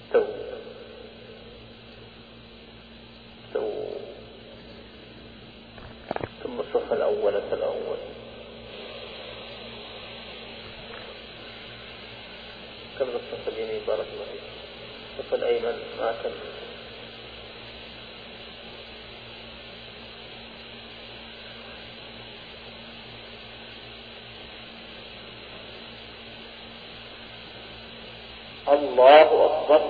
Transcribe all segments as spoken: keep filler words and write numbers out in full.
استووا استووا ثم الصف الأول فالأول. كمل الصف اليمين بارك الله فيك. الصف الأيمن ما كمل. الله أكبر.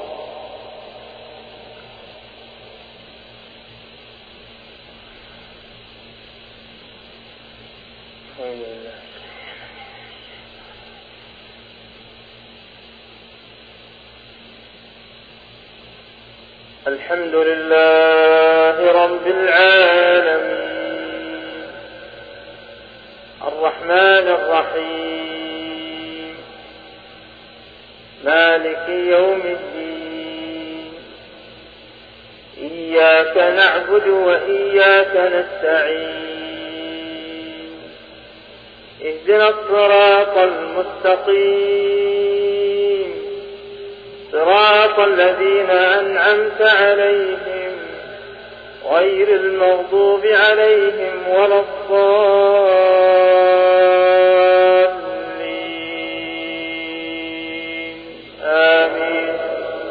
الحمد لله رب العالمين الرحمن الرحيم مالك يوم الدين إياك نعبد وإياك نستعين اهدنا الصراط المستقيم صراط الذين أنعمت عليهم غير المغضوب عليهم ولا الضالين آمين.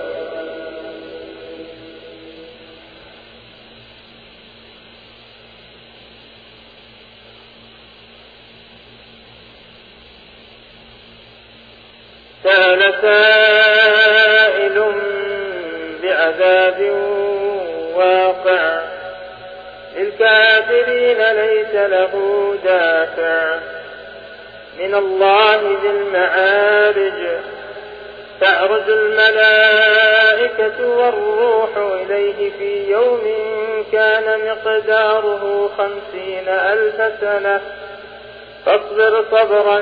سأل سائل بعذاب واقع للكافرين ليس له دافع من الله ذي المعارج تعرج الملائكة والروح إليه في يوم كان مقداره خمسين ألف سنة فاصبر صبرا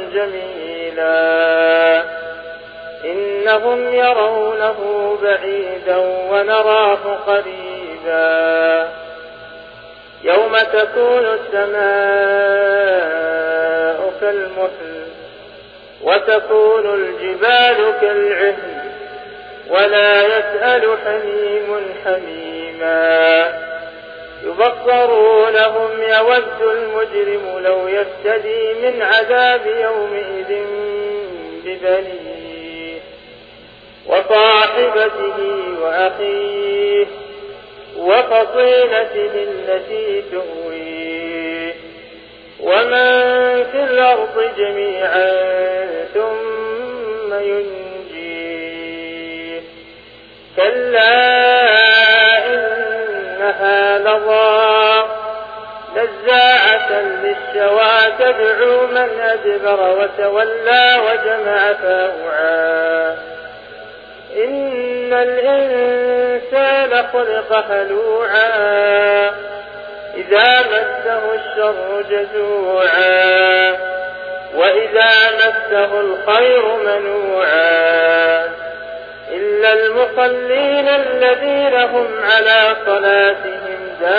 جميلا إنهم يرونه بعيدا ونراه قريبا يوم تكون السماء كالمهل وتكون الجبال كالعهن ولا يسأل حميم حميما يبصرونهم يود المجرم لو يفتدي من عذاب يومئذ ببنيه وصاحبته وأخيه وفصيلته التي تؤويه ومن في الأرض جميعا ثم ينجيه كلا إنها لظى نزاعة للشوى تدعو من أدبر وتولى وجمع فأوعى إن الإنسان خلق هلوعا إذا مسه الشر جزوعا وإذا مسه الخير منوعا إلا المصلين الذين هم على صلاتهم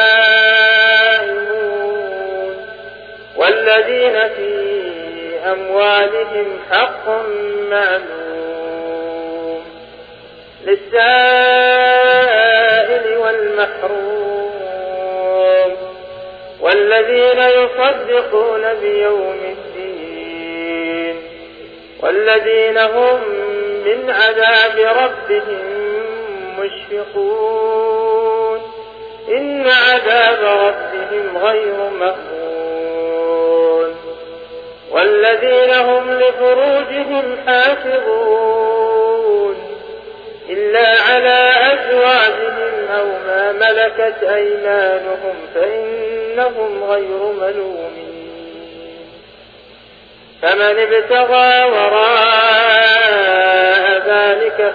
دائمون والذين في أموالهم حق معلوم للسائل والمحروم والذين يصدقون بيوم الدين والذين هم من عذاب ربهم مشفقون إن عذاب ربهم غير مأمون والذين هم لفروجهم حافظون إلا على أزواجهم أو ما ملكت أيمانهم فإنهم غير ملومين فمن ابتغى وراء ذلك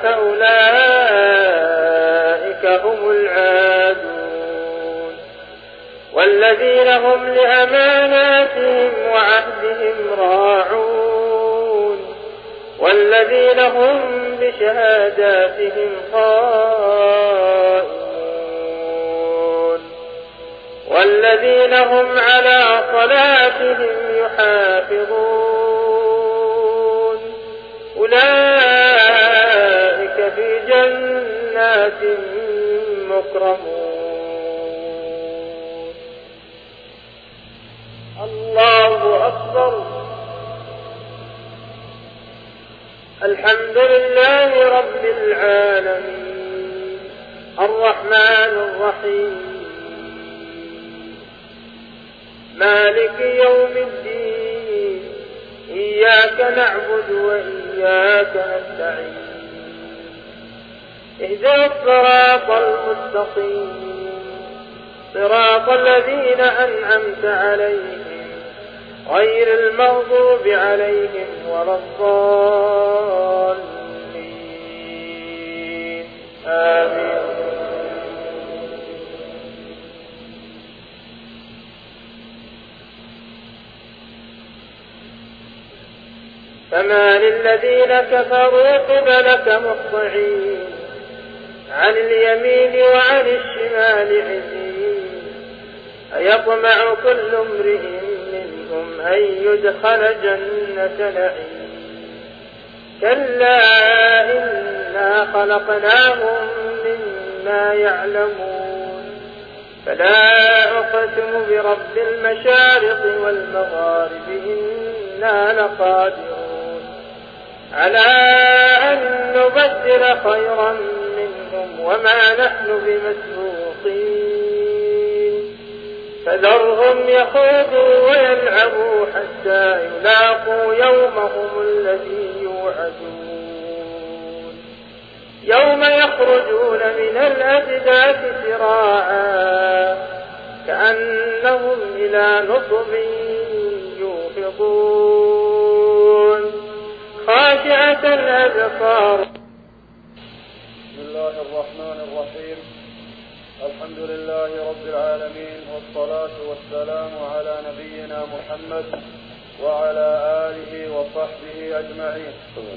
فأولئك هم العادون والذين هم لأماناتهم وعهدهم راعون والذين هم بشهاداتهم قائمون والذين هم على صلاتهم يحافظون أولئك في في جنات مكرمون. الله أكبر. الحمد لله رب العالمين الرحمن الرحيم مالك يوم الدين إياك نعبد وإياك نستعين اهدنا الصراط المستقيم صراط الذين أنعمت عليهم غير المغضوب عليهم ولا الضالين آمين. فما للذين كفروا قبلك مهطعين عن اليمين وعن الشمال عزين أيطمع كل امرئ منهم أن يدخل جنة نعيم كلا إنا خلقناهم مما يعلمون فلا أقسم برب المشارق والمغارب إنا لقادرون على أن نبدل خيرا منهم وما نحن بمسبوقين فذرهم يخوضوا ويلعبوا حتى يلاقوا يومهم الذي يوعدون يوم يخرجون من الأجداث سراعا كأنهم إلى نصب يوفضون خاشعة الأبصار. بسم الله الرحمن الرحيم الحمد لله رب العالمين والصلاة والسلام على نبينا محمد وعلى آله وصحبه أجمعين.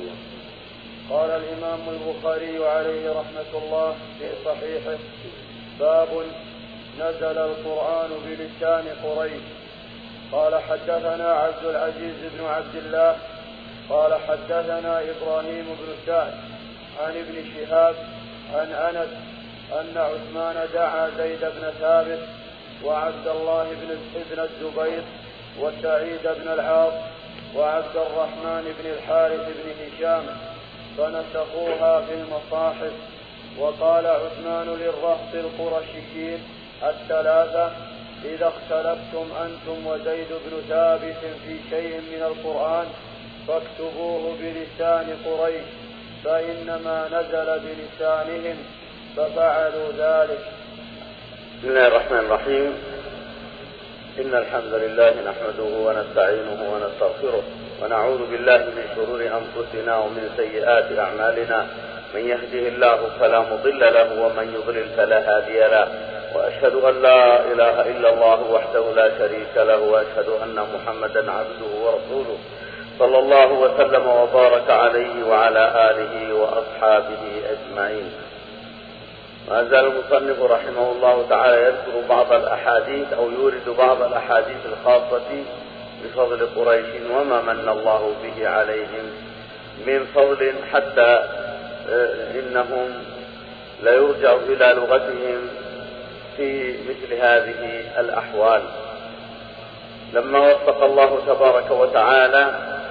قال الإمام البخاري عليه رحمة الله في صحيحه باب نزل القرآن بلسان قريش. قال حدثنا عبد العزيز بن عبد الله قال حدثنا إبراهيم بن سعد عن ابن شهاب عن أنس أن عثمان دعا زيد بن ثابت وعبد الله بن الزبير وسعيد بن العاص وعبد الرحمن بن الحارث بن هشام فنسخوها في المصاحف. وقال عثمان للرهط القرشيين الثلاثة إذا اختلفتم أنتم وزيد بن ثابت في شيء من القرآن فاكتبوه بلسان قريش فإنما نزل بلسانهم ففعلوا ذلك. بسم الله الرحمن الرحيم إن الحمد لله نحمده ونستعينه ونستغفره ونعوذ بالله من شرور أنفسنا ومن سيئات أعمالنا من يهده الله فلا مضل له ومن يضلل فلا هادي له وأشهد أن لا إله إلا الله وحده لا شريك له وأشهد أن محمدا عبده ورسوله صلى الله وسلم وبارك عليه وعلى آله وأصحابه أجمعين. ما زال المصنف رحمه الله تعالى يذكر بعض الأحاديث أو يورد بعض الأحاديث الخاصة بفضل قريش وما من الله به عليهم من فضل حتى إنهم لا يرجع إلى لغتهم في مثل هذه الأحوال. لما وفق الله تبارك وتعالى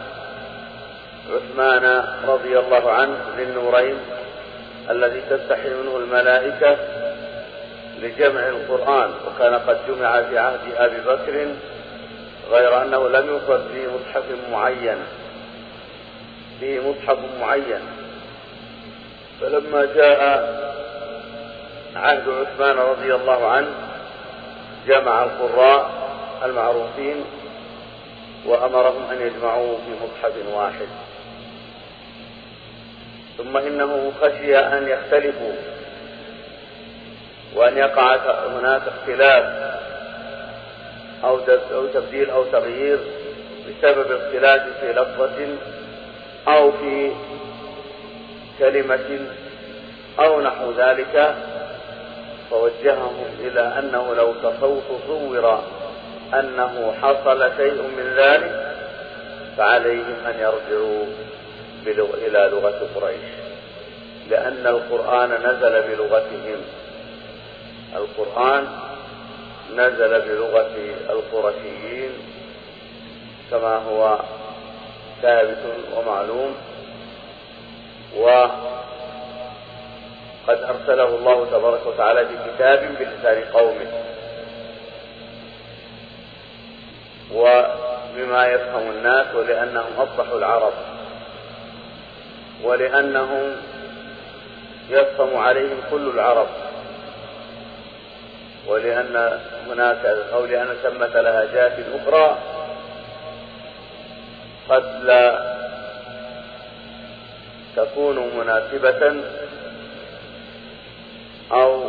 عثمان رضي الله عنه للنورين الذي تستحي منه الملائكة لجمع القرآن، وكان قد جمع في عهد أبي بكر غير أنه لم يوفد في مصحف معين في مصحف معين فلما جاء عهد عثمان رضي الله عنه جمع القراء المعروفين وأمرهم أن يجمعوه في مصحف واحد. ثم إنه خشي أن يختلفوا وأن يقع هناك اختلاف أو تبديل أو تغيير بسبب اختلاف في لفظة أو في كلمة أو نحو ذلك، فوجههم إلى أنه لو تصور أنه حصل شيء من ذلك فعليهم أن يرجعوا إلى لغة قريش. لأن القرآن نزل بلغتهم. القرآن نزل بلغة القرشيين كما هو ثابت ومعلوم، وقد أرسله الله تبارك وتعالى بكتاب بلسان قومه وبما يفهم الناس، ولأنهم أفصح العرب، ولأنهم يفهم عليهم كل العرب، ولأن هناك أو لأن ثمة لهجات أخرى قد لا تكون مناسبة أو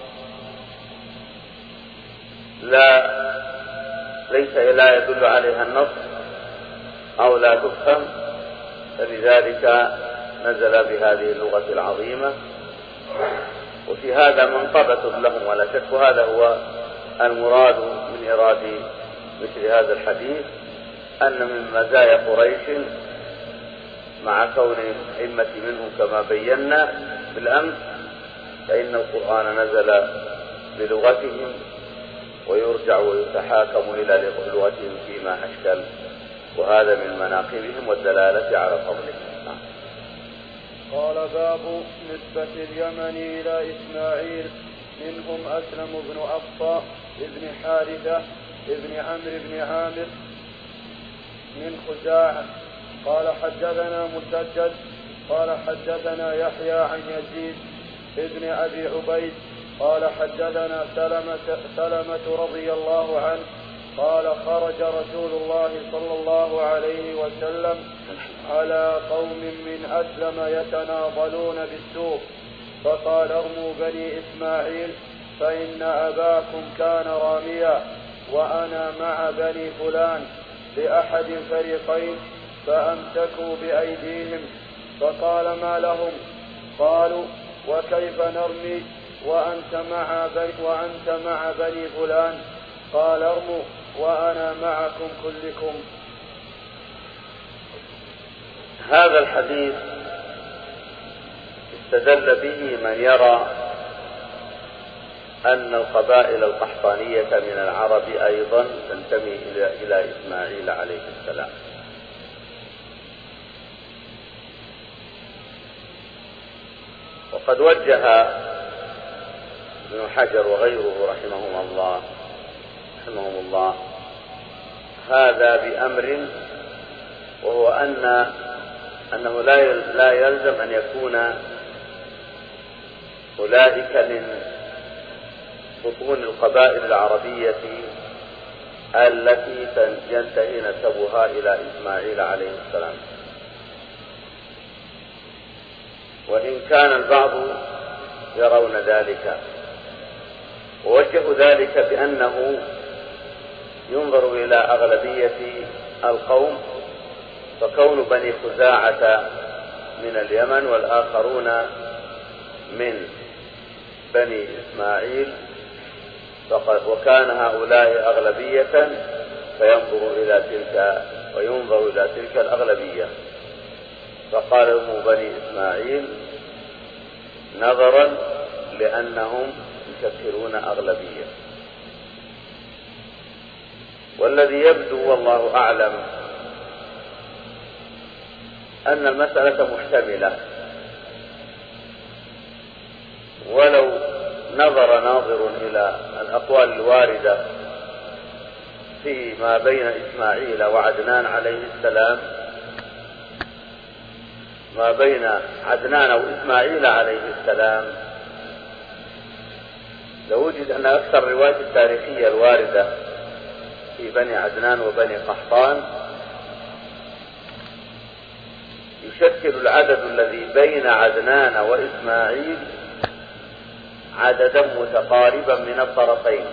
لا ليس لا يدل عليها النص أو لا تفهم، فلذلك نزل بهذه اللغة العظيمة. وفي هذا منقبة لهم ولا شك، وهذا هو المراد من إراد مثل هذا الحديث، أن من مزايا قريش مع كون الأئمة منهم كما بينا بالأمس، فإن القرآن نزل بلغتهم ويرجع ويتحاكم إلى لغتهم فيما أشكل، وهذا من مناقبهم والدلالة على فضلهم. قال باب نسبة اليمن إلى إسماعيل. منهم أسلم بن أبطى ابن حارثة ابن عمرو بن عامر من خزاعة قال حدثنا مسدد قال حدثنا يحيى عن يزيد ابن أبي عبيد قال حدثنا سلمة, سلمة رضي الله عنه قال خرج رسول الله صلى الله عليه وسلم على قوم من أسلم يتناضلون بالسوق، فقال ارموا بني إسماعيل فإن أباكم كان راميا وأنا مع بني فلان لأحد فريقين، فأمسكوا بأيديهم. فقال ما لهم؟ قالوا وكيف نرمي وأنت مع بني, وأنت مع بني فلان؟ قال ارموا وأنا معكم كلكم. هذا الحديث استدل به من يرى أن القبائل القحطانية من العرب أيضا تنتمي إلى إسماعيل عليه السلام، وقد وجه ابن حجر وغيره رحمهم الله رحمهم الله هذا بأمر، وهو أن أنه لا يلزم أن يكون أولئك من بطون القبائل العربية التي ينتهي نسبها إلى إسماعيل عليه السلام، وإن كان البعض يرون ذلك، ووجهوا ذلك بأنه ينظر إلى أغلبية القوم، فكون بني خزاعة من اليمن والآخرون من بني إسماعيل وكان هؤلاء أغلبية، فينظر إلى تلك وينظر إلى تلك الأغلبية، فقال هم بني إسماعيل نظرا لأنهم يشكلون أغلبية. والذي يبدو والله أعلم أن المسألة محتملة، ولو نظر ناظر إلى الأقوال الواردة فيما بين إسماعيل وعدنان عليه السلام، ما بين عدنان وإسماعيل عليه السلام، لوجد أن أكثر الروايات التاريخية الواردة في بني عدنان وبني قحطان يشكل العدد الذي بين عدنان وإسماعيل عددا متقاربا من الطرفين،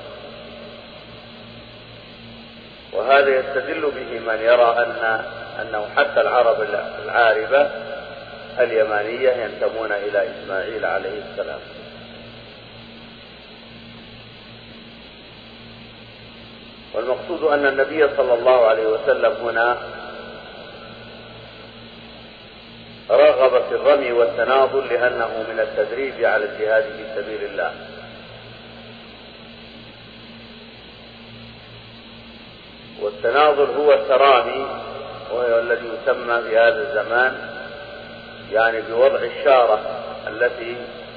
وهذا يستدل به من يرى أن أنه حتى العرب العاربة اليمانية ينتمون إلى إسماعيل عليه السلام. والمقصود أن النبي صلى الله عليه وسلم هنا رغب في الرمي والتناضل لأنه من التدريب على الجهاد في سبيل الله. والتناضل هو الترامي، وهو الذي يسمى في هذا الزمان يعني بوضع الشارة التي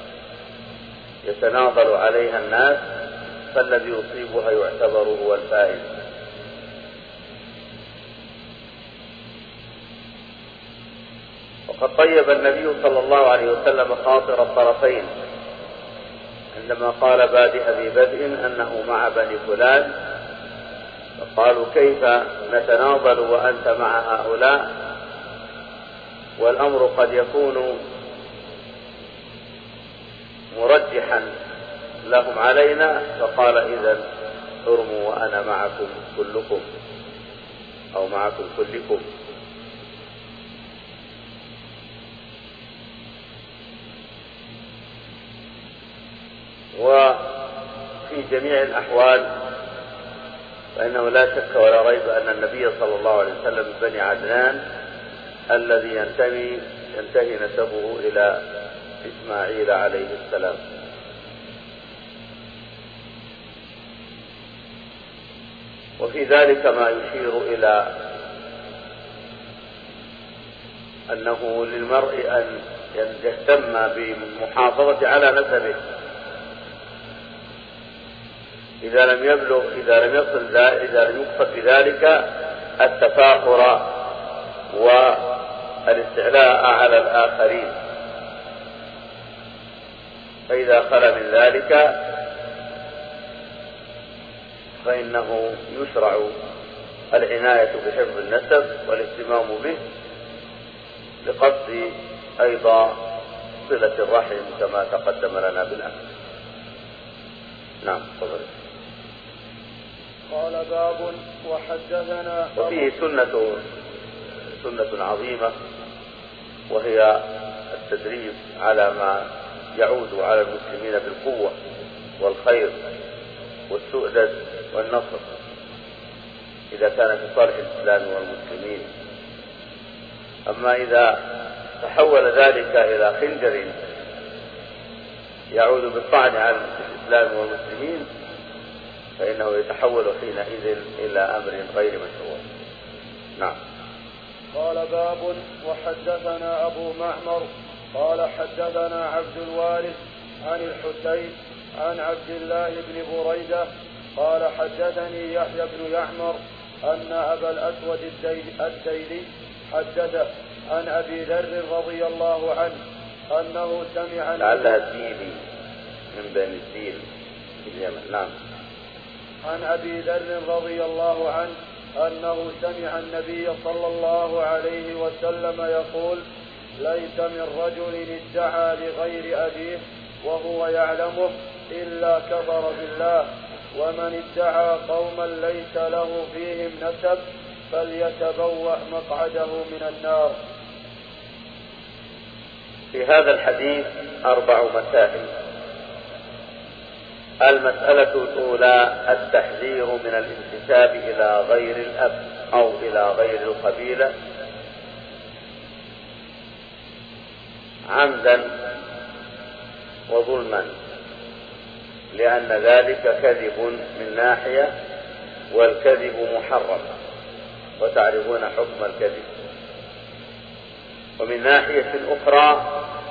يتناضل عليها الناس، فالذي يصيبها يعتبر هو الفائز. وقد طيب النبي صلى الله عليه وسلم خاطر الطرفين عندما قال بادئ ذي بدء أنه مع بني فلان، فقالوا كيف نتناضل وأنت مع هؤلاء، والأمر قد يكون مرجحا لهم علينا، فقال إذن ارموا وأنا معكم كلكم أو معكم كلكم. وفي جميع الأحوال فإنه لا شك ولا ريب أن النبي صلى الله عليه وسلم من بني عدنان الذي ينتمي ينتهي نسبه إلى إسماعيل عليه السلام. وفي ذلك ما يشير إلى أنه للمرء أن يهتم بالمحافظة على نسبه إذا لم يبلغ إذا لم يصل إذا لم يقصد بذلك التفاخر والاستعلاء على الآخرين، فإذا خلا من ذلك فإنه يشرع العناية بحفظ النسب والاهتمام به لقصد أيضا صلة الرحم كما تقدم لنا بالأمس. نعم تفضل. قال باب وحدثنا. وفيه سنة سنة عظيمة، وهي التدريب على ما يعود على المسلمين بالقوة والخير والسؤدد والنصر إذا كان في صالح الإسلام والمسلمين. أما إذا تحول ذلك إلى خنجر يعود بالطعن على الإسلام والمسلمين فإنه يتحول حينئذ إلى أمر غير مشروع. نعم. قال باب وحدثنا أبو معمر قال حدثنا عبد الوارث عن الحسين عن عبد الله بن بريدة قال حدثني يحيى بن يعمر أن أبا الأسود الديلي حدث عن أبي ذر رضي الله عنه أنه سمع لعلها الديلي من بني الديل في اليمن. نعم. عن أبي ذر رضي الله عنه أنه سمع النبي صلى الله عليه وسلم يقول ليس من رجل ادعى لغير أبيه وهو يعلمه إلا كفر بالله، ومن ادعى قوما ليس له فيهم نسب فليتبوأ مقعده من النار. في هذا الحديث أربع مسائل. المسألة الأولى التحذير من الانتساب إلى غير الأب أو إلى غير القبيلة عمدا وظلما، لأن ذلك كذب من ناحية والكذب محرم وتعرفون حكم الكذب، ومن ناحية أخرى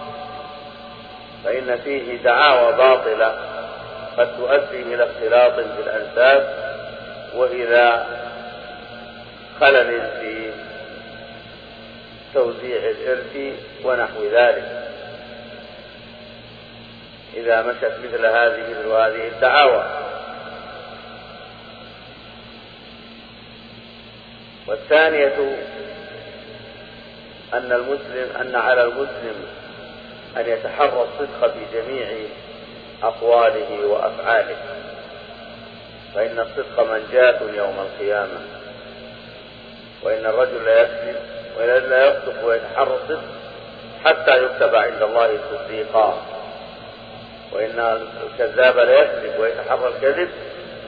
فإن فيه دعاوى باطلة قد تؤدي إلى اختلاط بالأنساب وإلى خلل في توزيع الإرث ونحو ذلك إذا مشت مثل هذه مثل هذه الدعاوى. والثانية أن المسلم أن على المسلم أن يتحرى الصدق في جميع أقواله وأفعاله، فإن الصدق منجاة يوم القيامة، وإن الرجل لا يكذب ولا يصدق ويتحرى الصدق حتى يكتب عند الله صديقا، وإن الكذاب لا يكذب ويتحرى الكذب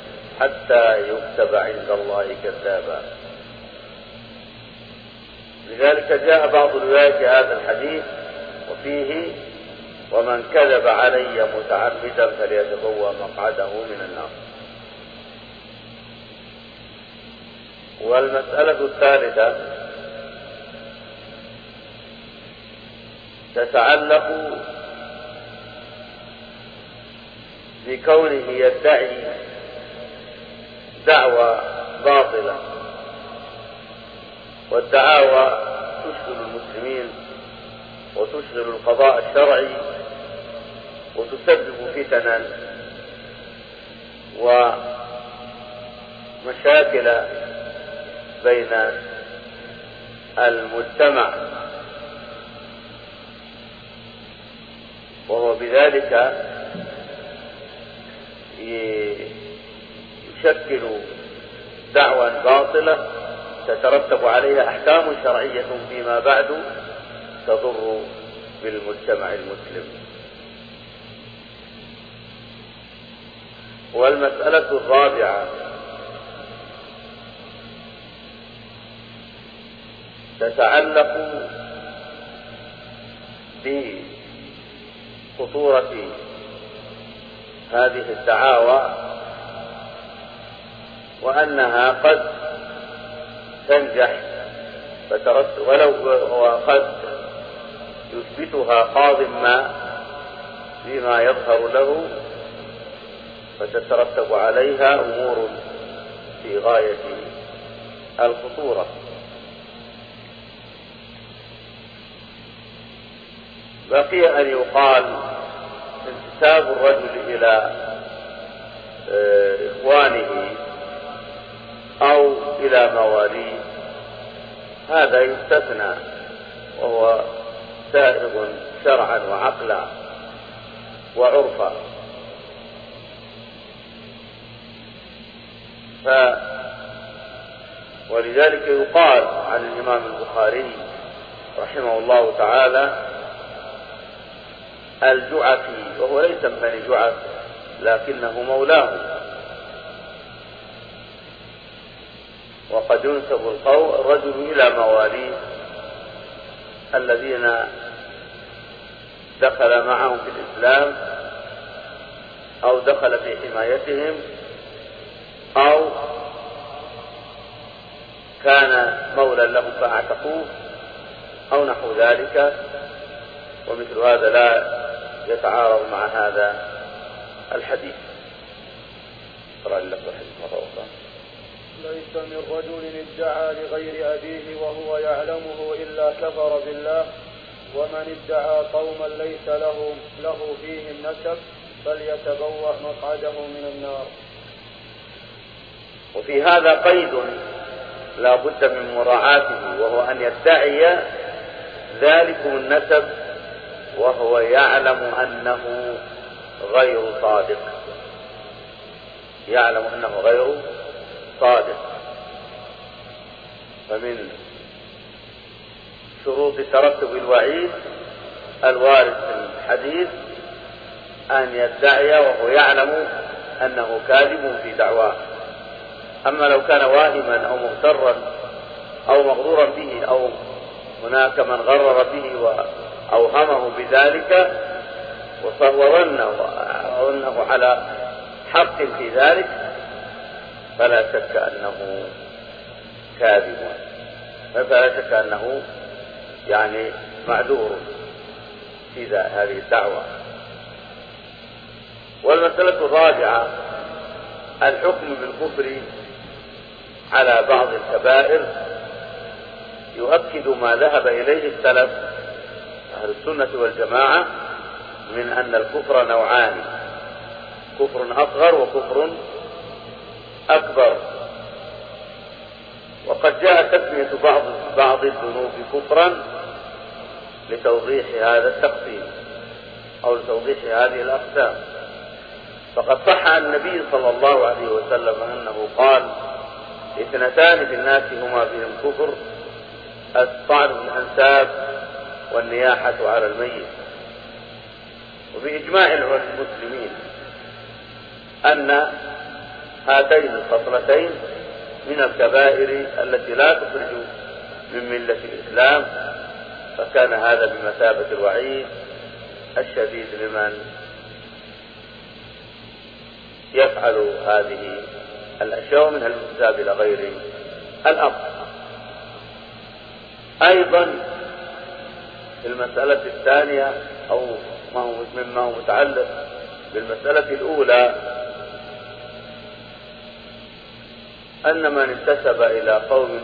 حتى يكتب عند الله كذابا. لذلك جاء بعض رواية هذا الحديث وفيه: ومن كذب علي متعمدا فليتبوأ مقعده من النار. والمسألة الثالثة تتعلق بكونه يدعي دعوى باطلة، والدعاوى تشغل المسلمين وتشغل القضاء الشرعي وتسبب فتنا ومشاكل بين المجتمع، وهو بذلك يشكل دعوى باطلة تترتب عليها أحكام شرعية فيما بعد تضر بالمجتمع المسلم. والمسألة الرابعة تتعلق بخطورة هذه الدعاوى، وأنها قد تنجح فترتب ولو وقد يثبتها قاض ما بما يظهر له، فتترتب عليها أمور في غاية الخطورة. بقي أن يقال انتساب الرجل إلى إخوانه أو إلى مواليه هذا يستثنى، وهو سائغ شرعا وعقلا وعرفا. ف ولذلك يقال عن الإمام البخاري رحمه الله تعالى الجعفي، وهو ليس من بني جعف لكنه مولاه، وقد ينسب القول الرجل إلى مواليه الذين دخل معهم في الإسلام أو دخل في حمايتهم أو كان مولا لهم فاعتقوه أو نحو ذلك، ومثل هذا لا يتعارض مع هذا الحديث. قرأ لك الحديث مرة أخرى: ليس من رجل ادعى لغير أبيه وهو يعلمه إلا كفر بالله، ومن ادعى قوما ليس له, له فيهم نسب فليتبوأ مقعده من النار. وفي هذا قيد لا بد من مراعاته، وهو أن يدعي ذلكم النسب وهو يعلم أنه غير صادق، يعلم أنه غير صادق. فمن شروط ترتب الوعيد الوارد في الحديث أن يدعي وهو يعلم أنه كاذب في دعواه. أما لو كان واهما أو مغترا أو مغرورا به أو هناك من غرر به وأوهمه بذلك وظنه على حق في ذلك فلا شك أنه كاذب، فلا شك أنه يعني معذور في هذه الدعوة. والمسألة الرابعة الحكم بالكفر على بعض الكبائر، يؤكد ما ذهب إليه السلف أهل السنة والجماعة من أن الكفر نوعان: كفر أصغر وكفر أكبر. وقد جاء تسمية بعض بعض الذنوب كفرا لتوضيح هذا التقسيم أو لتوضيح هذه الأقسام. فقد صح عن النبي صلى الله عليه وسلم أنه قال: اثنتان في الناس هما فيهم كفر: الطعن في الأنساب والنياحة على الميت. وبإجماع المسلمين أن هاتين الخصلتين من الكبائر التي لا تخرج من ملة الإسلام، فكان هذا بمثابة الوعيد الشديد لمن يفعل هذه الأشياء منها الانتساب إلى غير الأمر. أيضا في المسألة الثانية أو ما هو مما هو متعلق بالمسألة الأولى أن من انتسب إلى قوم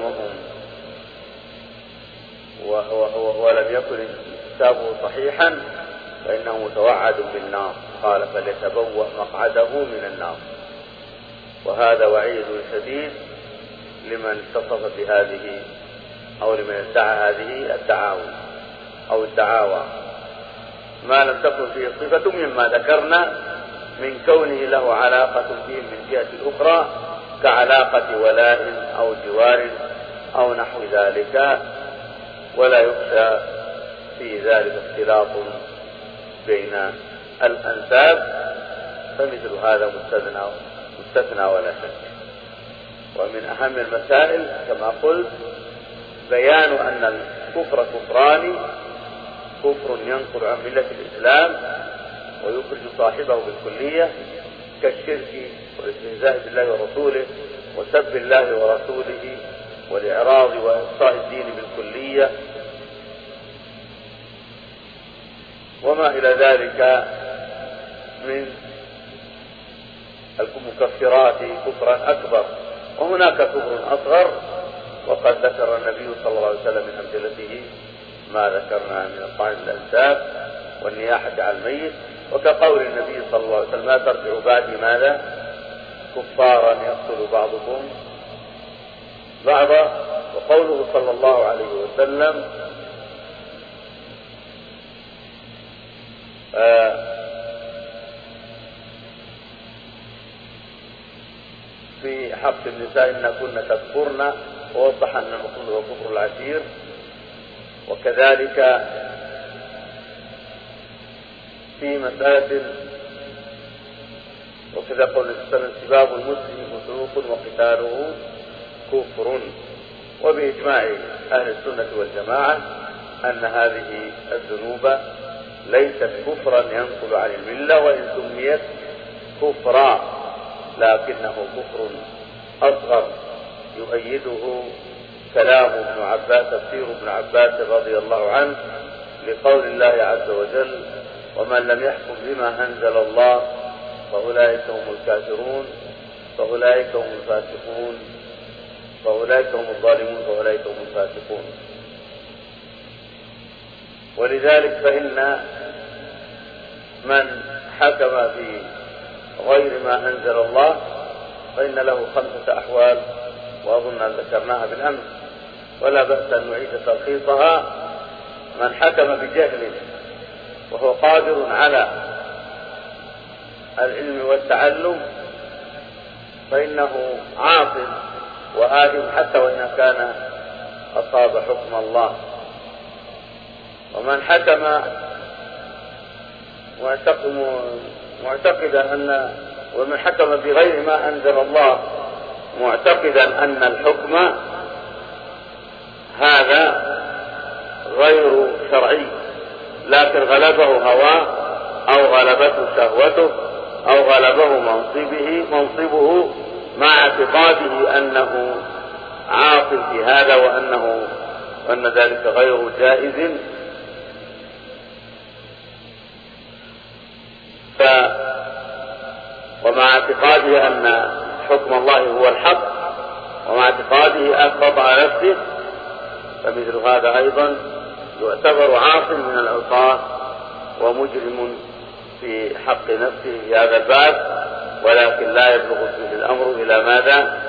وهم ولم يكن انتسابه صحيحا فإنه متوعد بالنار، قال فليتبوأ مقعده من النار. وهذا وعيد شديد لمن اتصف بهذه أو لمن ادعى هذه الدعاوى أو الدعاوى ما لم تكن فيه صفة مما ذكرنا من كونه له علاقة فيه من جهة الأخرى كعلاقة ولاء أو جوار أو نحو ذلك، ولا يخشى في ذلك اختلاط بين الأنساب، فمثل هذا مستثنى مستثنى ولا شك. ومن أهم المسائل كما قلت بيان أن الكفر كفران: كفر ينقل عن ملة الإسلام ويخرج صاحبه بالكلية كالشرك والاستهزاء بالله ورسوله وسب الله ورسوله والإعراض وإقصاء الدين بالكلية وما إلى ذلك من المكفرات كفرا أكبر. وهناك كفر أصغر وقد ذكر النبي صلى الله عليه وسلم من أمثلته ما ذكرنا من الطعن الأنساب والنياحة على الميت، وكقول النبي صلى الله عليه وسلم: لا ترجعوا بعدي ماذا كفارا يقتل بعضكم بعضا. وقوله صلى الله عليه وسلم آه في حق النساء إن كنا تكفرن، ووضح أن المقصود هو كفر العشير. وكذلك في مسألة وكذا قول السلام: سباب المسلم فسوق وقتاله كفر. وبإجماع أهل السنة والجماعة أن هذه الذنوب ليست كفرا ينقل عن الملة وإن سميت كفرا، لكنه كفر أصغر يؤيده كلام ابن عباس تفسير ابن عباس رضي الله عنه لقول الله عز وجل: ومن لم يحكم بما أنزل الله فأولئك هم الكافرون فأولئك هم الفاسقون فأولئك هم الظالمون فأولئك هم الفاسقون. ولذلك فإن من حكم في غير ما أنزل الله فإن له خمسة أحوال، وأظن أن ذكرناها بالأمس ولا بأس أن نعيد تلخيصها. من حكم بجهل وهو قادر على العلم والتعلم فإنه عاصم وآثم حتى وإن كان أصاب حكم الله. ومن حكم معتقدا أن ومن حكم بغير ما أنزل الله معتقدا أن الحكم هذا غير شرعي، لكن غلبه هواه أو غلبته شهوته أو غلبه منصبه منصبه مع اعتقاده أنه عاقل في هذا وأنه وأن ذلك غير جائز، ف ومع اعتقاده أن حكم الله هو الحق ومع اعتقاده أسقط على نفسه، فمثل هذا أيضا يعتبر عاصم من العصاة ومجرم في حق نفسه في هذا الباب، ولكن لا يبلغ فيه الأمر إلى ماذا؟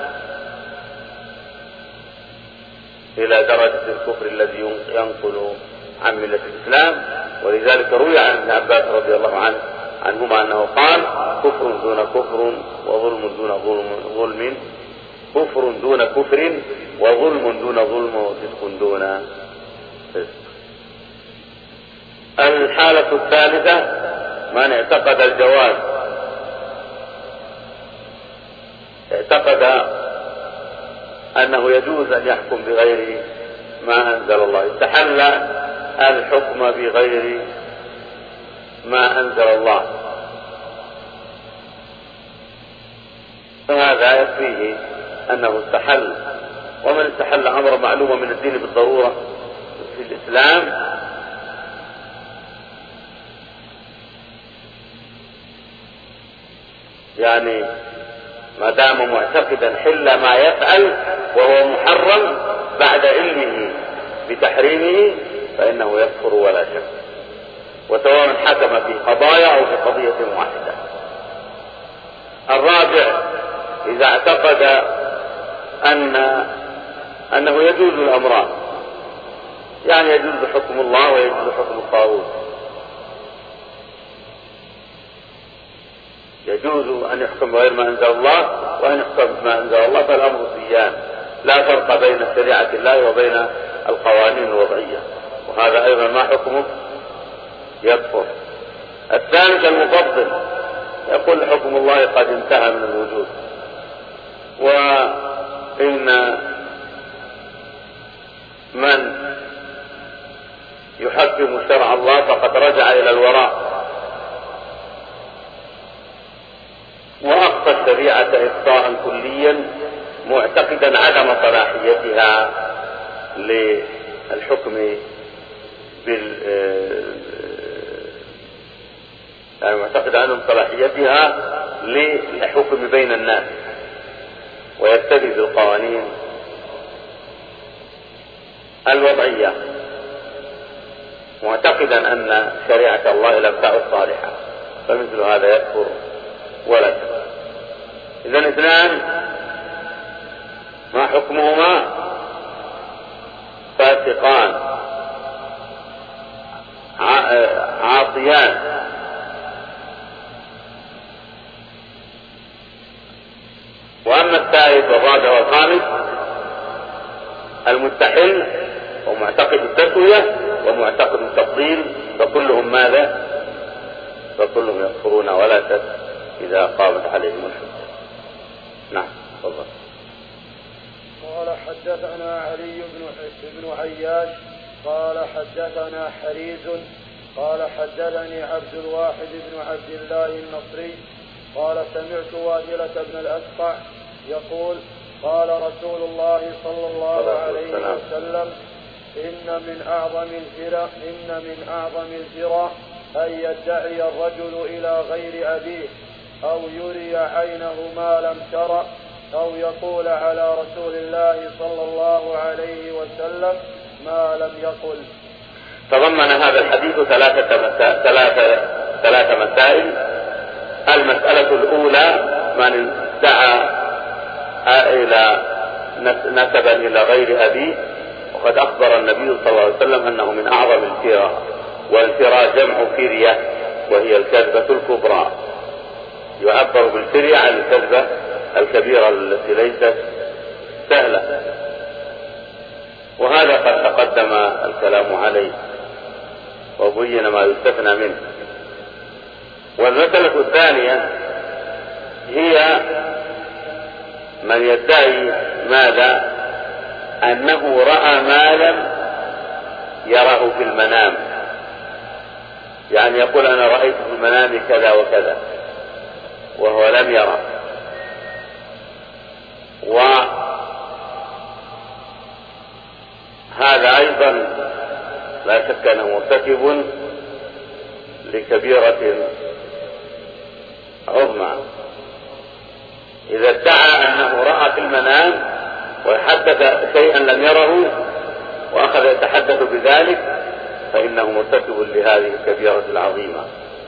إلى درجة الكفر الذي ينقل عن ملة الإسلام. ولذلك روي عن ابن عباس رضي الله عنه عنهما أنه قال: كفر دون كفر وظلم دون ظلم, ظلم كفر دون كفر وظلم دون ظلم وفسق دون فسق. الحالة الثالثة من اعتقد الجواز، اعتقد أنه يجوز أن يحكم بغير ما أنزل الله، استحل الحكم بغير ما أنزل الله، فهذا يكفيه أنه استحل. ومن استحل أمر معلومة من الدين بالضرورة في الإسلام يعني ما دام معتقدا حل ما يفعل وهو محرم بعد علمه بتحريمه فإنه يكفر ولا شك، وسواء حكم في قضايا أو في قضية واحدة. الرابع إذا اعتقد أن أنه يجوز الأمران، يعني يجوز حكم الله ويجوز حكم الطاغوت، يجوز أن يحكم بغير ما أنزل الله وأن يحكم بما أنزل الله، فالأمر سيان، لا فرق بين شريعة الله وبين القوانين الوضعية، وهذا أيضا ما حكمه يكفر. الثالث المفضل يقول حكم الله قد انتهى من الوجود، وإن من يحكم شرع الله فقد رجع إلى الوراء وأقصى الشريعة إقصاء كليا معتقدا عدم صلاحيتها للحكم بال يعني معتقد عدم صلاحيتها للحكم بين الناس ويكتفي بالقوانين الوضعية، معتقدا أن شريعة الله لم تعد صالحة، فمثل هذا يكفر ولا شك. إذن اثنان ما حكمهما؟ فاسقان عاصيان، وأما الثالث والرابع والخامس المستحل ومعتقد التسوية ومعتقد التفضيل فكلهم ماذا؟ فكلهم يكفرون ولا شك إذا قامت عليهم الحجة. نعم تفضل. قال حدثنا علي بن عياش قال حدثنا حريز قال حدثني عبد الواحد بن عبد الله النصري قال سمعت وائلة بن الأسقع يقول قال رسول الله صلى الله عليه وسلم إن من أعظم الفرق إن من أعظم الفرق أن يدعي الرجل إلى غير أبيه أو يري عينه ما لم ترى أو يقول على رسول الله صلى الله عليه وسلم ما لم يقل. تضمن هذا الحديث ثلاثة مسائل ثلاثة ثلاثة مسائل. المسألة الأولى من ادعى إلى نسبا إلى غير أبيه، وقد أخبر النبي صلى الله عليه وسلم أنه من أعظم الفرى، والفرى جمع فرية وهي الكذبة الكبرى، يعبر بالفرية عن الكذبة الكبيرة التي ليست سهلة، وهذا قد تقدم الكلام عليه وبين ما يستثنى منه. والمسألة الثانية هي من يدعي ماذا؟ أنه رأى ما لم يره في المنام، يعني يقول أنا رأيت في المنام كذا وكذا وهو لم يرى، وهذا أيضا لا شك أنه مرتكب لكبيرة عظمى. إذا ادعى أنه رأى في المنام وحدث شيئا لم يره وأخذ يتحدث بذلك فإنه مرتكب لهذه الكبيرة العظيمة.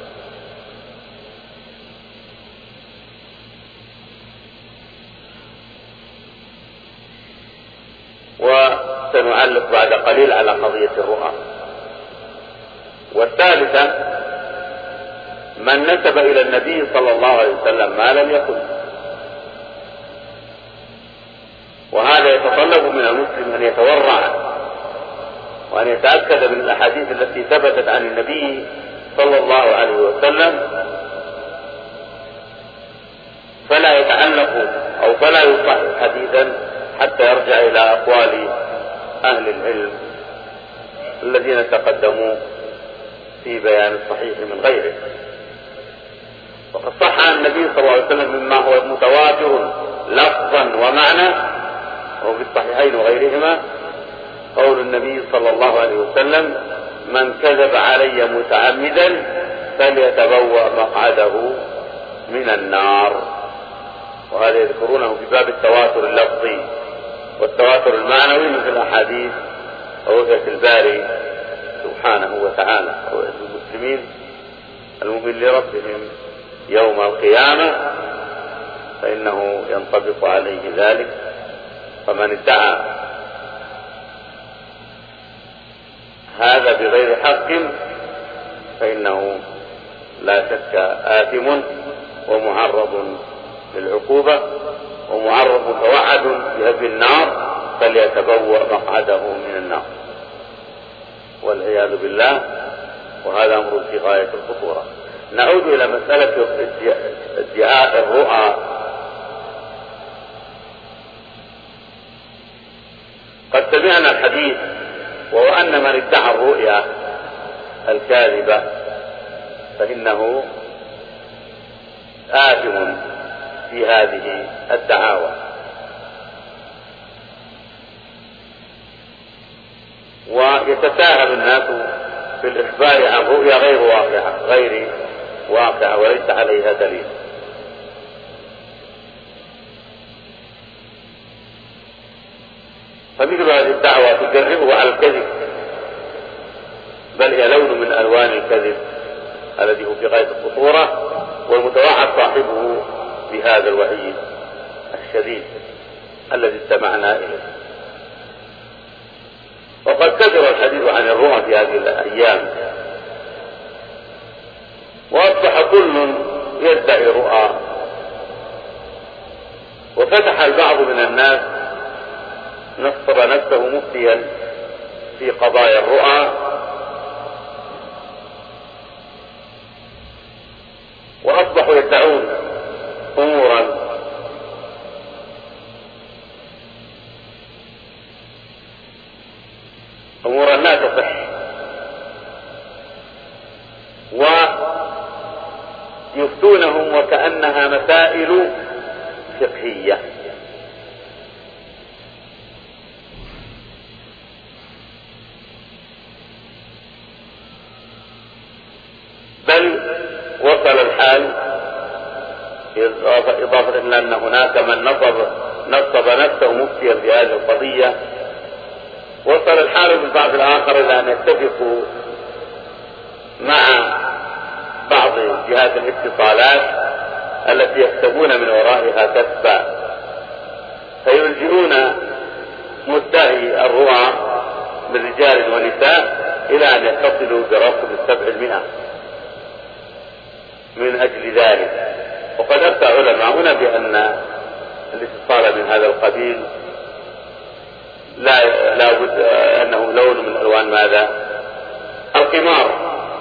وسنعلق بعد قليل على قضية الرؤى. والثالثة من نسب إلى النبي صلى الله عليه وسلم ما لم يكن، وهذا يتطلب من المسلم أن يتورع وأن يتأكد من الأحاديث التي ثبتت عن النبي صلى الله عليه وسلم، فلا يتعلق أو فلا يصح حديثا حتى يرجع إلى أقوال أهل العلم الذين تقدموا في بيان الصحيح من غيره. وقد صح عن النبي صلى الله عليه وسلم مما هو متواتر لفظا ومعنى، وفي الصحيحين وغيرهما قول النبي صلى الله عليه وسلم: من كذب علي متعمدا فليتبوأ مقعده من النار. وهذا يذكرونه في باب التواتر اللفظي والتواتر المعنوي مثل الأحاديث ورؤية الباري سبحانه وتعالى ورؤية المسلمين المؤمن لربهم يوم القيامة، فإنه ينطبق عليه ذلك. فمن ادعى هذا بغير حق فإنه لا شك آثم ومعرض للعقوبة ومعرض موعد بهب النار، فليتبوأ مقعده من النار والعياذ بالله. وهذا أمر في غاية الخطورة. نعود إلى مسألة ادعاء الرؤى. قد سمعنا الحديث وهو أن من ادعى الرؤيا الكاذبة فإنه آثم في هذه الدعاوى. ويتساهل الناس في الإخبار عن رؤيا غير واقعة غير واقعة وليس عليها دليل. فمثل هذه الدعوة تجربه على الكذب، بل هي لون من ألوان الكذب الذي هو في غاية الخطورة، والمتوعد صاحبه بهذا الوعيد الشديد الذي استمعنا إليه. وقد كثر الحديث عن الرؤى في هذه الأيام، وأصبح كل يدعي رؤى، وفتح البعض من الناس نصب نفسه مفتيا في قضايا الرؤى، وأصبحوا يدعون أمورا أمورا لا تصح، ويفتونهم وكأنها مسائل فقهية. بل وصل الحال إضافة إلى أن هناك من نصب نصب نفسه مفتيا في هذه القضية، وصل الحال بالبعض الآخر إلى أن يتفقوا مع بعض جهات الاتصالات التي يكسبون من ورائها كسبا، فيلجئون مدعي الرؤى من رجال ونساء إلى أن يتصلوا برصد السبع المئة من أجل ذلك. وقد أفتى علماؤنا بأن الاتصال من هذا القبيل لا لا بد أنه لون من ألوان ماذا؟ القمار،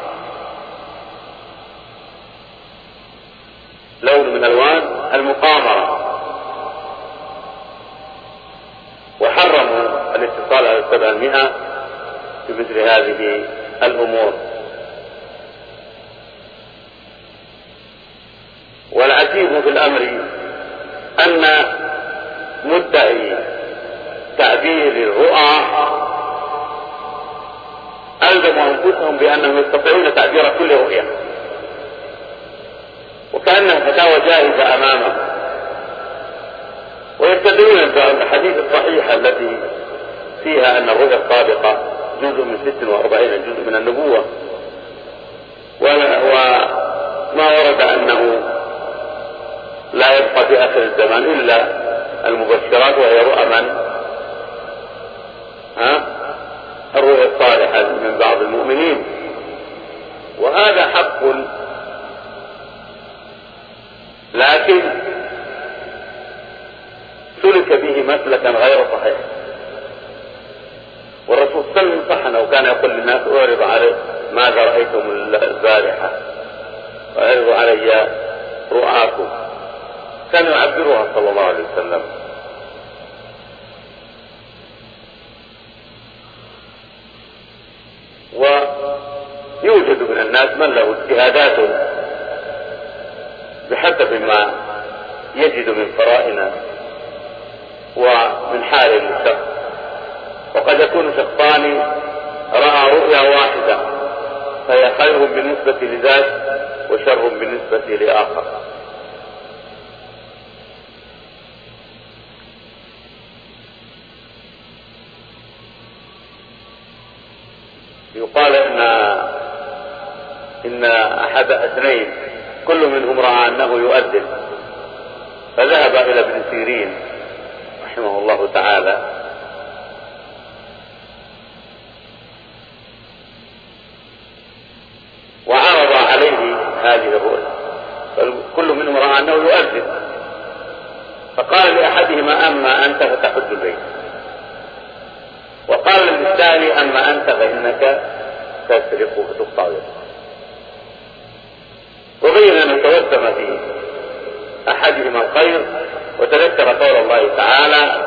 لون من ألوان المقامرة. وحرموا الاتصال على السبع المئة في مثل هذه الأمور. والعجيب في الأمر أن مدعي تعبير الرؤى ألزموا أنفسهم بأنهم يستطيعون تعبير كل رؤية، وكأنها فتاوى جاهزة أمامهم، ويستدلون بالحديث الصحيحة التي فيها أن الرؤيا السابقة جزء من ست وأربعين جزء من النبوة، وما ورد أنه لا يبقى في آخر الزمان إلا المبشرات، وهي رؤى من؟ ها؟ الرؤيا الصالحة من بعض المؤمنين. وهذا حق، لكن سلك به مسلكا غير صحيح. والرسول صلى الله عليه وسلم صح أنه كان يقول للناس: أعرض علي ماذا رأيتم البارحة، وأعرضوا علي رؤاكم. كان يعبرها صلى الله عليه وسلم. الناس من له اجتهادات بحسب ما يجد من فرائنا ومن حال الشخص، وقد يكون شخصان رأى رؤيا واحدة فهي خير بالنسبة لذاك وشر بالنسبة لآخر. يقال إن إن أحد اثنين كل منهم رأى أنه يؤذن، فذهب إلى ابن سيرين رحمه الله تعالى وعرض عليه هذه الرؤيا، فكل منهم رأى أنه يؤذن، فقال لأحدهما أما أنت فتحج البيت، وقال للثاني أما أنت فإنك تسرق فتقطع يدك. وبين أن توسم في أحدهما الخير وتذكر قول الله تعالى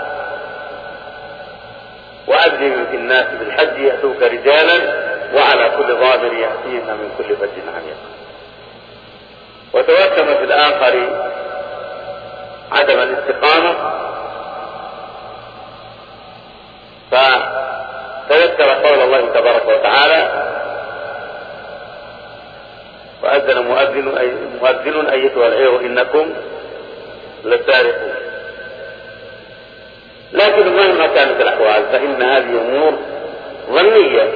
وأذن في الناس بالحج يأتوك رجالا وعلى كل ضامر يأتين من كل فج عميق. وتوسم في الآخر عدم الاستقامة فتذكر قول الله تبارك وتعالى وأذن مؤذن أي مؤذن أيتها العير إنكم لسارقون. لكن مهما كانت الأحوال فإن هذه أمور ظنية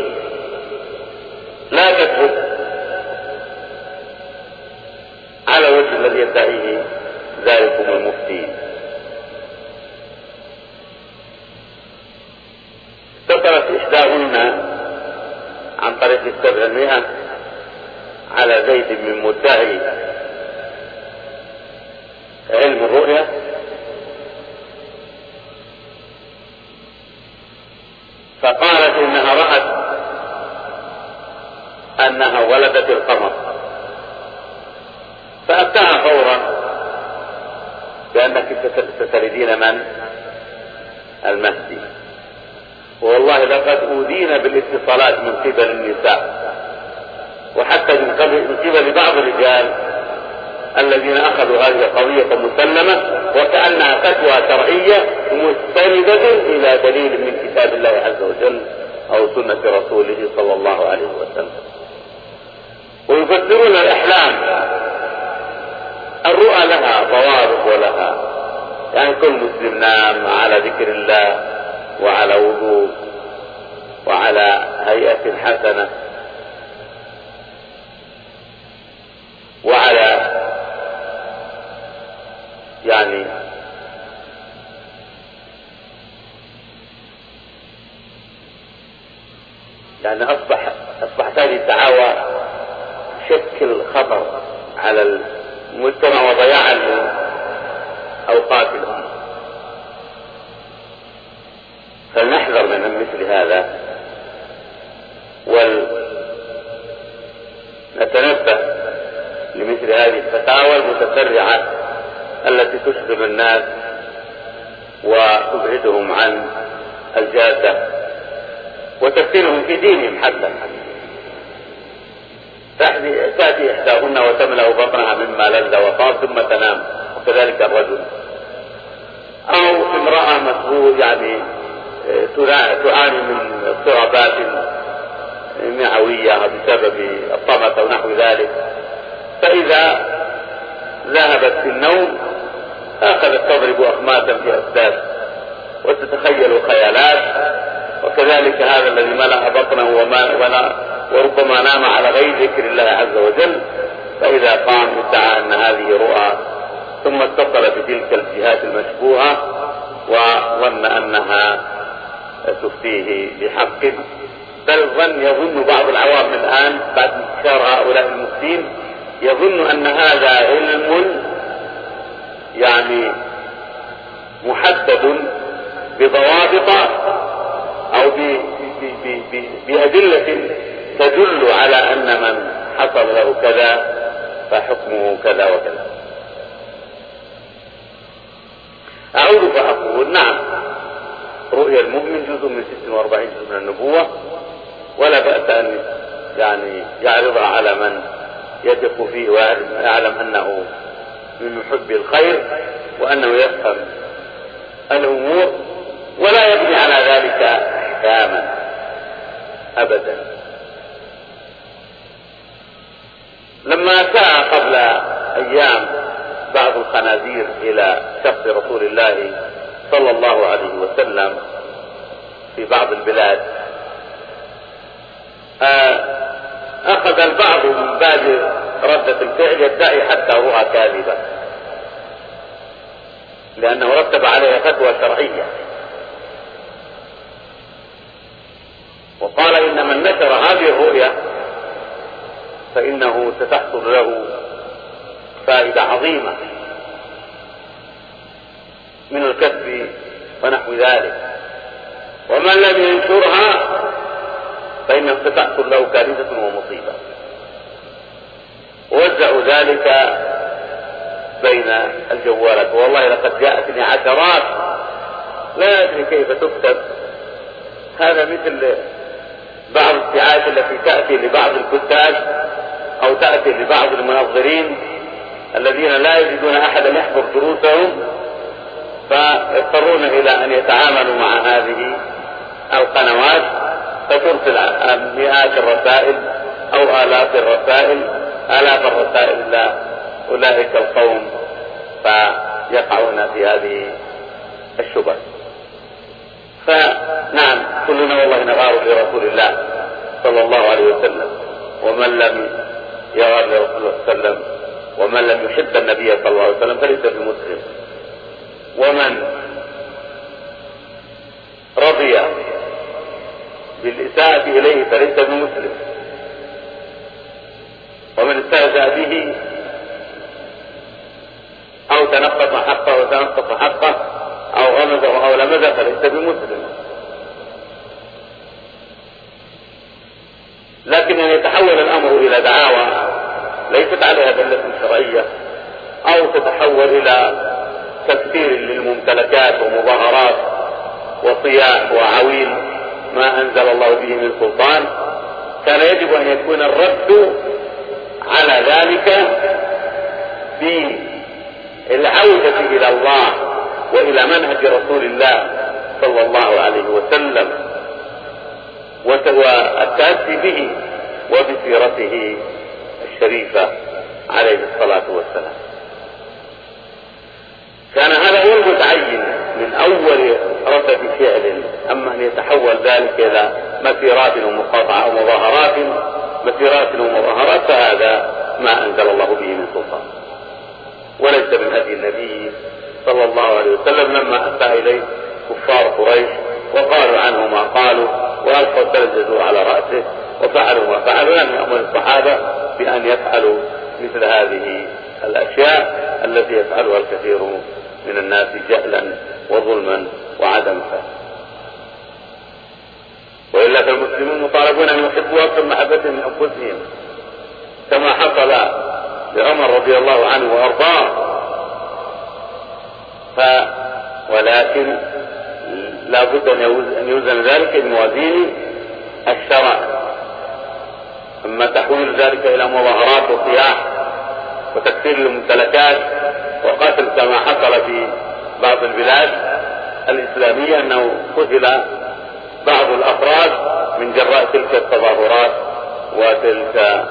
لا تثبت على وجه الذي يدعيه ذلكم المفتي. اتصلت إحداهن عن طريق السبعمائة على زيد من مدعي علم الرؤيا، فقالت إنها رأت أنها ولدت القمر، فأتاها فورا بأنك ستلدين من؟ المهدي. والله لقد أودينا بالاتصالات من قبل النساء وحتى من قبل بعض الرجال الذين أخذوا هذه القضية مسلمة وكأنها فتوى شرعية مستندة إلى دليل من كتاب الله عز وجل أو سنة رسوله صلى الله عليه وسلم. ويفسرون الأحلام الرؤى لها ضوابط ولها، يعني كل مسلم نام على ذكر الله وعلى وضوء وعلى هيئة حسنة وعلى يعني يعني أصبح أصبحت هذه الدعاوى شكل خطر على المجتمع وضياع أوقات الأمة، فلنحذر من مثل هذا ولنتنبه لمثل هذه الفتاوى المتسرعة التي تشغل الناس وتبعدهم عن الجادة وتفتنهم في دينهم. حتى تأتي إحداهن وتملأ بطنها مما لذ وطاب ثم تنام، وكذلك الرجل. أو امرأة مسبوق يعني تعاني من اضطرابات معوية بسبب الطمس أو نحو ذلك، فإذا ذهبت في النوم أخذت تضرب أخماسا في أسداس وتتخيل خيالات، وكذلك هذا الذي ملأ بطنه وما وربما نام على غير ذكر الله عز وجل، فإذا قام ادعى أن هذه رؤى ثم اتصل بتلك الجهات المشبوهة وظن أنها تفتيه بحق، بل ظن يظن بعض العوام الآن بعد انتشار هؤلاء المفتين يظن أن هذا علم يعني محدد بضوابط أو بأدلة تدل على أن من حصل له كذا فحكمه كذا وكذا. أعود فأقول نعم، رؤيا المؤمن جزء من ستة وأربعين جزء من النبوة، ولا بأس أن يعني يعرضها على من يثق فيه ويعلم أنه من محب الخير وأنه يفهم الأمور، ولا يبني على ذلك أحكاما أبدا. لما سعى قبل أيام بعض الخنازير إلى شخص رسول الله صلى الله عليه وسلم في بعض البلاد، أخذ البعض من باب ردة الفعل يدعي حتى رؤى كاذبة، لأنه رتب عليها فتوى شرعية، وقال إن من نشر هذه الرؤيا فإنه ستحصل له فائدة عظيمة من الكسب ونحو ذلك، ومن لم ينشرها فإنه ستحصل له كارثة ومصيبة. ووزعوا ذلك بين الجوالات، والله لقد جاءتني عشرات لا أدري كيف تكتب. هذا مثل بعض الدعايات التي تأتي لبعض الكتاب أو تأتي لبعض المنظرين الذين لا يجدون أحدا يحضر دروسهم، فيضطرون إلى أن يتعاملوا مع هذه القنوات، فترسل مئات الرسائل أو آلاف الرسائل آلاف الرسائل إلى أولئك القوم، فيقعون في هذه الشبه. فنعم كلنا والله نغار لرسول الله صلى الله عليه وسلم، ومن لم يغار لرسول الله صلى الله عليه وسلم ومن لم يحب النبي صلى الله عليه وسلم فليس بمسلم، ومن رضي بالإساءة إليه فليس بمسلم، ومن استهزأ به أو تنقص حقه وتنقص حقه أو غمزه أو لمزه فليس بمسلم. لكن أن يتحول الأمر إلى دعاوى ليست عليها دلة شرعية، أو تتحول إلى تكثير للممتلكات ومظاهرات وصياح وعويل ما أنزل الله به من سلطان، كان يجب أن يكون الرد على ذلك بالعودة إلى الله وإلى منهج رسول الله صلى الله عليه وسلم والتأسي به وبسيرته الشريفة عليه الصلاة والسلام. كان هذا هو المتعين من أول رتب فعل. أما أن يتحول ذلك إلى مسيرات ومقاطعة ومظاهرات مسيرات ومظاهرات فهذا ما أنزل الله به من سلطان، وليس من هدي النبي صلى الله عليه وسلم لما أتى إليه كفار قريش وقالوا عنه ما قالوا وألقوا التلجزوا على رأسه وفعلوا ما فعلوا. لم يأمر الصحابة بأن يفعلوا مثل هذه الأشياء التي يفعلها الكثير من الناس جهلا وظلما وعدم فهم. وإلا فالمسلمون مطالبون أن يحبوا أكثر محبة من أنفسهم، كما حصل لعمر رضي الله عنه وأرضاه. ف ولكن لا بد أن يوزن ذلك بموازين الشرع. أما تحويل ذلك إلى مظاهرات وصياح وتكثير الممتلكات وقتل كما حصل في بعض البلاد الإسلامية أنه قتل بعض الأفراد من جراء تلك التظاهرات وتلك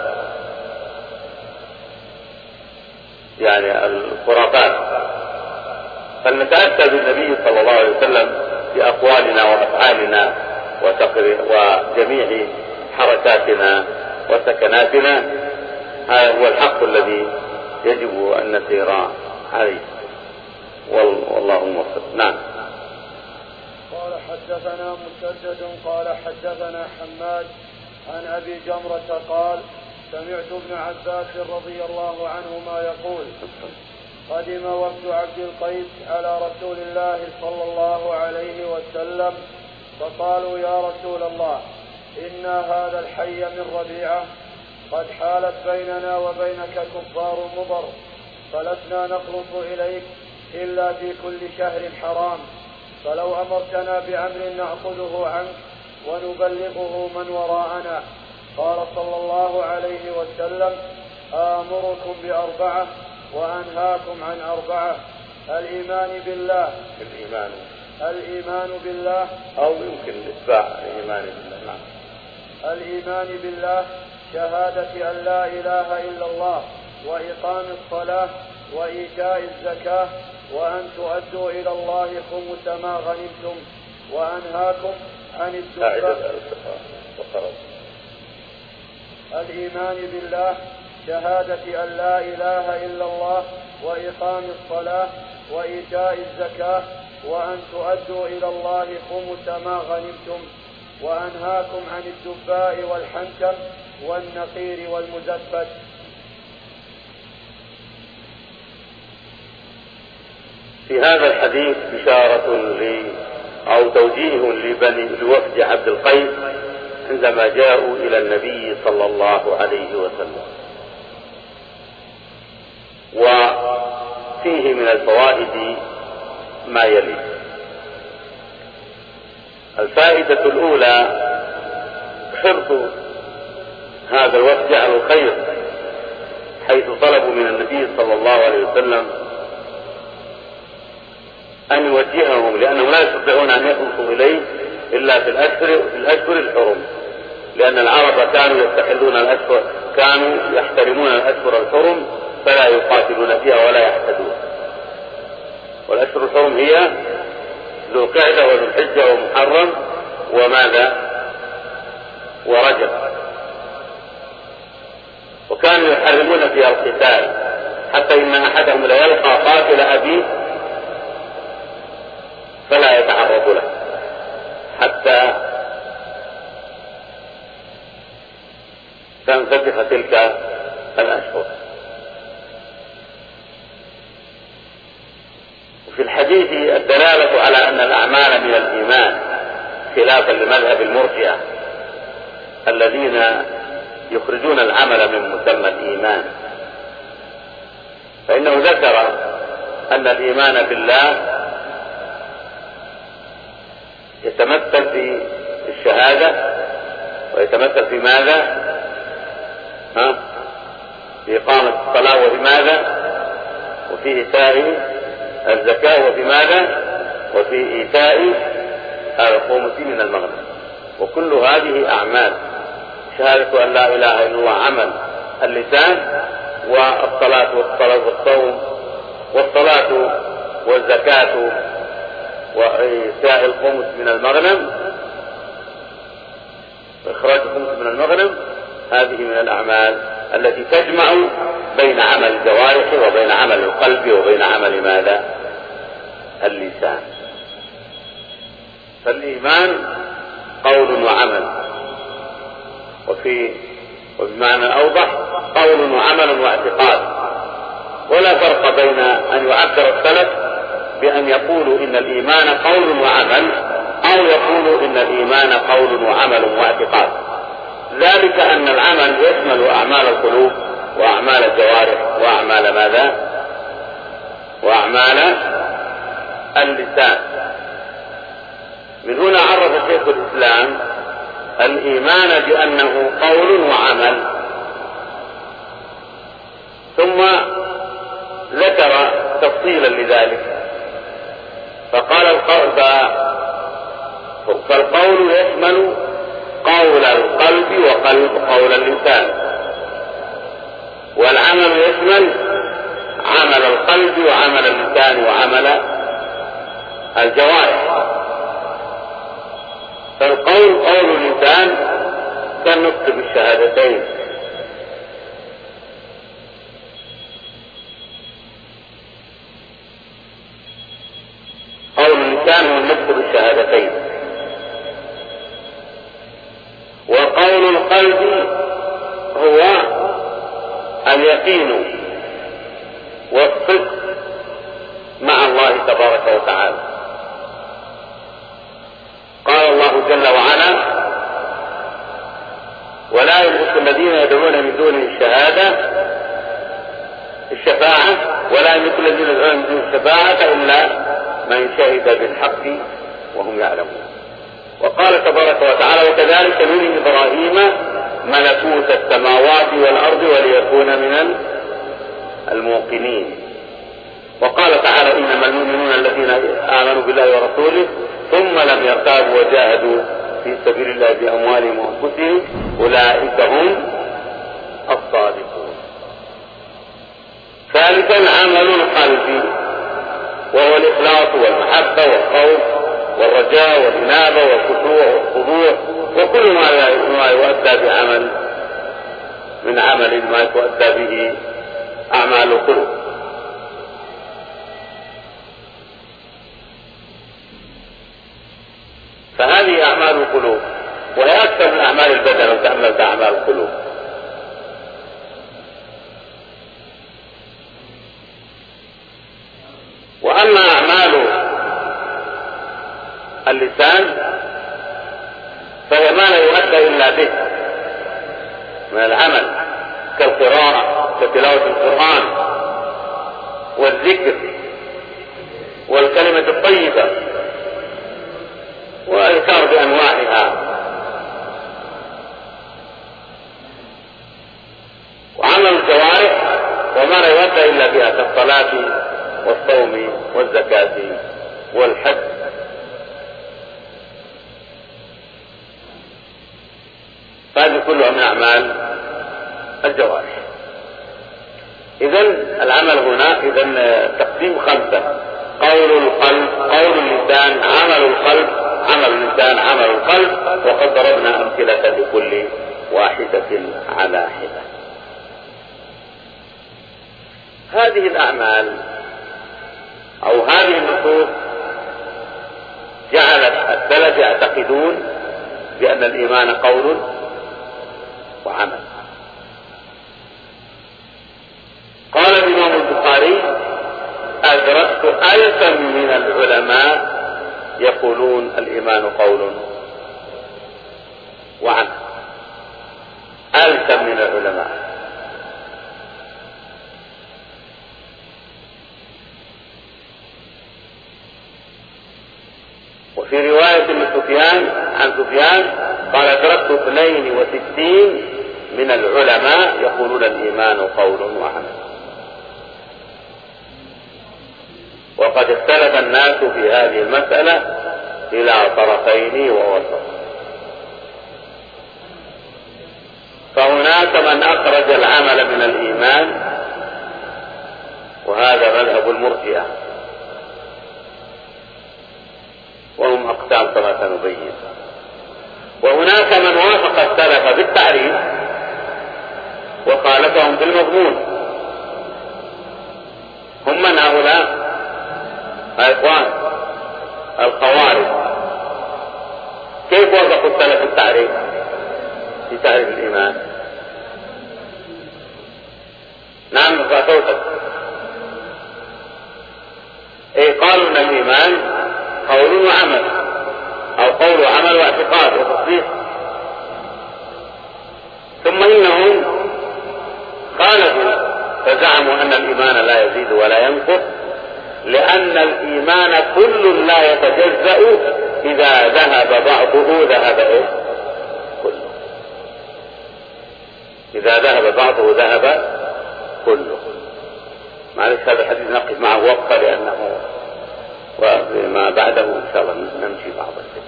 يعني الخرافات. فلنتأسى بالنبي صلى الله عليه وسلم في أقوالنا وأفعالنا وجميع حركاتنا وسكناتنا. هذا هو الحق الذي يجب أن نسير عليه، والله موفق. نعم. قال حدثنا مسدد قال حدثنا حماد عن أبي جمرة قال سمعت ابن عباس رضي الله عنهما يقول قدم وفد عبد القيس على رسول الله صلى الله عليه وسلم فقالوا يا رسول الله إن هذا الحي من ربيعة قد حالت بيننا وبينك كفار مضر، فلسنا نخلص إليك إلا في كل شهر حرام، فلو أمرتنا بأمر نأخذه عنك ونبلغه من وراءنا. قال صلى الله عليه وسلم: آمركم بأربعة وأنهاكم عن أربعة: الإيمان بالله الإيمان الإيمان بالله أو يمكن إتباع الإيمان بالله. نعم. الإيمان بالله شهادة أن لا إله إلا الله، وإقام الصلاة، وإيتاء الزكاة، وأن تؤدوا إلى الله خمس ما غنمتم. وأنهاكم عن الدباء. الإيمان بالله شهادة أن لا إله إلا الله، وإقام الصلاة، وإيتاء الزكاة، وأن تؤدوا إلى الله خمس ما غنمتم. وأنهاكم عن الدباء والحنتم والنقير والمزفت. في هذا الحديث إشارة لي أو توجيه لبني لوفد عبد القيس عندما جاءوا إلى النبي صلى الله عليه وسلم، وفيه من الفوائد ما يلي. الفائدة الأولى حرص هذا الوفد على الخير، حيث طلبوا من النبي صلى الله عليه وسلم أن يوجههم، لأنهم لا يستطيعون أن يخلصوا إليه إلا في الأشهر في الأشهر الحرم، لأن العرب كانوا يستحلون الأشهر، كانوا يحترمون الأشهر الحرم فلا يقاتلون فيها ولا يحتدون. والأشهر الحرم هي ذو القعدة وذو الحجة ومحرم وماذا ورجب، وكانوا يحرمون فيها القتال، حتى إن أحدهم لا يلقى قاتل أبيه فلا يتعرض له حتى تنفتح تلك الأشهر. وفي الحديث الدلالة على أن الأعمال من الإيمان، خلافا لمذهب المرجئة الذين يخرجون العمل من مسمى الإيمان، فإنه ذكر أن الإيمان بالله يتمثل في الشهادة، ويتمثل في ماذا؟ ها؟ في إقامة الصلاة، وفي ماذا؟ وفي إيتاء الزكاة، وفي ماذا؟ وفي إيتاء الخمس من المغنم. وكل هذه أعمال. شهادة أن لا إله إلا الله عمل اللسان، والصلاة والصلاة والصوم والصلاة والزكاة وإيتاء الخمس من المغنم، وإخراج الخمس من المغنم، هذه من الأعمال التي تجمع بين عمل الجوارح وبين عمل القلب وبين عمل ماذا؟ اللسان. فالإيمان قول وعمل، وفي وبمعنى أوضح قول وعمل واعتقاد. ولا فرق بين أن يعبر السلف بأن يقولوا إن الإيمان قول وعمل، أو يقولوا إن الإيمان قول وعمل واعتقاد. ذلك أن العمل يشمل أعمال القلوب وأعمال الجوارح وأعمال ماذا؟ وأعمال اللسان. من هنا عرف شيخ الإسلام الإيمان بأنه قول وعمل، ثم ذكر تفصيلا لذلك فقال القول فالقول يشمل قول القلب وقلب قول اللسان، والعمل يشمل عمل القلب وعمل اللسان وعمل الجوارح. فالقول قول اللسان كالنطق بالشهادتين، قول اللسان هو النطق بالشهادتين، وقول القلب هو اليقين والصدق مع الله تبارك وتعالى. قال الله جل وعلا: ولا يملك الذين يدعون من دونه الشهادة الشفاعة ولا يملك الذين يدعون من دونه الشفاعة إلا من شهد بالحق وهم يعلمون. وقال تبارك وتعالى: وكذلك نري إبراهيم ملكوت السماوات والأرض وليكون من الموقنين. وقال تعالى إنما المؤمنون الذين آمنوا بالله ورسوله ثم لم يرتابوا وجاهدوا في سبيل الله بأموالهم وأنفسهم أولئك هم الصادقون. ثالثا عمل القلب وهو الإخلاص والمحبة والخوف والرجاء والإنابة والخشوع والخضوع وكل ما يؤدى بعمل من عمل ما يؤدى به أعمال القلوب. فهذه أعمال القلوب وهي أكثر من أعمال البدن لو تأملت أعمال القلوب. وأما أعمال اللسان فهي ما لا يؤدى إلا به من العمل كالقراءة كتلاوة القرآن والذكر والكلمة الطيبة والإذكار بأنواعها. وعمل الجوارح وما لا يؤدى إلا بها كالصلاة والصوم والزكاة والحج. هذه كلها من أعمال الجوارح. إذن العمل هنا إذن تقسيم خمسة: قول القلب، قول اللسان، عمل القلب، عمل اللسان، عمل القلب. وقد ضربنا أمثلة لكل واحدة على حدة. هذه الأعمال أو هذه النصوص جعلت السلف يعتقدون بأن الإيمان قول وعمل. قال الإمام البخاري: أدركت ألفا من العلماء يقولون الإيمان قول وعمل. ألفا من العلماء. وفي رواية لسفيان عن سفيان قال: أدركت اثنين وستين من العلماء يقولون الإيمان قول وعمل. وقد اختلف الناس في هذه المسألة إلى طرفين ووسط. فهناك من أخرج العمل من الإيمان وهذا مذهب المرجئة، وهم أقسام كما سنبين. وهناك من وافق السلف بالتعريف وخالفهم بالمضمون. هم من هؤلاء؟ إخوان الخوارج. كيف وافقوا السلف التعريف في تعريف الإيمان؟ نعم فاتوتك. إيه قالوا أن الإيمان قول وعمل أو قول وعمل واعتقاد وتصديق. ثم إنهم خالفوا فزعموا أن الإيمان لا يزيد ولا ينقص، لأن الإيمان كل لا يتجزأ، إذا ذهب بعضه ذهب إيه؟ كله. إذا ذهب بعضه ذهب كله. معلش هذا الحديث نقف معه وقفة لأنه وما بعده إن شاء الله نمشي بعض الشيء.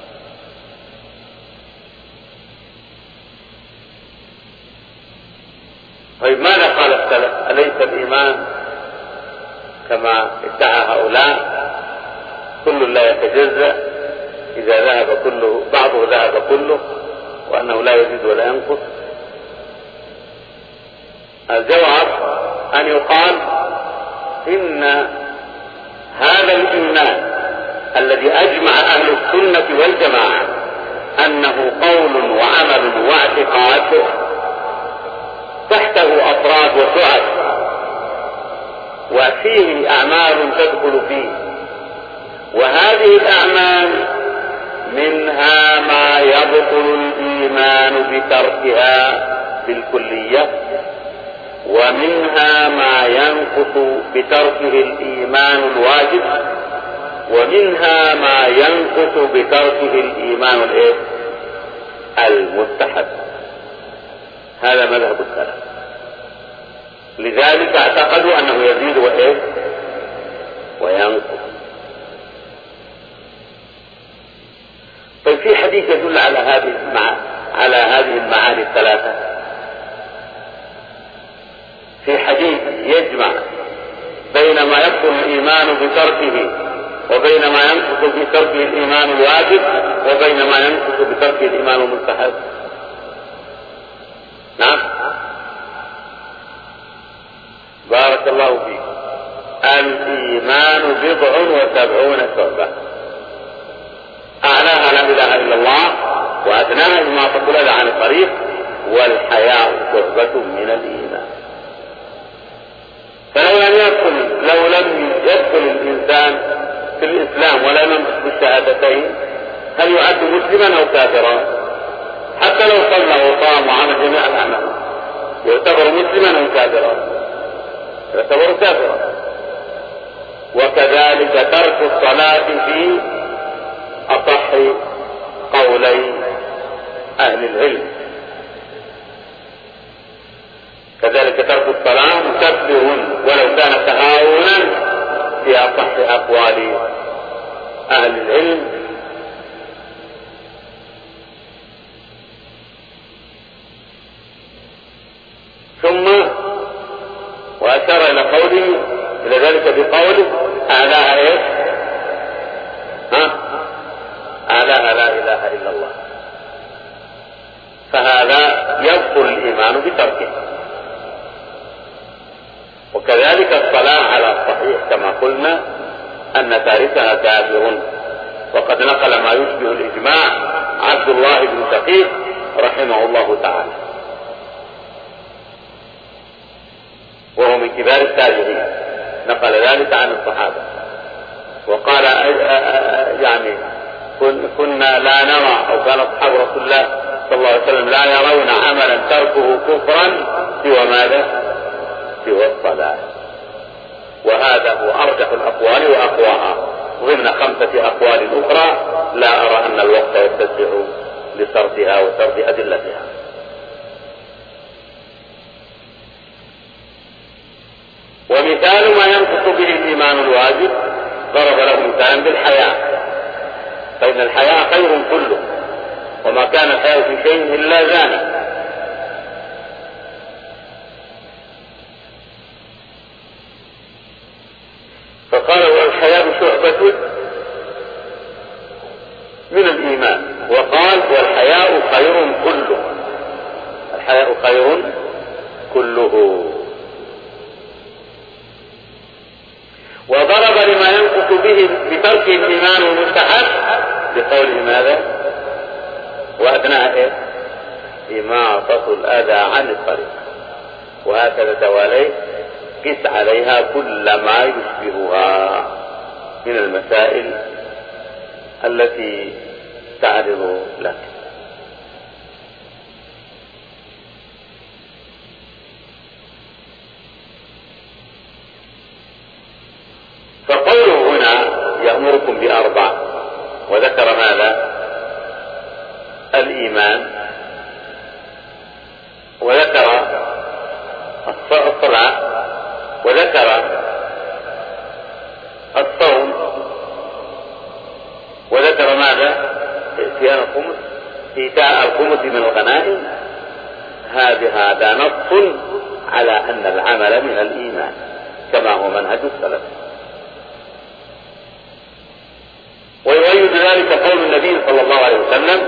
طيب ماذا قال السلف؟ أليس الإيمان كما ادعى هؤلاء كل لا يتجزأ، إذا ذهب كله بعضه ذهب كله، وأنه لا يزيد ولا ينقص؟ الجواب أن يقال إن هذا الإيمان الذي أجمع أهل السنة والجماعة أنه قول وعمل واعتقاد تحته أفراد وشعب، وفيه أعمال تدخل فيه. وهذه الأعمال منها ما يبطل الإيمان بتركها بالكلية، ومنها ما ينقص بتركه الإيمان الواجب، ومنها ما ينقص بتركه الإيمان الايه؟ المستحب. هذا مذهب السلف، لذلك اعتقدوا أنه يزيد وإيه وينقص. طيب في حديث يدل على هذه المع... على هذه المعاني الثلاثة، في حديث يجمع بين ما يبطل الإيمان بتركه وبين ما ينقص بتركه الإيمان الواجب وبين ما ينقص بتركه الإيمان المستحب. نعم، بارك الله فيك. الإيمان بضع وسبعون شعبة، أعلاها لا إله إلا الله وأدناها إماطة الأذى عن الطريق، والحياء شعبة من الإيمان. فلو لم يدخل لو لم يدخل الإنسان في الإسلام ولا ينطق بالشهادتين هل يعد مسلما أو كافرا؟ حتى لو صلى وصام وعمل جميع الأعمال يعتبر مسلما أو كافرا؟ يعتبر كافرا. وكذلك ترك الصلاة في أصح قولي أهل العلم، كذلك ترك الصلاة مكفر ولو كان تهاونا في أصح أقوال أهل العلم. ثم وأشار إلى قوله إلى ذلك بقوله أعلاها إيش؟ ها؟ أعلاها لا إله إلا الله. فهذا يبطل الإيمان بتركه. وكذلك الصلاة على الصحيح كما قلنا أن تاركها كافر، وقد نقل ما يشبه الإجماع عبد الله بن شقيق رحمه الله تعالى، وهو من كبار التابعين، نقل ذلك عن الصحابة وقال يعني كنا لا نرى أو كان أصحاب رسول الله صلى الله عليه وسلم لا يرون عملا تركه كفرا سوى ماذا؟ سوى الصلاة. وهذا هو أرجح الأقوال وأقواها ضمن خمسة أقوال أخرى لا أرى أن الوقت يتسع لسردها وسرد أدلتها. ومثال ما ينقص به الإيمان الواجب ضرب له مثالا بالحياء، فإن الحياء خير كله، وما كان الحياء في شيء إلا زانه. فقال والحياء شعبة من الإيمان، وقال والحياء خير كله، الحياء خير كله. وضرب لما ينقص به بترك الإيمان المستحب بقوله ماذا؟ وأدناها إيه؟ إماطة الأذى عن الطريق. وهكذا تواليه قس عليها كل ما يشبهها من المسائل التي تعرض لك. فقوله هنا يأمركم بأربع، وذكر ماذا؟ الإيمان، وذكر الصلاة، وذكر الصوم، وذكر ماذا؟ ائتيان الخمس، إيتاء الخمس من الغنائم. هذا هذا نص على أن العمل من الإيمان كما هو منهج السلف. ويؤيد ذلك قول النبي صلى الله عليه وسلم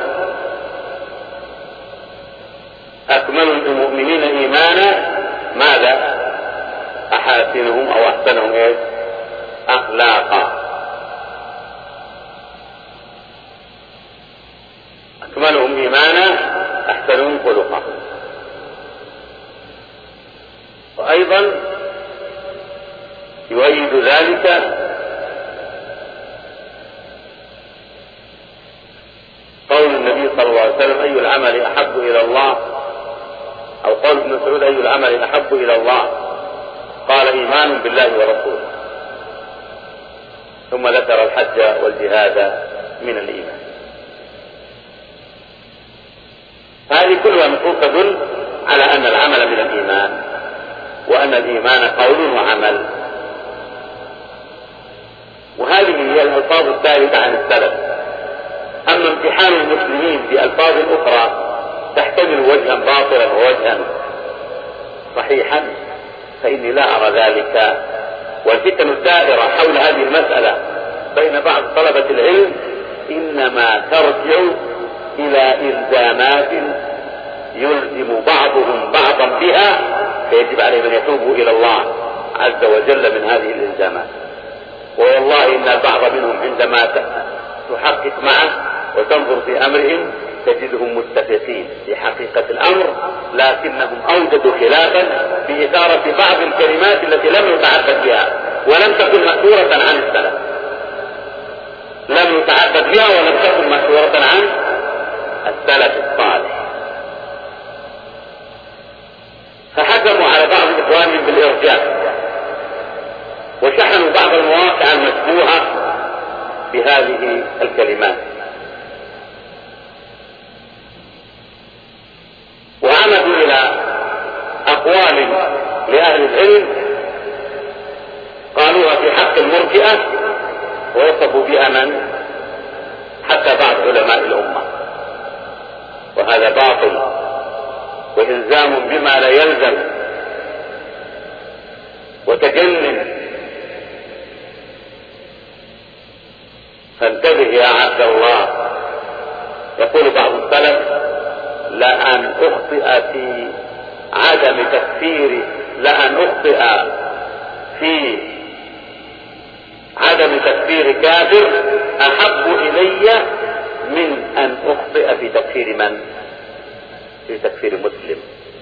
أكمل المؤمنين إيمانا ماذا؟ أحاسنهم أو أحسنهم إيه؟ أخلاقا. أكملهم إيمانا أحسنهم خلقا. وأيضا يؤيد ذلك قول النبي صلى الله عليه وسلم أي العمل أحب إلى الله، أو قول ابن مسعود أي العمل أحب إلى الله؟ قال إيمان بالله ورسوله، ثم ذكر الحج والجهاد من الإيمان. هذه كلها نصوص تدل على أن العمل من الإيمان، وأن الإيمان قول وعمل. وهذه هي الألفاظ الثابتة عن السلف. أما امتحان المسلمين بألفاظ أخرى تحتمل وجها باطلا ووجها صحيحا فإني لا أرى ذلك. والفتن الدائرة حول هذه المسألة بين بعض طلبة العلم إنما ترجع إلى إلزامات يلزم بعضهم بعضا بها، فيجب عليهم أن يتوبوا إلى الله عز وجل من هذه الإلزامات. والله إن البعض منهم عندما تحقق معه وتنظر في أمرهم تجدهم متفقين في حقيقة الأمر، لكنهم أوجدوا خلافا في إثارة بعض الكلمات التي لم يتعبد بها ولم تكن مأثورة عن السلف، لم يتعبد بها ولم تكن مأثورة عن السلف الصالح، فحكموا على بعض إخوانهم بالإرجاء وشحنوا بعض المواقع المشبوهة بهذه الكلمات، وعمدوا إلى أقوال لأهل العلم قالوها في حق المرجئة ووصفوا بها من حتى بعض علماء الأمة، وهذا باطل وإلزام بما لا يلزم وتجنن. فانتبه يا عبد الله. يقول بعض السلف لأن أخطئ في عدم تكفير لأن أخطئ في عدم تكفير كافر أحب إلي من أن أخطئ في تكفير من؟ في تكفير مسلم.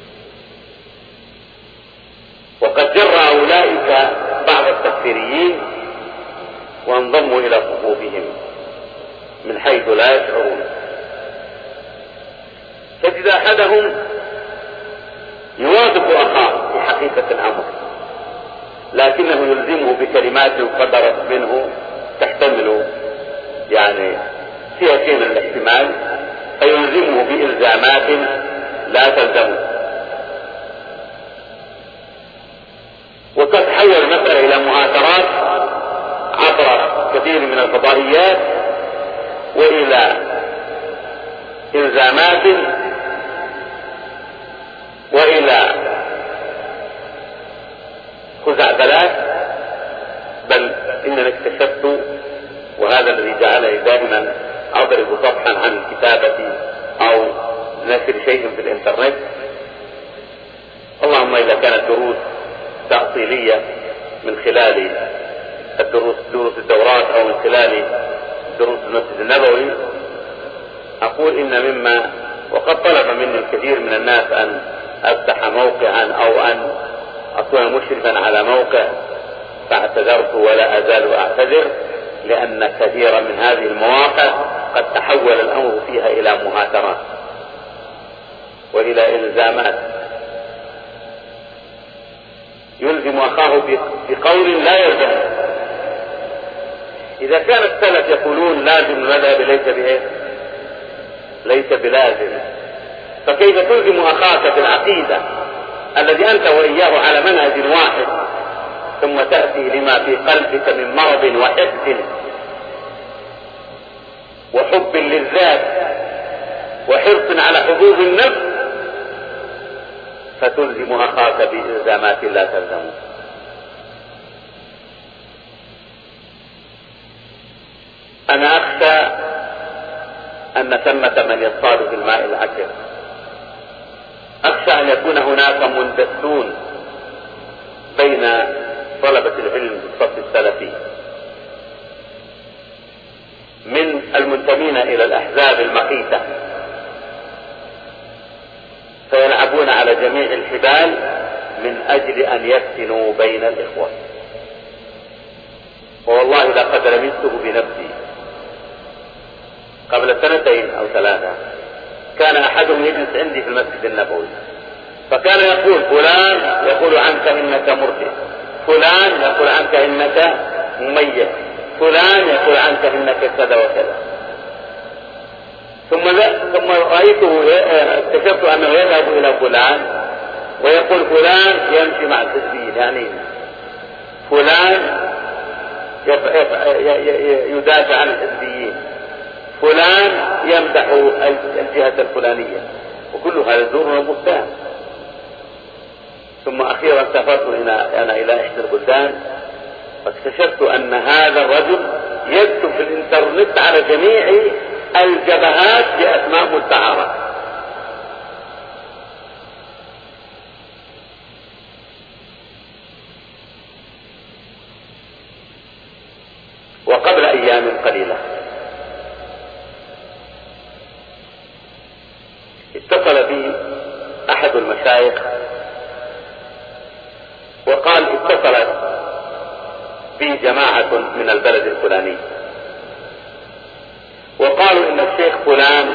وقد جرى أولئك بعض التكفيريين وانضموا إلى صفوفهم من حيث لا يشعرون. تجد أحدهم يوافق أخاه في حقيقة الأمر، لكنه يلزمه بكلمات قدرت منه تحتمل يعني فيها شيء من الاحتمال، فيلزمه بإلزامات لا تلزمه. وقد حول المسألة إلى مؤاترات عبر كثير من الفضائيات وإلى إلزامات وإلى خزعبلات. بل إنني اكتشفت، وهذا الذي جعلني دائما أضرب صفحا عن الكتابة أو نشر شيء في الإنترنت، اللهم إذا كانت دروس تأصيلية من خلال الدروس دروس الدورات أو من خلال دروس المسجد النبوي، أقول إن مما وقد طلب مني الكثير من الناس أن أفتح موقعا أو أن أكون مشرفا على موقع، فاعتذرت ولا أزال أعتذر، لأن كثيرا من هذه المواقع قد تحول الأمر فيها إلى مهاترات وإلى إلزامات. يلزم أخاه بقول لا يلزم. إذا كان السلف يقولون لازم المذهب ليس بإيه؟ ليس بلازم، فكيف تلزم أخاك في العقيدة الذي أنت وإياه على منهج واحد، ثم تأتي لما في قلبك من مرض وحقد وحب للذات وحرص على حظوظ النفس، فتلزم أخاك بإلزامات لا تلزمه. أنا أخشى أن ثمة من يصطاد في الماء العكر، أخشى أن يكون هناك مندسون بين طلبة العلم في الصف السلفي من المنتمين إلى الأحزاب المقيتة، فيلعبون على جميع الحبال من أجل أن يفتنوا بين الإخوة. والله لقد لمسته بنفسي قبل سنتين أو ثلاثة. كان أحدهم يجلس عندي في المسجد النبوي، فكان يقول فلان يقول عنك إنك مرجئ، فلان يقول عنك إنك مميز، فلان يقول عنك إنك كذا وكذا. ثم ثم رأيته اكتشفت أنه يذهب إلى فلان ويقول فلان يمشي مع الحزبيين، يعني فلان يدافع عن الحزبيين، فلان يمدح الجهة الفلانية، وكل هذا زور وبهتان. ثم أخيرا سافرت أنا إلى إحدى البلدان فاكتشفت أن هذا الرجل يكتب في الإنترنت على جميع الجبهات بأسماء مستعارة. وقبل أيام قليلة اتصل بي أحد المشايخ وقال اتصلت بي جماعة من البلد الفلاني وقالوا إن الشيخ فلان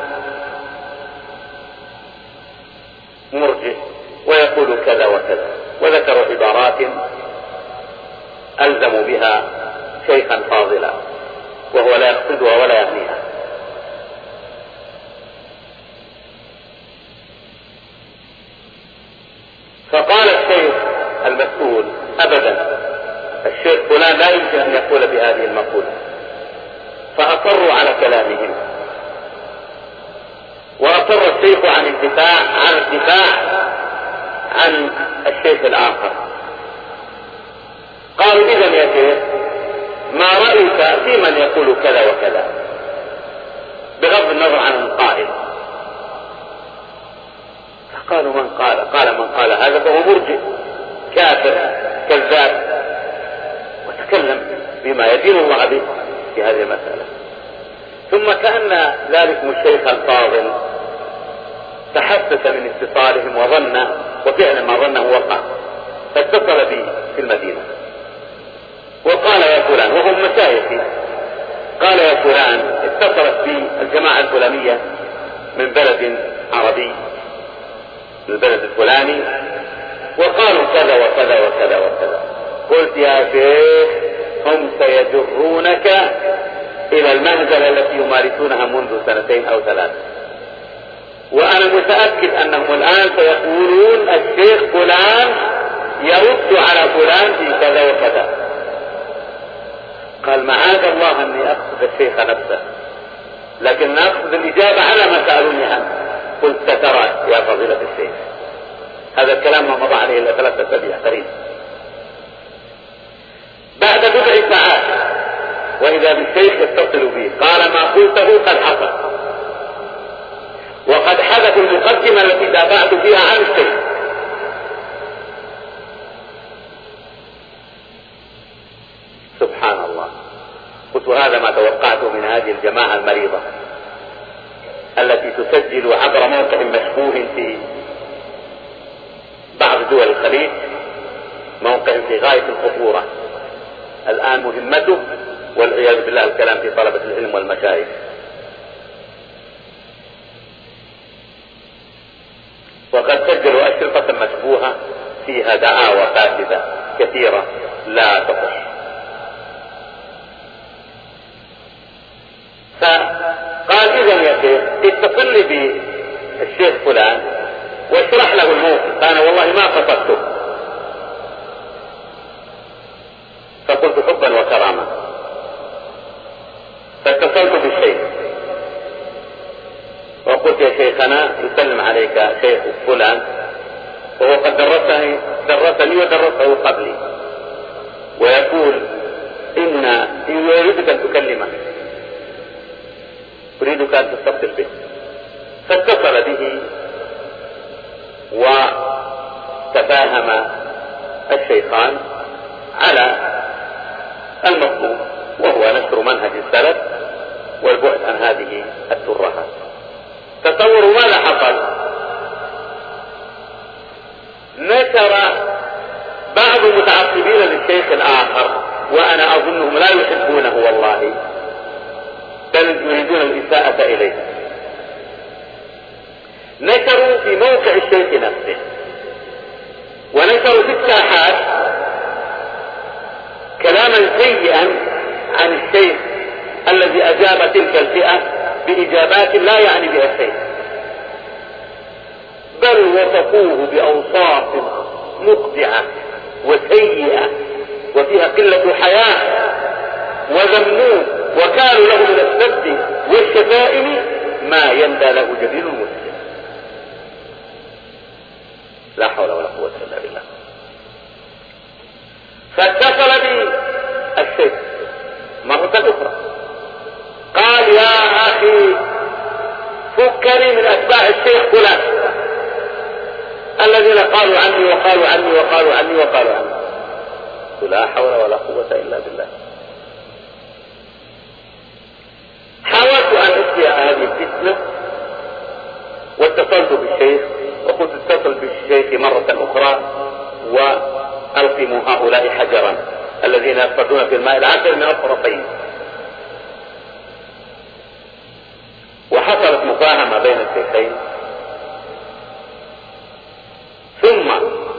مرجئ ويقول كذا وكذا، وذكروا عبارات ألزموا بها شيخا فاضلا وهو لا يقصدها ولا يعنيها. فقال الشيخ المسؤول أبدا، الشيخ فلان لا يمكن أن يقول بهذه المقولة. فأصروا على كلامهم، وأصر الشيخ عن الدفاع عن الدفاع عن الشيخ الآخر. قالوا إذن يا شيخ ما رأيك في من يقول كذا وكذا بغض النظر عن القائل؟ فقالوا من قال قال من قال هذا فهو مرجئ كافر كذاب، وتكلم بما يدين الله به في هذه المسألة. ثم كأن ذلكم الشيخ الفاضل تحسس من اتصالهم وظن، وفعلا ما ظنه وقع، فاتصل بي في المدينة وقال يا فلان، وهم مشايخي، قال يا فلان اتصلت بي الجماعة الفلانية من بلد عربي من البلد الفلاني وقالوا كذا وكذا وكذا وكذا. قلت يا شيخ هم سيجرونك إلى المهزلة التي يمارسونها منذ سنتين أو ثلاثة، وأنا متأكد أنهم الآن سيقولون الشيخ فلان يرد على فلان في كذا وكذا. قال معاذ الله أني أقصد الشيخ نفسه، لكن أقصد الإجابة على ما سألوني عنه. قلت ترى يا فضيلة الشيخ هذا الكلام ما مضى عليه إلا ثلاثة أسابيع قريب. بعد بضع ساعات وإذا بالشيخ يتصل بي قال ما قلته قد حصل، وقد حدث المقدمة التي تابعت فيها عن الشيخ. سبحان الله. قلت هذا ما توقعته من هذه الجماعة المريضة التي تسجل عبر موقع مشبوه في بعض دول الخليج، موقع في غاية الخطورة الآن مهمته والعياذ بالله الكلام في طلبة العلم والمشايخ. وقد سجلوا أشرطة مشبوهة فيها دعاوى فاسدة كثيرة لا تصح. فقال إذن يا شيخ اتصل لي بالشيخ فلان واشرح له الموقف، أنا والله ما قصدته. فقلت حبا وكرامة، فاتصلت بالشيخ وقلت يا شيخنا يسلم عليك شيخ فلان وهو قد درسني درسني ودرسه قبلي، ويقول إن يريدك أن تكلمه، أريدك أن تتصل به. فاتصل به وتفاهم الشيخان على المطلوب، وهو نشر منهج السلف والبعد عن هذه الترهات. تصوروا ماذا حصل؟ نشر بعض المتعصبين للشيخ الآخر، وأنا أظنهم لا يحبونه والله، بل يريدون الإساءة إليه، نشروا في موقع الشيخ نفسه ونشروا في الساحات كلاما سيئا عن الشيخ الذي أجاب تلك الفئة بإجابات لا يعني بها الشيء، بل بل وصفوه بأوصاف مقطعة وسيئة وفيها قلة حياء وذموه، وكانوا له من السب والشتائم ما يندى له جبين المسلم. لا حول ولا قوة إلا بالله. فاتصل بي الشيخ مرة أخرى قال يا أخي فكني من أتباع الشيخ فلان الذين قالوا عني وقالوا عني وقالوا عني وقالوا عني. لا حول ولا قوة إلا بالله. حاولت أن أحيي هذه الفتنة واتصلت بالشيخ وقلت اتصل بالشيخ مرة أخرى وألقموا هؤلاء حجرا الذين يصطادون في الماء العذب من الطرفين. وحصلت مفاهمة بين الشيخين، ثم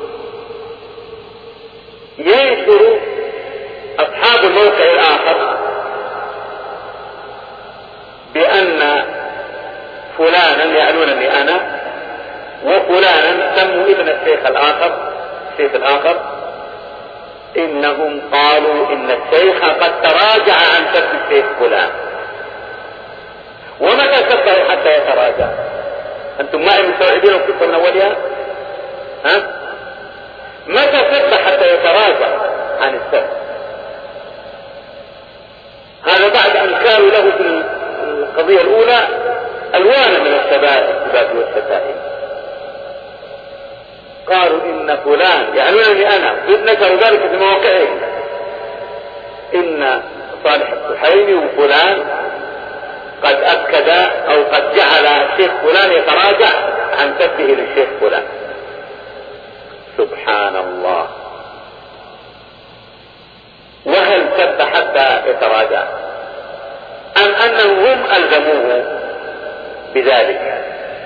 ينشر أصحاب الموقع الآخر بأن فلانا يعنونني أنا وفلانا سموا ابن الشيخ الآخر الشيخ الآخر إنهم قالوا إن الشيخ قد تراجع عن سب الشيخ فلان. ومتى سبه حتى يتراجع؟ أنتم معي مستوعبين القصة من أولها؟ ها؟ متى سب حتى يتراجع عن السب؟ هذا بعد أن كانوا له في القضية الأولى ألوان من السباب والشتائم. قالوا إن فلان يعنونني أنا، نشروا ذلك في مواقعهم، إن صالح السحيمي وفلان قد أكد أو قد جعل الشيخ فلان يتراجع عن سبه للشيخ فلان. سبحان الله. وهل سب حتى يتراجع أم أنهم هم ألزموه بذلك؟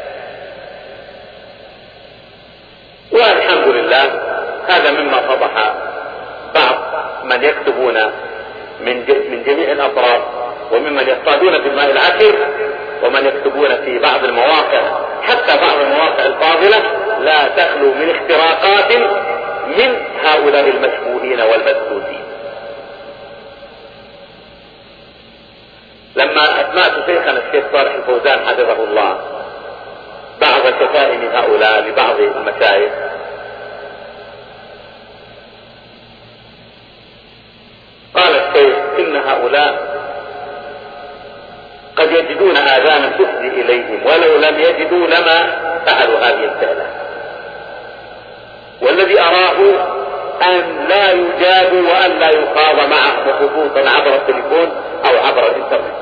والحمد لله هذا مما فضح بعض من يكتبون من من جميع الأطراف، وممن يصطادون في الماء العكر، ومن يكتبون في بعض المواقع، حتى بعض المواقع الفاضلة لا تخلو من اختراقات من هؤلاء المشبوهين والمسدودين. لما أسمعت شيخنا الشيخ صالح الفوزان حفظه الله بعض شتائم هؤلاء لبعض المشايخ، قال الشيخ إن هؤلاء قد يجدون آذانا تفضي إليهم، ولو لم يجدوا لما فعلوا هذه الفعلة. والذي أراه أن لا يجادوا وأن لا يخاض معهم خصوصا عبر التليفون أو عبر الإنترنت.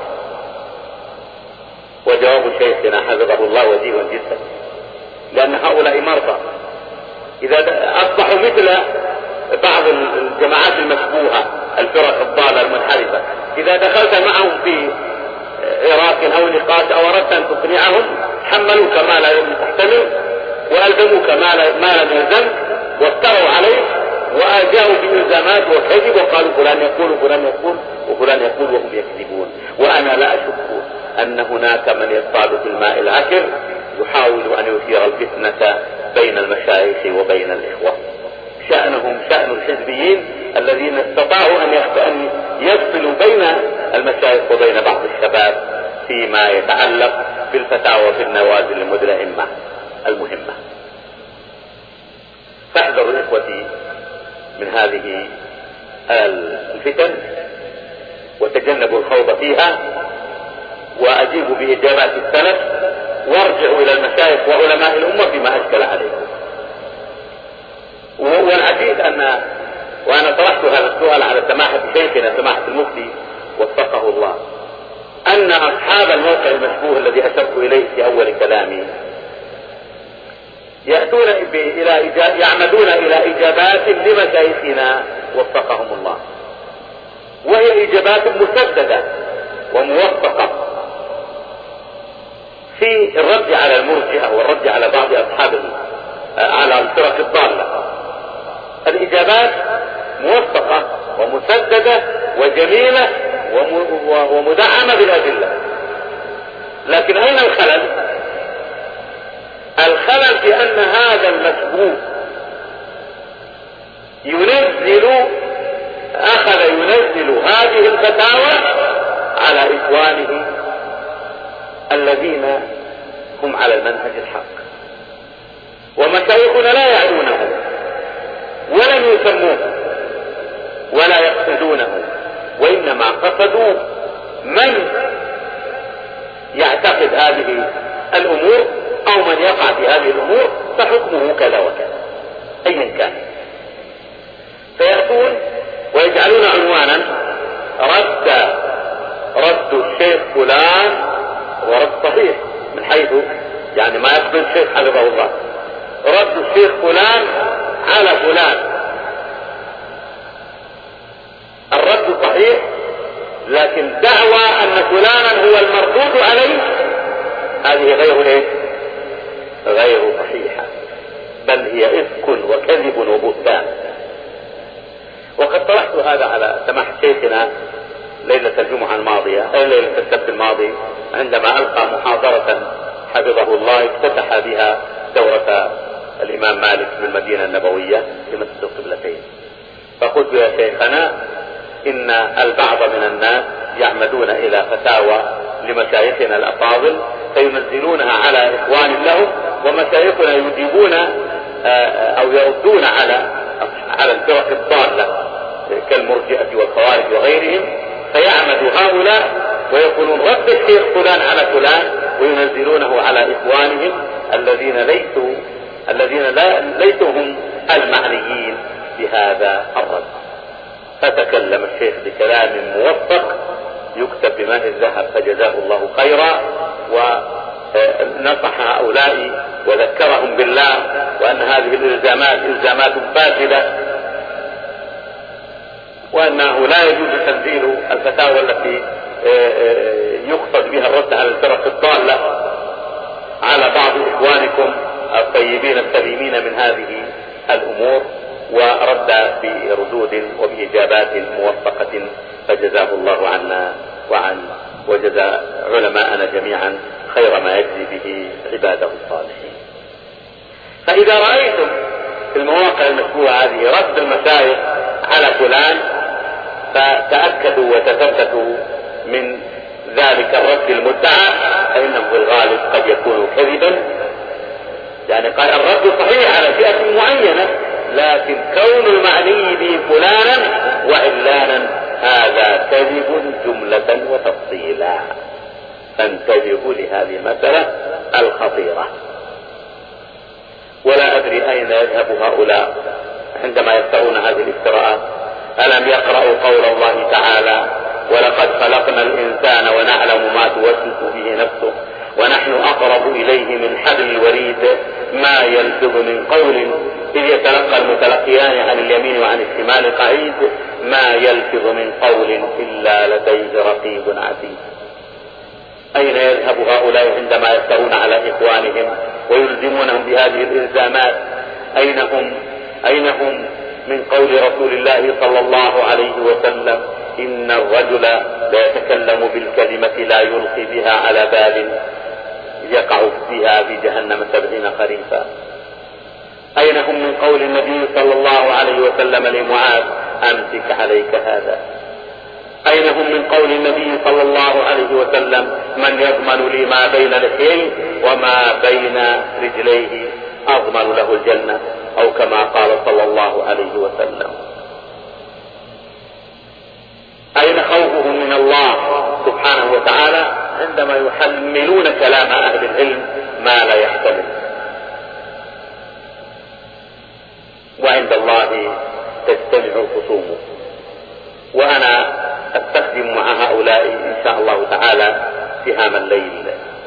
وجواب شيخنا حفظه الله وجيه جدا، لأن هؤلاء مرضى. إذا أصبحوا مثل بعض الجماعات المشبوهة، الفرق الضالة المنحرفة، إذا دخلت معهم في عراق أو نقاش أو أردت أن تقنعهم حملوك ما لا تحتمل وألزموك ما لم يلزم وافتروا عليك وأجاؤوا بإلزامات وكذب وقالوا فلان يقول وفلان يقول وفلان يقول وهم يكذبون. وأنا لا أشك أن هناك من يصطاد في الماء العكر يحاول أن يثير الفتنة بين المشايخ وبين الإخوة. شأنهم شأن الحزبيين الذين استطاعوا أن يفصلوا بين المشايخ وبين بعض الشباب فيما يتعلق بالفتاوى في النوازل المدلهمة المهمة. فاحذروا إخوتي من هذه الفتن وتجنبوا الخوض فيها، وأجيبوا بإجابات السلف، وارجعوا إلى المشايخ وعلماء الأمة فيما أشكل عليكم. والعجيب أن وأنا طرحت هذا السؤال على سماحة شيخنا سماحة المفتي وفقه الله، أن أصحاب الموقع المشبوه الذي أشرت إليه في أول كلامي يأتون إلى يعمدون إلى إجابات لمشايخنا وفقهم الله، وهي إجابات مسددة وموفقة في الرد على المرجئة والرد على بعض أصحابه على الفرق الضالة. الإجابات موفقة ومسددة وجميلة ومدعمة بالأدلة، لكن أين الخلل؟ الخلل في أن هذا المسبوق ينزل أخذ ينزل هذه الفتاوى على إخوانه الذين هم على المنهج الحق، ومشايخنا لا يعلونه ولم يسموه ولا يقصدونه، وإنما قصدوا من يعتقد هذه الأمور أو من يقع في هذه الأمور فحكمه كذا وكذا أيا كان، فيأتون ويجعلون عنوانا رد رد الشيخ فلان ورد صحيح من حيث يعني ما يقصد الشيخ حفظه الله، رد الشيخ فلان على فلان، الرد صحيح، لكن دعوى أن فلانا هو المردود عليه هذه غير ايه غير صحيحة، بل هي إفك وكذب وبهتان. وقد طرحت هذا على سماحة شيخنا ليلة الجمعة الماضية أو ليلة السبت الماضي عندما ألقى محاضرة حفظه الله افتتح بها دورة الإمام مالك في المدينة النبوية في مسجد القبلتين، فقلت يا شيخنا إن البعض من الناس يعمدون إلى فتاوى لمشايخنا الأفاضل فينزلونها على إخوان لهم، ومشايخنا يجيبون أو يردون على على الفرق الضالة كالمرجئة والخوارج وغيرهم، فيعمد هؤلاء ويقولون رد الشيخ فلان على فلان وينزلونه على إخوانهم الذين ليسوا الذين لا ليسوا هم المعنيين بهذا الرد. فتكلم الشيخ بكلام موفق يكتب بماء الذهب فجزاه الله خيرا، ونصح هؤلاء وذكرهم بالله وأن هذه الإلزامات إلزامات فاسدة، وأنه لا يجوز تنزيل الفتاوى التي يقصد بها الرد على الفرق الضالة على بعض إخوانكم الطيبين السليمين من هذه الأمور، ورد بردود وبإجابات موفقة فجزاه الله عنا وعن وجزى علماءنا جميعا خير ما يجزي به عباده الصالحين. فإذا رأيتم في المواقع المشبوهة هذه رد المشايخ على فلان فتأكدوا وتثبتوا من ذلك الرد المدعى، فإنه في الغالب قد يكون كذبا، يعني قال الرد صحيح على فئة معينة، لكن كون المعني به فلانا وعلانا هذا كذب جملة وتفصيلا. فانتبهوا لهذه المسألة الخطيرة. ولا أدري أين يذهب هؤلاء عندما يفترون هذه الافتراءات. ألم يقرأوا قول الله تعالى ولقد خلقنا الإنسان ونعلم ما توسوس به نفسه ونحن أقرب إليه من حبل الوريد ما يلفظ من قول إذ يتلقى المتلقيان عن اليمين وعن الشمال قعيد ما يلفظ من قول إلا لديه رقيب عتيد. أين يذهب هؤلاء عندما يفترون على إخوانهم ويلزمونهم بهذه الإلزامات؟ أين هم أين هم من قول رسول الله صلى الله عليه وسلم إن الرجل لا يتكلم بالكلمة لا يلقي بها على بال يقع بها في جهنم سبعين خريفا؟ أين هم من قول النبي صلى الله عليه وسلم لمعاذ أمسك عليك هذا؟ أين هم من قول النبي صلى الله عليه وسلم من يضمن لي ما بين لحييه وما بين رجليه أضمن له الجنة، أو كما قال صلى الله عليه وسلم؟ أين خوفهم من الله سبحانه وتعالى عندما يحملون كلام أهل العلم ما لا يحتمل؟ وعند الله تجتمع الخصوم. وأنا أستخدم مع هؤلاء إن شاء الله تعالى سهام الليل،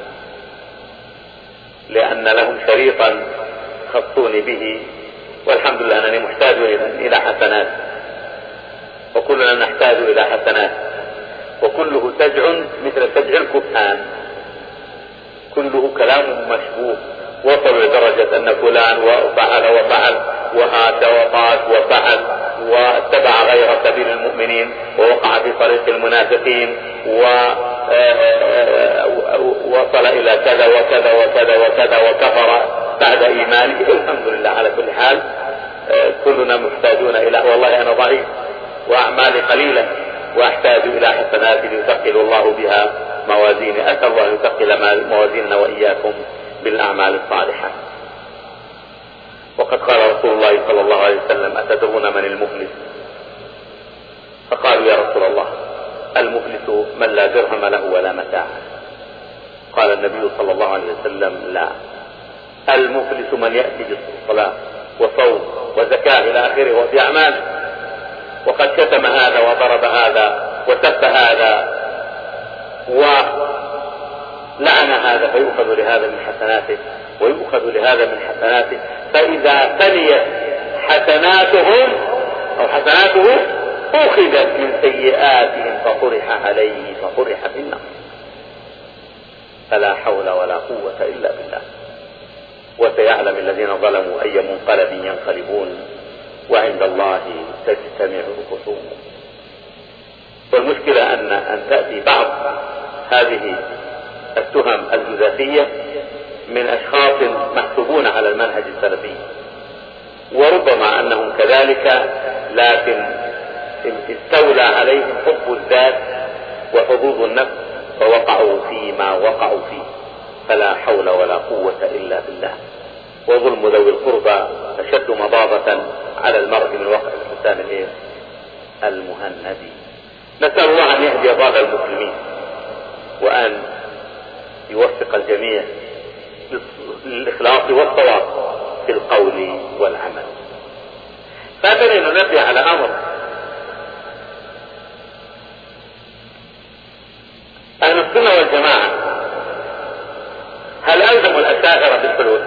لأن لهم شريطا خصوني به، والحمد لله أنني محتاج إلى حسنات، وكلنا نحتاج إلى حسنات، وكله سجع مثل سجع الكهان، كله كلام مشبوه وصل لدرجة أن فلان وفعل وفعل وهات وطاش وفعل واتبع غير سبيل المؤمنين ووقع في طريق المنافقين ووصل إلى كذا وكذا وكذا وكذا وكفر بعد إيمانه. الحمد لله على كل حال، كلنا محتاجون إلى، والله أنا ضعيف وأعمالي قليلة وأحتاج إلى حسنات يثقل الله بها موازيني. أسأل الله يثقل موازيننا وإياكم بالأعمال الصالحة. وقد قال رسول الله صلى الله عليه وسلم: أتدرون من المفلس؟ فقالوا: يا رسول الله، المفلس من لا درهم له ولا متاع. قال النبي صلى الله عليه وسلم: لا، المفلس من يأتي بالصلاة وصوم وزكاة إلى آخره وفي أعمال، وقد شتم هذا وضرب هذا وسب هذا ولعن هذا، فيؤخذ لهذا من حسناته ويؤخذ لهذا من حسناته، فإذا فنيت حسناتهم أو حسناته أخذت من سيئاتهم فطرح عليه فطرح في النار. فلا حول ولا قوة إلا بالله. وسيعلم الذين ظلموا أي منقلب ينقلبون وعند الله تجتمع الخصوم. والمشكلة أن أن تأتي بعض هذه التهم الجزافية من أشخاص محسوبون على المنهج السلفي، وربما أنهم كذلك، لكن استولى عليهم حب الذات وحظوظ النفس فوقعوا فيما وقعوا فيه. فلا حول ولا قوة إلا بالله. وظلم ذوي القربى أشد مضاضة على المرء من وقع الحسان الايه المهندي. نسأل الله أن يهدي ضال المسلمين وأن يوفق الجميع للإخلاص والصواب في القول والعمل. فاتني ننبه على أمر: أهل السنة والجماعة هل ألزموا الأشاعرة بالحلول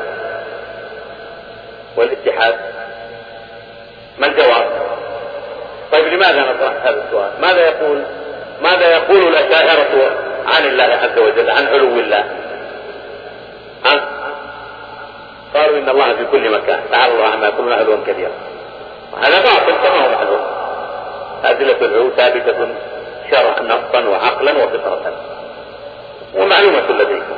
والاتحاد؟ ما الجواب؟ طيب لماذا نطرح هذا السؤال؟ ماذا يقول ماذا يقول الأشاعرة عن الله عز وجل، عن علو الله؟ ها؟ قالوا إن الله في كل مكان، تعالى الله عما يقولون علوا كبيرا. هذا باطل كما هو معلوم. أدلة العلو ثابتة شرعا نصا وعقلا وفطرة ومعلومة لديكم.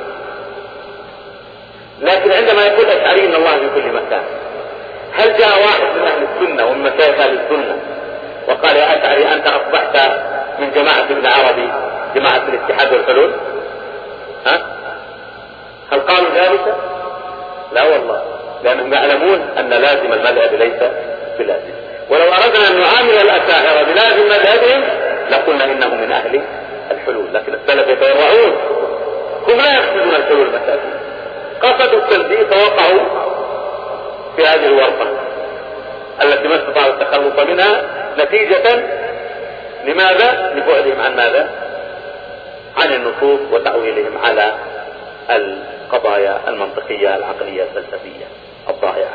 لكن عندما يقول الأشعري إن الله في كل مكان، هل جاء واحد من أهل السنة ومن مشايخ أهل السنة وقال: يا أشعري أنت أصبحت من جماعة ابن عربي، جماعة الاتحاد والحلول؟ ها؟ هل قالوا ذلك؟ لا والله، لأنهم يعلمون أن لازم المذهب ليس بلازم. ولو أردنا أن نعامل الأشاعرة بلازم مذهبهم لقلنا إنهم من أهل الحلول. لكن السلف يتورعون، هم لا يقصدون الحلول المساجد، قصدوا التلبيس فوقعوا في هذه الورطة التي ما استطاعوا التخلص منها نتيجة لماذا؟ لبعدهم عن ماذا؟ عن النصوص وتأويلهم على القضايا المنطقية العقلية الفلسفية الضائعة.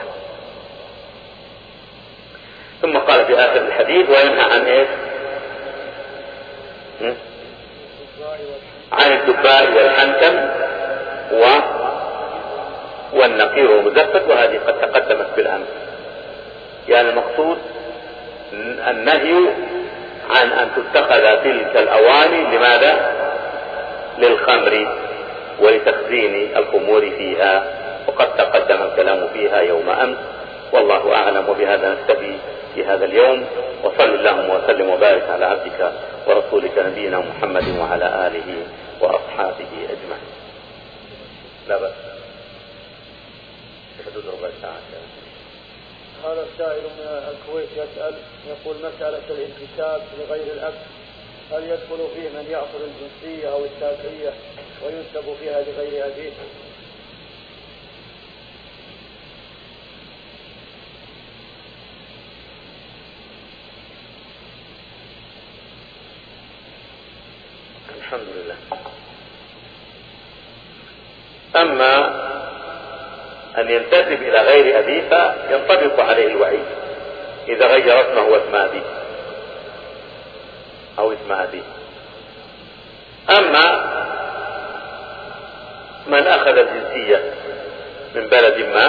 ثم قال في آخر الحديث: وينهى عن ايش؟ عن الدباء والحنتم و والنقير والمزفت، وهذه قد تقدمت بالأمس. يعني المقصود النهي عن أن تتخذ تلك الأواني لماذا؟ للخمر ولتخزين الخمور فيها، وقد تقدم الكلام فيها يوم أمس، والله أعلم. وبهذا نكتفي في هذا اليوم، وصل اللهم وسلم وبارك على عبدك ورسولك نبينا محمد وعلى آله وأصحابه أجمعين. لا بأس، حدود ربع ساعة. هذا السائل من الكويت يسأل، يقول: مسألة الانتساب لغير الأب هل يدخل فيه من يأخذ الجنسية أو التابعية وينسب فيها لغير أبيه؟ الحمد لله. أما أن ينتسب إلى غير أبيه فينطبق عليه الوعيد إذا غير اسمه واسم أبيه أو اسم أبيه. أما من أخذ الجنسية من بلد ما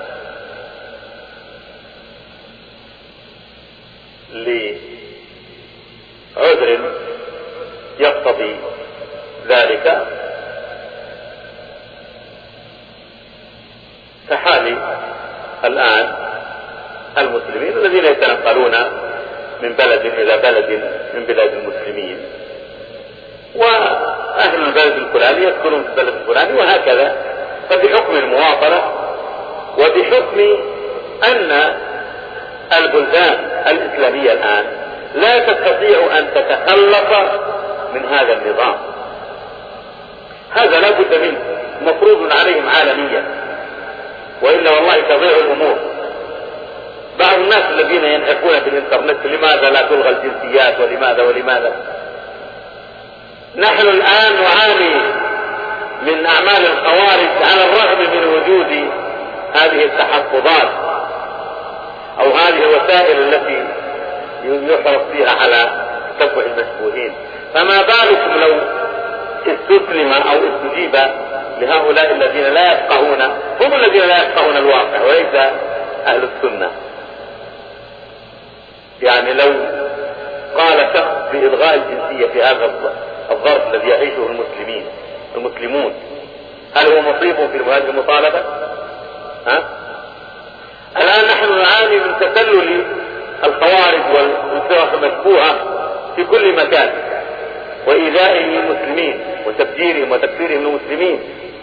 لعذر يقتضي ذلك فحال الآن المسلمين الذين يتنقلون من بلد إلى بلد من بلاد المسلمين، وأهل البلد الفلاني يسكنون في البلد الفلاني وهكذا. فبحكم المواطنة وبحكم أن البلدان الإسلامية الآن لا تستطيع أن تتخلص من هذا النظام، هذا لا بد منه، مفروض عليهم عالميا، وإلا والله تضيع الأمور. بعض الناس الذين ينحكون في الإنترنت لماذا لا تلغى الجنسيات ولماذا ولماذا. نحن الآن نعاني من أعمال الخوارج على الرغم من وجود هذه التحفظات أو هذه الوسائل التي يحرص فيها على تبع المشبوهين. فما بالكم لو استسلم أو استجيب لهؤلاء الذين لا يفقهون، هم الذين لا يفقهون الواقع وليس أهل السنة. يعني لو قال شخص بإلغاء الجنسية في هذا الظرف الذي يعيشه المسلمين المسلمون، هل هو مصيب في هذه المطالبة؟ ها؟ الآن نحن نعاني من تسلل الخوارج والفرق المشبوهة في كل مكان، وإيذائهم المسلمين وتفجيرهم وتكفيرهم المسلمين.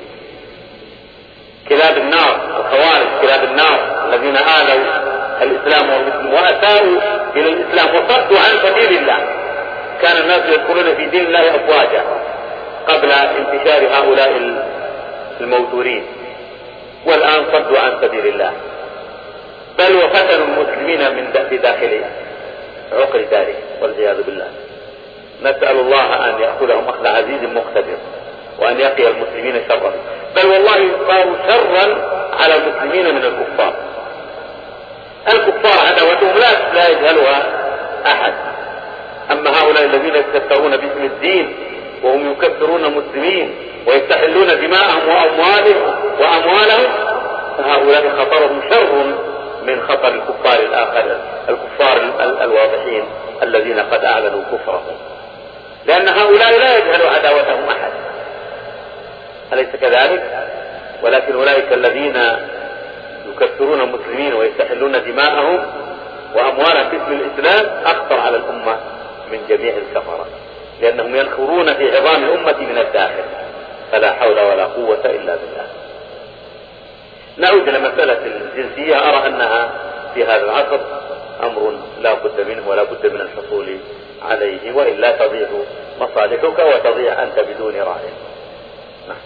كلاب النار، الخوارج كلاب النار الذين آلوا الإسلام والمسلم وأساءوا إلى الإسلام وصدوا عن سبيل الله. كان الناس يدخلون في دين الله أفواجا قبل انتشار هؤلاء الموتورين، والآن صدوا عن سبيل الله، بل وفتنوا المسلمين من بداخل عقر داره والعياذ بالله. نسأل الله أن يأخذهم أخذ عزيز مقتدر وأن يقي المسلمين شرا، بل والله صاروا شرا على المسلمين من الكفار. الكفار عداوتهم لا لا يجهلها أحد، أما هؤلاء الذين يتكفرون باسم الدين وهم يكفرون المسلمين ويستحلون دماءهم وأموالهم وأموالهم، فهؤلاء خطرهم شر من خطر الكفار الآخر الكفار الواضحين الذين قد أعلنوا كفرهم، لأن هؤلاء لا يجهل عداوتهم أحد، أليس كذلك؟ ولكن أولئك الذين يكفرون المسلمين ويستحلون دماءهم وأموالهم باسم الإسلام أخطر على الأمة من جميع الكفرة، لأنهم ينخرون في عظام الأمة من الداخل، فلا حول ولا قوة إلا بالله. نعود إلى مسألة الجنسية. أرى أنها في هذا العصر أمر لا بد منه ولا بد من الحصول عليه، وإلا تضيع مصالحك وتضيع أنت بدون راعي. نعم.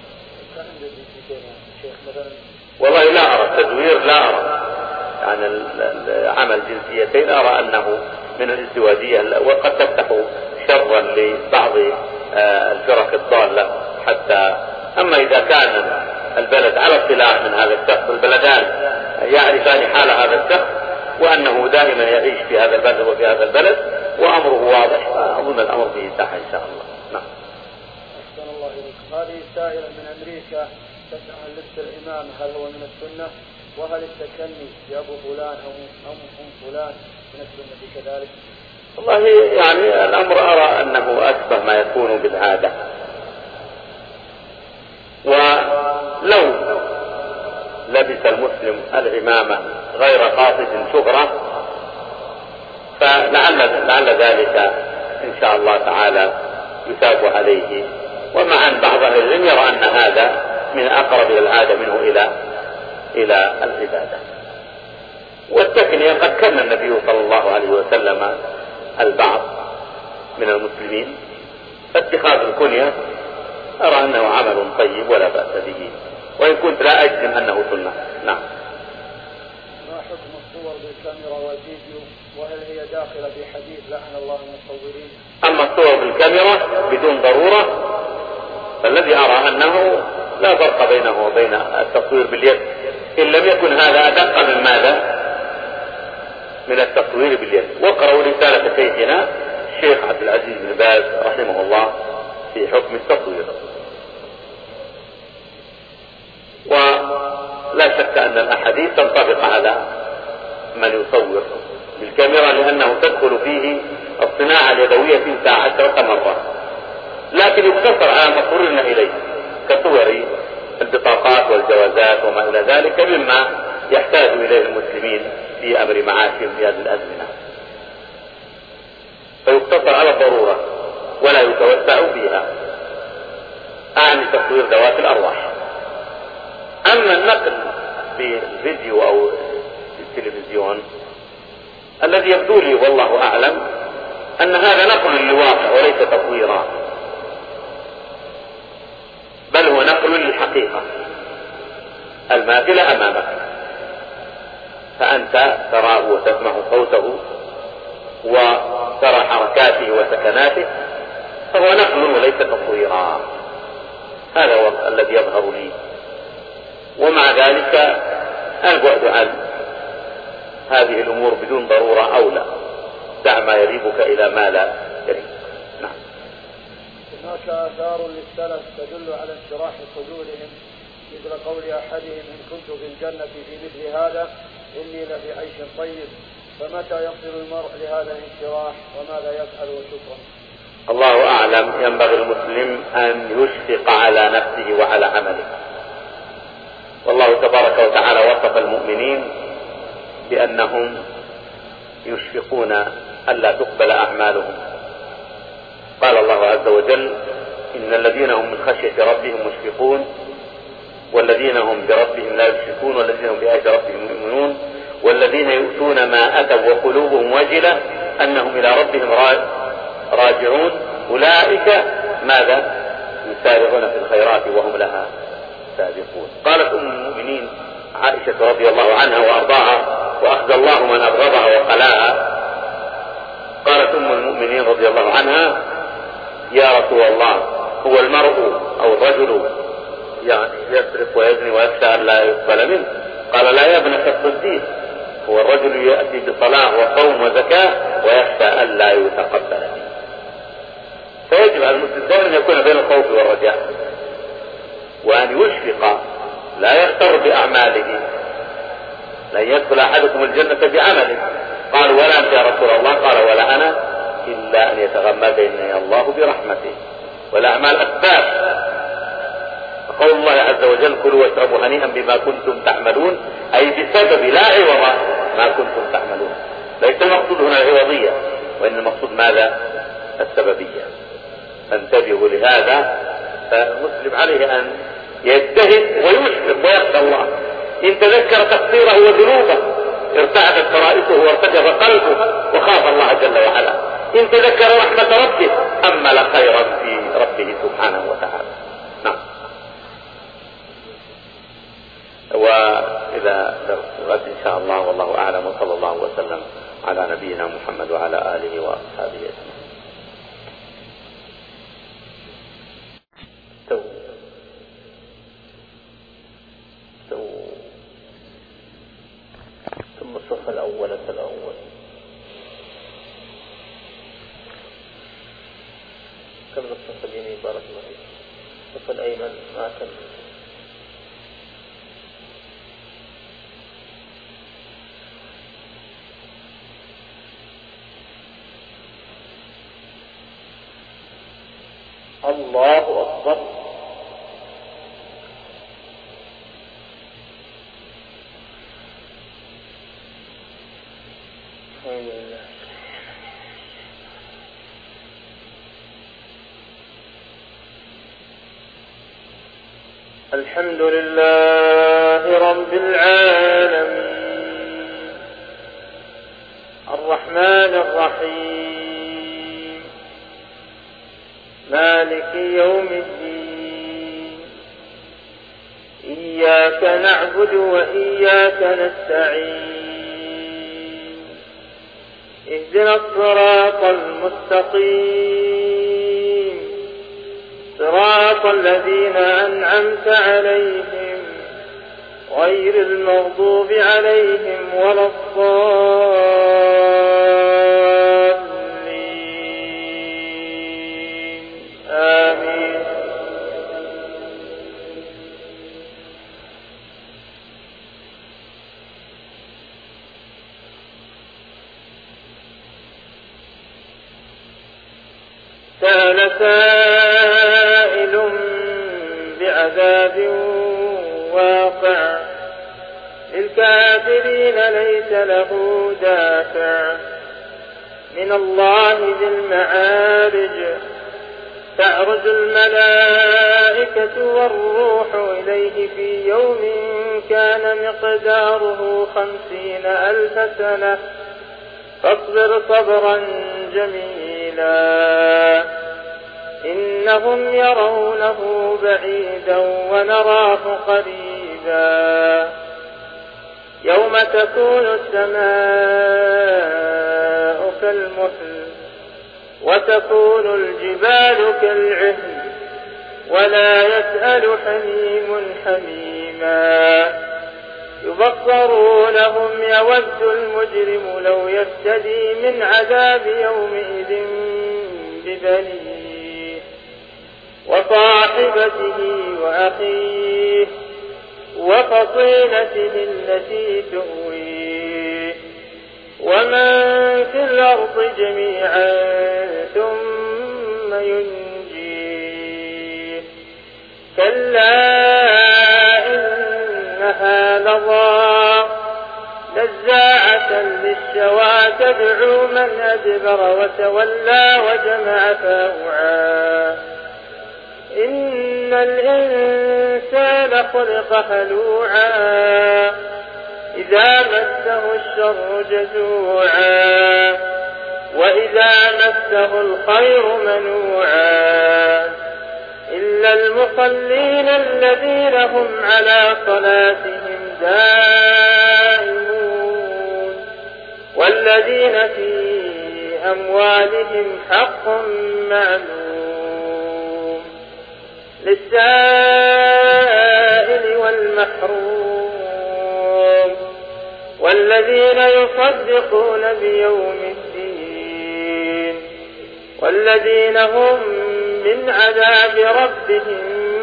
والله لا أرى التزوير، لا أرى يعني عمل جنسيتين، أرى أنه من الازدواجية وقد تفتح شرا لبعض الفرق الضالة حتى. أما إذا كان البلد على اطلاع من هذا الشخص، البلدان يعرفان حال هذا الشخص وأنه دائما يعيش في هذا البلد وفي هذا البلد وأمره واضح، أظن الأمر فيه ساحة إن شاء الله. نعم. أحسن الله إليكم. هذه سائلة من أمريكا تسأل لبس الإمام هل هو من السنة، وهل التكني بأبو فلان أو أم فلان من السنة كذلك؟ والله يعني الأمر أرى أنه أشبه ما يكون بالعادة، ولو لبس المسلم العمامة غير قاصد شهرة فلعل لعل ذلك إن شاء الله تعالى يثاب عليه، ومع أن بعض أهل العلم يرى أن هذا من أقرب إلى العادة منه إلى إلى العبادة. والتكنية قد كان النبي صلى الله عليه وسلم البعض من المسلمين، فاتخاذ الكنية أرى أنه عمل طيب ولا بأس به، وإن كنت لا أجزم أنه سنة. نعم. ما حكم الصور بالكاميرا والفيديو، وهل هي داخلة في حديث لعن الله المصورين؟ أما الصور بالكاميرا بدون ضرورة فالذي أرى أنه لا فرق بينه وبين التصوير باليد، إن لم يكن هذا أدق من ماذا؟ من التصوير باليد. وقرأوا رسالة شيخنا الشيخ عبد العزيز بن باز رحمه الله في حكم التصوير. ولا شك أن الأحاديث تنطبق على من يصور بالكاميرا، لأنه تدخل فيه الصناعة اليدوية في عشرة مرة، لكن يقتصر على ما اضطررنا إليه كصور البطاقات والجوازات وما إلى ذلك مما يحتاج إليه المسلمين في أمر معاشهم في هذه الأزمنة، فيقتصر على الضرورة ولا يتوسع فيها، أعني تطوير ذوات الأرواح. أما النقل بالفيديو أو التلفزيون الذي يبدو لي والله أعلم أن هذا نقل للواقع وليس تطويرا، بل هو نقل للحقيقة الماثلة أمامك، فأنت تراه وتسمع صوته وترى حركاته وسكناته، فهو نقل وليس تطويرا. هذا هو الذي يظهر لي. ومع ذلك البعد عن هذه الأمور بدون ضرورة أولى، دع ما يريبك إلى ما لا يريبك. نعم. هناك آثار للسلف تدل على انشراح صدورهم، مثل قول أحدهم: إن كنت في الجنة في مثل هذا إني لفي عيش طيب. فمتى يصل المرء لهذا الانشراح وماذا يفعل؟ وشكرا. الله أعلم. ينبغي المسلم أن يشفق على نفسه وعلى عمله، والله تبارك وتعالى وصف المؤمنين بأنهم يشفقون ألا تقبل أعمالهم. قال الله عز وجل: إن الذين هم من خشية ربهم مشفقون والذين هم بربهم لا يشركون والذين هم بآيات ربهم يؤمنون والذين يؤتون ما أتوا وقلوبهم وجلة أنهم إلى ربهم راجعون أولئك ماذا؟ يسارعون في الخيرات وهم لها سابقون. قالت أم المؤمنين عائشة رضي الله عنها وأرضاها وأخذ الله من أبغضها وقلاها، قالت أم المؤمنين رضي الله عنها: يا رسول الله، هو المرء أو الرجل يعني يسرق ويزني ويخشى أن لا يقبل منه؟ قال: لا يا ابنة الصديق، هو الرجل يأتي بصلاة وصوم وزكاة ويخشى أن لا يتقبل منه. فيجب على المسلم دائما أن يكون بين الخوف والرجاء، وأن يشفق لا يغتر بأعماله. لن يدخل أحدكم الجنة بعمله. قال: ولا أنت يا رسول الله؟ قال: ولا أنا، إلا أن يتغمدني الله برحمته. والأعمال أسباب، قول الله عز وجل: كلوا واشربوا هنيئا بما كنتم تعملون، أي بسبب لا عوض ما كنتم تعملون. ليس المقصود هنا العوضية، وإن المقصود ماذا؟ السببية. فانتبهوا لهذا. فالمسلم عليه أن يجتهد ويشفق ويخشى الله. إن تذكر تقصيره وذنوبه ارتعدت فرائسه وارتجف قلبه وخاف الله جل وعلا. إن تذكر رحمة ربه أمل خيرا في ربه سبحانه وتعالى. نعم. وإذا درس إن شاء الله، والله أعلم، وصلى الله وسلم على نبينا محمد وعلى آله وأصحابه أجمعين. تو تو ثم الصف الأول الأول كم الصف اليمين؟ بارك الله فيك. الصف الأيمن ما كم؟ الله أكبر. الحمد لله رب العالمين الرحمن الرحيم مالك يوم الدين إياك نعبد وإياك نستعين اهدنا الصراط المستقيم صراط الذين أنعمت عليهم غير المغضوب عليهم ولا الضالين آمين. سأل سائل بعذاب واقع للكافرين ليس له دافع من الله ذي المعارج تعرج الملائكة والروح إليه في يوم كان مقداره خمسين ألف سنة فاصبر صبرا جميلا إنهم يرونه بعيدا ونراه قريبا يوم تكون السماء كالمهل وتكون الجبال كالعهن ولا يسأل حميم حميما يبصرونهم يود المجرم لو يفتدي من عذاب يومئذ ببنيه وصاحبته وأخيه وفصيلته التي تؤويه ومن في الأرض جميعا ثم ينجيه كلا إنها لظى نزاعة للشوى تدعو من أدبر وتولى وجمع فأوعى إن الإنسان خلق هلوعا إذا مسه الشر جزوعا وإذا مسه الخير منوعا إلا المصلين الذين هم على صلاتهم دائمون والذين في أموالهم حق معلوم للسائل والمحروم والذين يصدقون بيوم الدين والذين هم من عذاب ربهم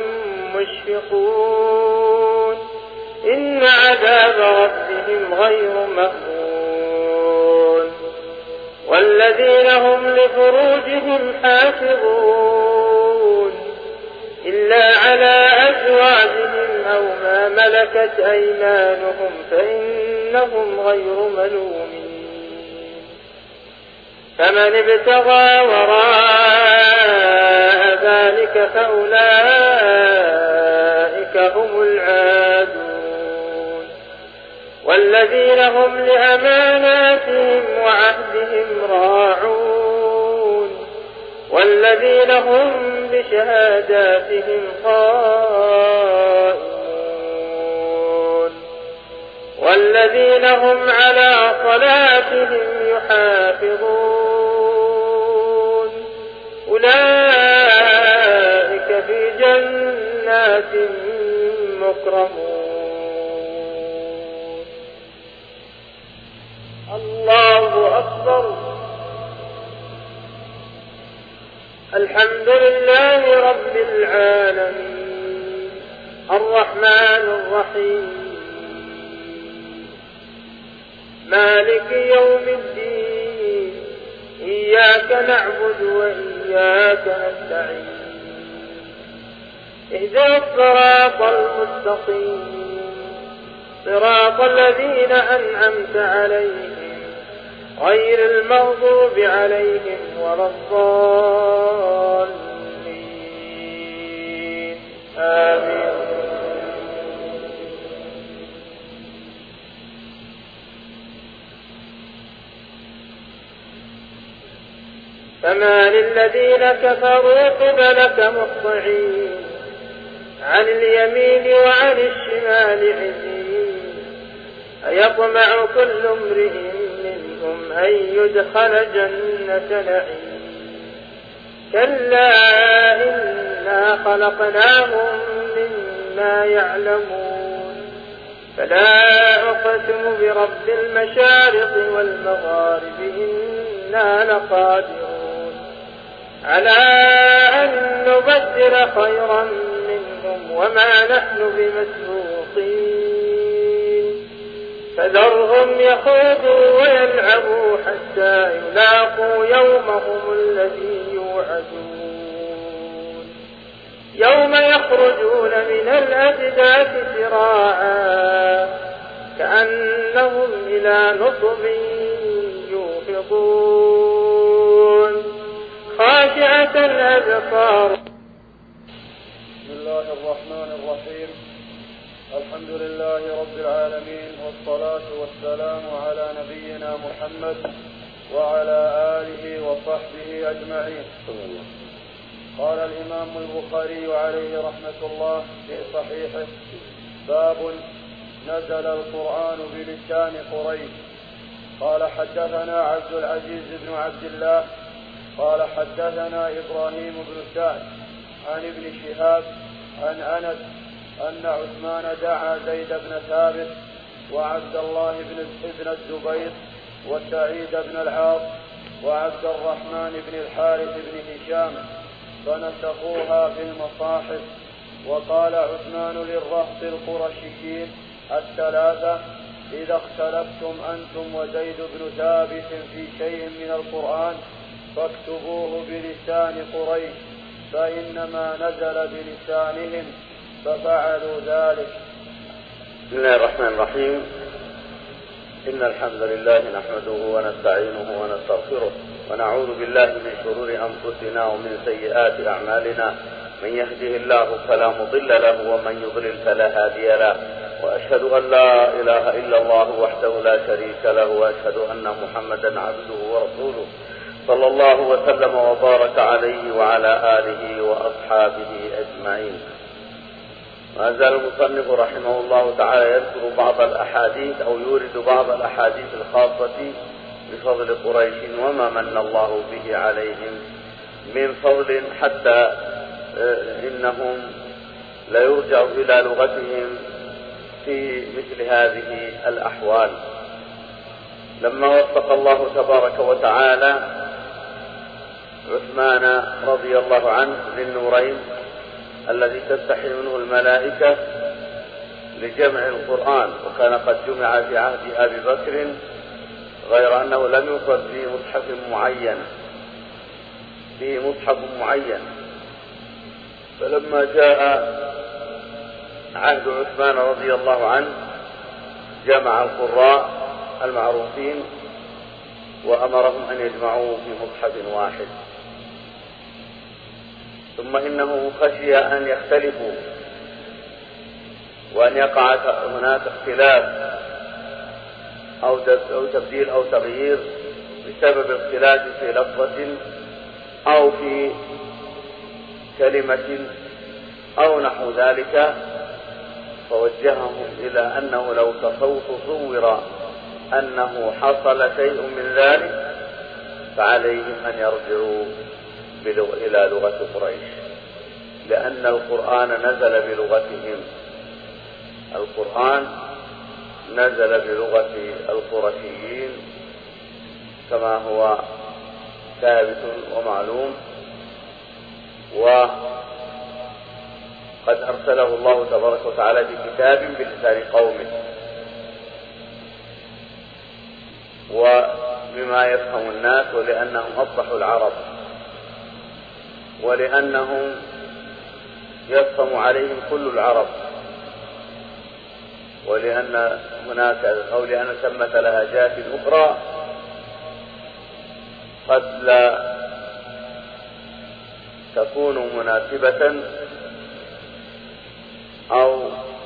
مشفقون إن عذاب ربهم غير مأمون والذين هم لفروجهم حافظون إلا على أزواجهم أو ما ملكت أيمانهم فإنهم غير ملومين فمن ابتغى وراء ذلك فأولئك هم العادون والذين هم لأماناتهم وعهدهم راعون والذين هم بشهاداتهم قائمون والذين هم على صلاتهم يحافظون أولئك في جنات مكرمون الله أكبر الحمد لله رب العالمين الرحمن الرحيم مالك يوم الدين إياك نعبد وإياك نستعين اهدنا الصراط المستقيم صراط الذين أنعمت عليهم غير المغضوب عليهم ولا الضالين آمين فما للذين كفروا قبلك مهطعين عن اليمين وعن الشمال عزين أيطمع كل امرئ منهم أن يدخل جنة نعيم كلا إنا خلقناهم مما يعلمون فلا أقسم برب المشارق والمغارب إنا لقادرون على أن نبدل خيرا منهم وما نحن بمسبوقين فذرهم يخوضوا ويلعبوا حتى يلاقوا يومهم الذي يوعدون يوم يخرجون من الأجداث سراعا كأنهم إلى نصب يوفضون خاشعة أبصار. بسم الله الرحمن الرحيم. الحمد لله رب العالمين، والصلاة والسلام على نبينا محمد وعلى آله وصحبه أجمعين. قال الإمام البخاري عليه رحمة الله في صحيحه: باب نزل القرآن بلسان قريش. قال حدثنا عبد العزيز بن عبد الله قال حدثنا إبراهيم بن سعد عن ابن شهاب عن أنس أن عثمان دعا زيد بن ثابت وعبد الله بن الزبير وسعيد بن العاص وعبد الرحمن بن الحارث بن هشام فنسخوها في المصاحف. وقال عثمان للرهط القرشيين الثلاثة: إذا اختلفتم أنتم وزيد بن ثابت في شيء من القرآن فاكتبوه بلسان قريش، فإنما نزل بلسانهم، ففعلوا ذلك. بسم الله الرحمن الرحيم. إن الحمد لله نحمده ونستعينه ونستغفره ونعوذ بالله من شرور أنفسنا ومن سيئات أعمالنا، من يهده الله فلا مضل له ومن يضلل فلا هادي له، وأشهد أن لا إله إلا الله وحده لا شريك له، وأشهد أن محمدا عبده ورسوله صلى الله وسلم وبارك عليه وعلى آله وأصحابه أجمعين. ما زال المصنف رحمه الله تعالى يذكر بعض الأحاديث أو يورد بعض الأحاديث الخاصة بفضل قريش وما من الله به عليهم من فضل، حتى إنهم لا يرجع إلى لغتهم في مثل هذه الأحوال. لما وفق الله تبارك وتعالى عثمان رضي الله عنه للنورين الذي تستحي منه الملائكة لجمع القرآن، وكان قد جمع في عهد أبي بكر، غير أنه لم يفرد في مصحف معين في مصحف معين فلما جاء عهد عثمان رضي الله عنه جمع القراء المعروفين وأمرهم أن يجمعوه في مصحف واحد. ثم إنه خشي أن يختلفوا وأن يقع هناك اختلاف أو تبديل أو تغيير بسبب اختلاف في لفظة أو في كلمة أو نحو ذلك، فوجههم إلى أنه لو تصور أنه حصل شيء من ذلك فعليهم أن يرجعوا إلى لغة قريش، لأن القرآن نزل بلغتهم. القرآن نزل بلغة القرشيين كما هو ثابت ومعلوم، وقد أرسله الله تبارك وتعالى بكتاب بلسان قومه وبما يفهم الناس، ولأنهم أصبحوا العرب، ولأنهم يفهم عليهم كل العرب، ولأن هناك أو لأن ثمة لهجات أخرى قد لا تكون مناسبة أو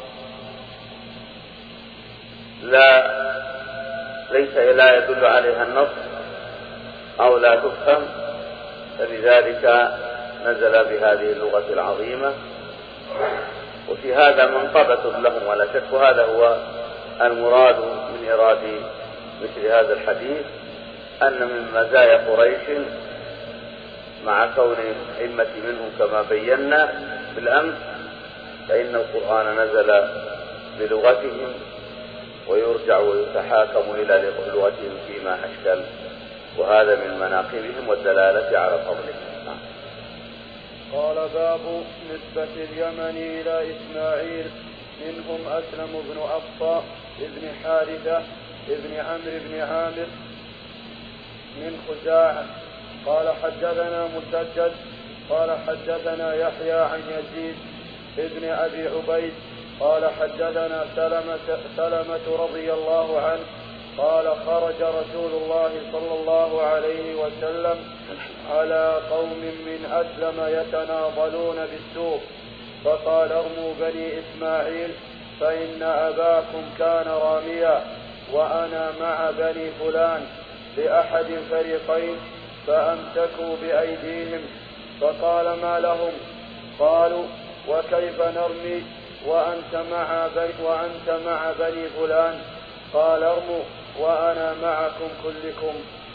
لا ليس لا يدل عليها النص أو لا تفهم، فلذلك نزل بهذه اللغة العظيمة. وفي هذا منقبة لهم ولا شك، وهذا هو المراد من إراد مثل هذا الحديث، أن من مزايا قريش مع كون الأئمة منهم كما بينا بالأمس، فإن القرآن نزل بلغتهم ويرجع ويتحاكم إلى لغتهم فيما أشكل، وهذا من مناقبهم والدلالة على فضلهم. قال: باب نسبة اليمن إلى إسماعيل، منهم أسلم بن أقصى ابن حارثة ابن عمرو بن عامر من خزاعة. قال: حدثنا مسدد قال: حدثنا يحيى عن يزيد ابن أبي عبيد قال حدثنا سلمة, سلمة رضي الله عنه قال خرج رسول الله صلى الله عليه وسلم على قوم من أسلم يتناضلون بالسوق فقال ارموا بني إسماعيل فإن أباكم كان راميا وأنا مع بني فلان بأحد الفريقين فأمسكوا بأيديهم فقال ما لهم؟ قالوا وكيف نرمي وأنت مع بني, وأنت مع بني فلان؟ قال ارموا وأنا معكم كلكم.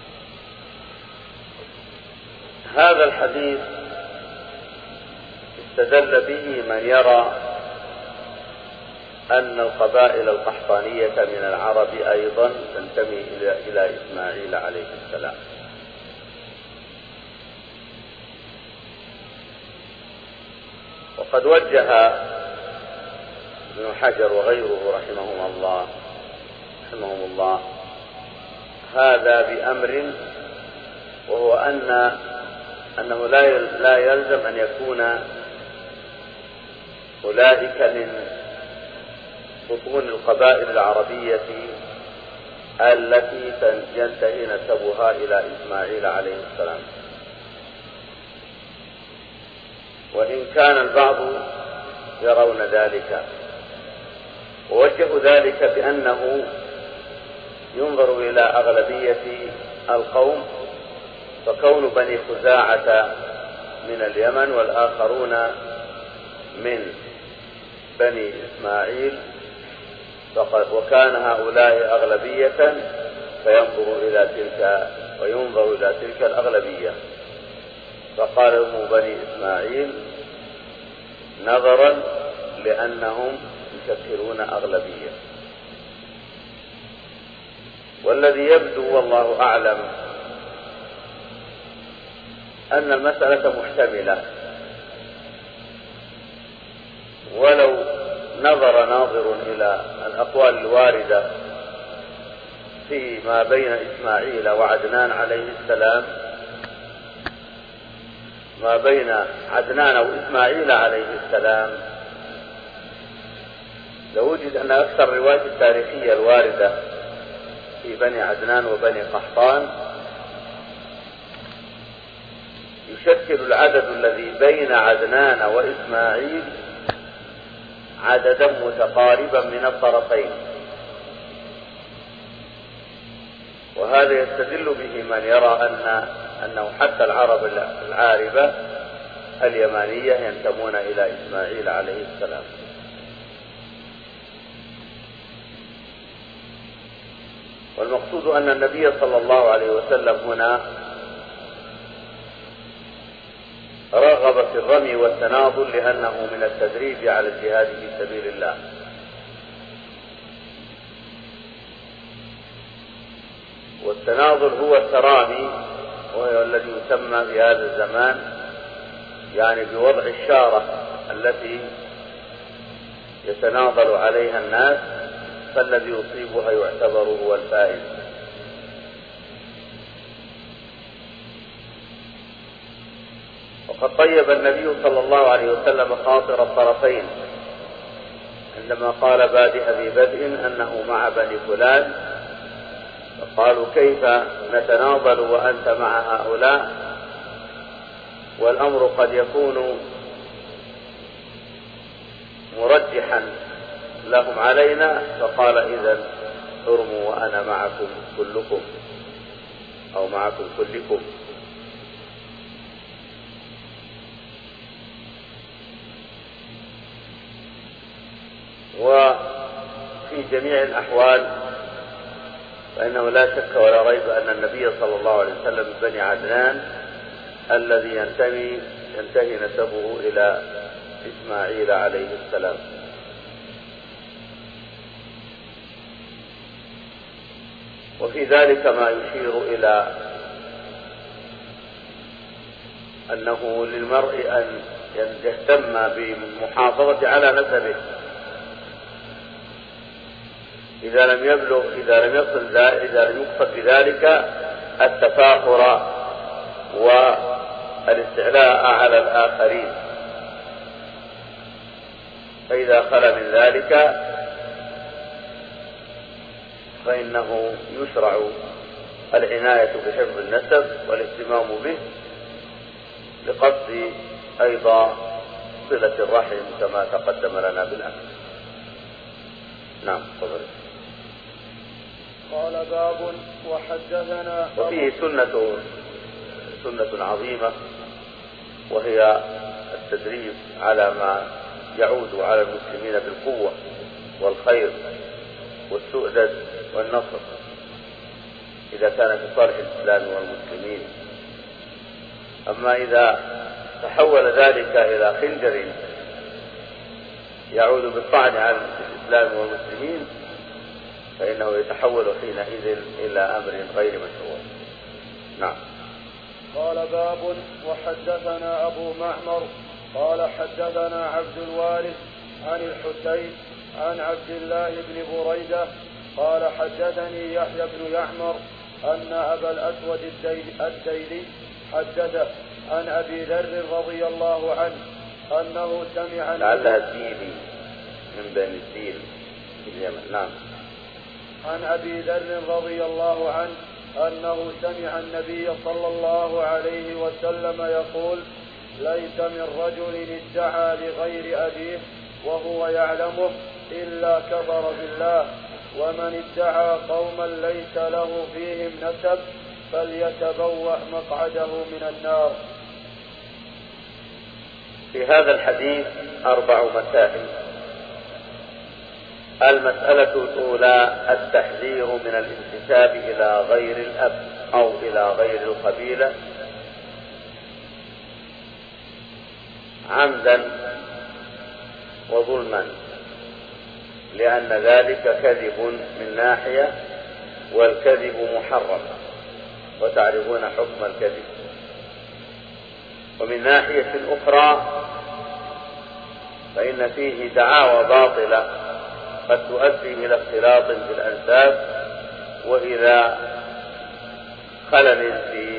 هذا الحديث استدل به من يرى أن القبائل القحطانية من العرب أيضا تنتمي إلى إسماعيل عليه السلام. وقد وجه ابن حجر وغيره رحمهم الله رحمهم الله هذا بأمر، وهو أن أنه لا يلزم أن يكون أولئك من بطون القبائل العربية التي ينتهي نسبها إلى إسماعيل عليه السلام، وإن كان البعض يرون ذلك. ووجهوا ذلك بأنه ينظر إلى أغلبية القوم، فكون بني خزاعة من اليمن والآخرون من بني إسماعيل فقد وكان هؤلاء أغلبية فينظر إلى تلك وينظر إلى تلك الأغلبية، فقال هم بني إسماعيل نظرا لأنهم يشكلون أغلبية. والذي يبدو والله أعلم أن المسألة محتملة، ولو نظر ناظر إلى الأقوال الواردة فيما بين إسماعيل وعدنان عليه السلام ما بين عدنان وإسماعيل عليه السلام لوجد أن أكثر الروايات التاريخية الواردة في بني عدنان وبني قحطان يشكل العدد الذي بين عدنان وإسماعيل عددا متقاربا من الطرفين، وهذا يستدل به من يرى أن أنه حتى العرب العاربة اليمانية ينتمون إلى إسماعيل عليه السلام. والمقصود أن النبي صلى الله عليه وسلم هنا رغب في الرمي والتناضل لأنه من التدريب على الجهاد في سبيل الله، والتناضل هو الترامي، وهو الذي يسمى في هذا الزمان يعني بوضع الشارة التي يتناضل عليها الناس، فالذي يصيبها يعتبر هو الفائز. وقد طيب النبي صلى الله عليه وسلم خاطر الطرفين عندما قال بادئ ذي بدء أنه مع بني فلان، فقالوا كيف نتناضل وأنت مع هؤلاء، والأمر قد يكون مرجحا لهم علينا، فقال إذن ارموا وأنا معكم كلكم أو معكم كلكم. وفي جميع الأحوال فإنه لا شك ولا ريب أن النبي صلى الله عليه وسلم من بني عدنان الذي ينتمي ينتهي نسبه إلى إسماعيل عليه السلام. وفي ذلك ما يشير إلى أنه للمرء أن يهتم بالمحافظة على نسبه إذا لم يبلغ إذا لم يصل إذا لم يقصد بذلك التفاخر والاستعلاء على الآخرين. فإذا خلا من ذلك فإنه يشرع العناية بحفظ النسب والاهتمام به لقصد أيضا صلة الرحم كما تقدم لنا بالأمس. نعم تفضل. قال باب وحدثنا. وفيه سنة سنة عظيمة، وهي التدريب على ما يعود على المسلمين بالقوة والخير والسؤدد والنصر إذا كان في صالح الإسلام والمسلمين. أما إذا تحول ذلك إلى خنجر يعود بالطعن على الإسلام والمسلمين فإنه يتحول حينئذ إلى أمر غير مشروع. نعم. قال باب وحدثنا أبو معمر قال حدثنا عبد الوارث عن الحسين عن عبد الله بن بريدة قال حدثني يحيى بن يعمر أن أبا الأسود الديلي حدث عن أبي ذر رضي الله عنه أنه سمع لعلها الديلي من بني الديل في اليمن. نعم. عن أبي ذر رضي الله عنه أنه سمع النبي صلى الله عليه وسلم يقول ليس من رجل ادعى لغير أبيه وهو يعلمه إلا كفر بالله، ومن ادعى قوما ليس له فيهم نسب فليتبوأ مقعده من النار. في هذا الحديث أربع مسائل. المسألة الأولى التحذير من الانتساب إلى غير الأب أو إلى غير القبيلة عمدا وظلما، لأن ذلك كذب من ناحية والكذب محرم وتعرفون حكم الكذب. ومن ناحية أخرى فإن فيه دعاوى باطلة قد تؤدي إلى اختلاط بالأنساب وإلى خلل في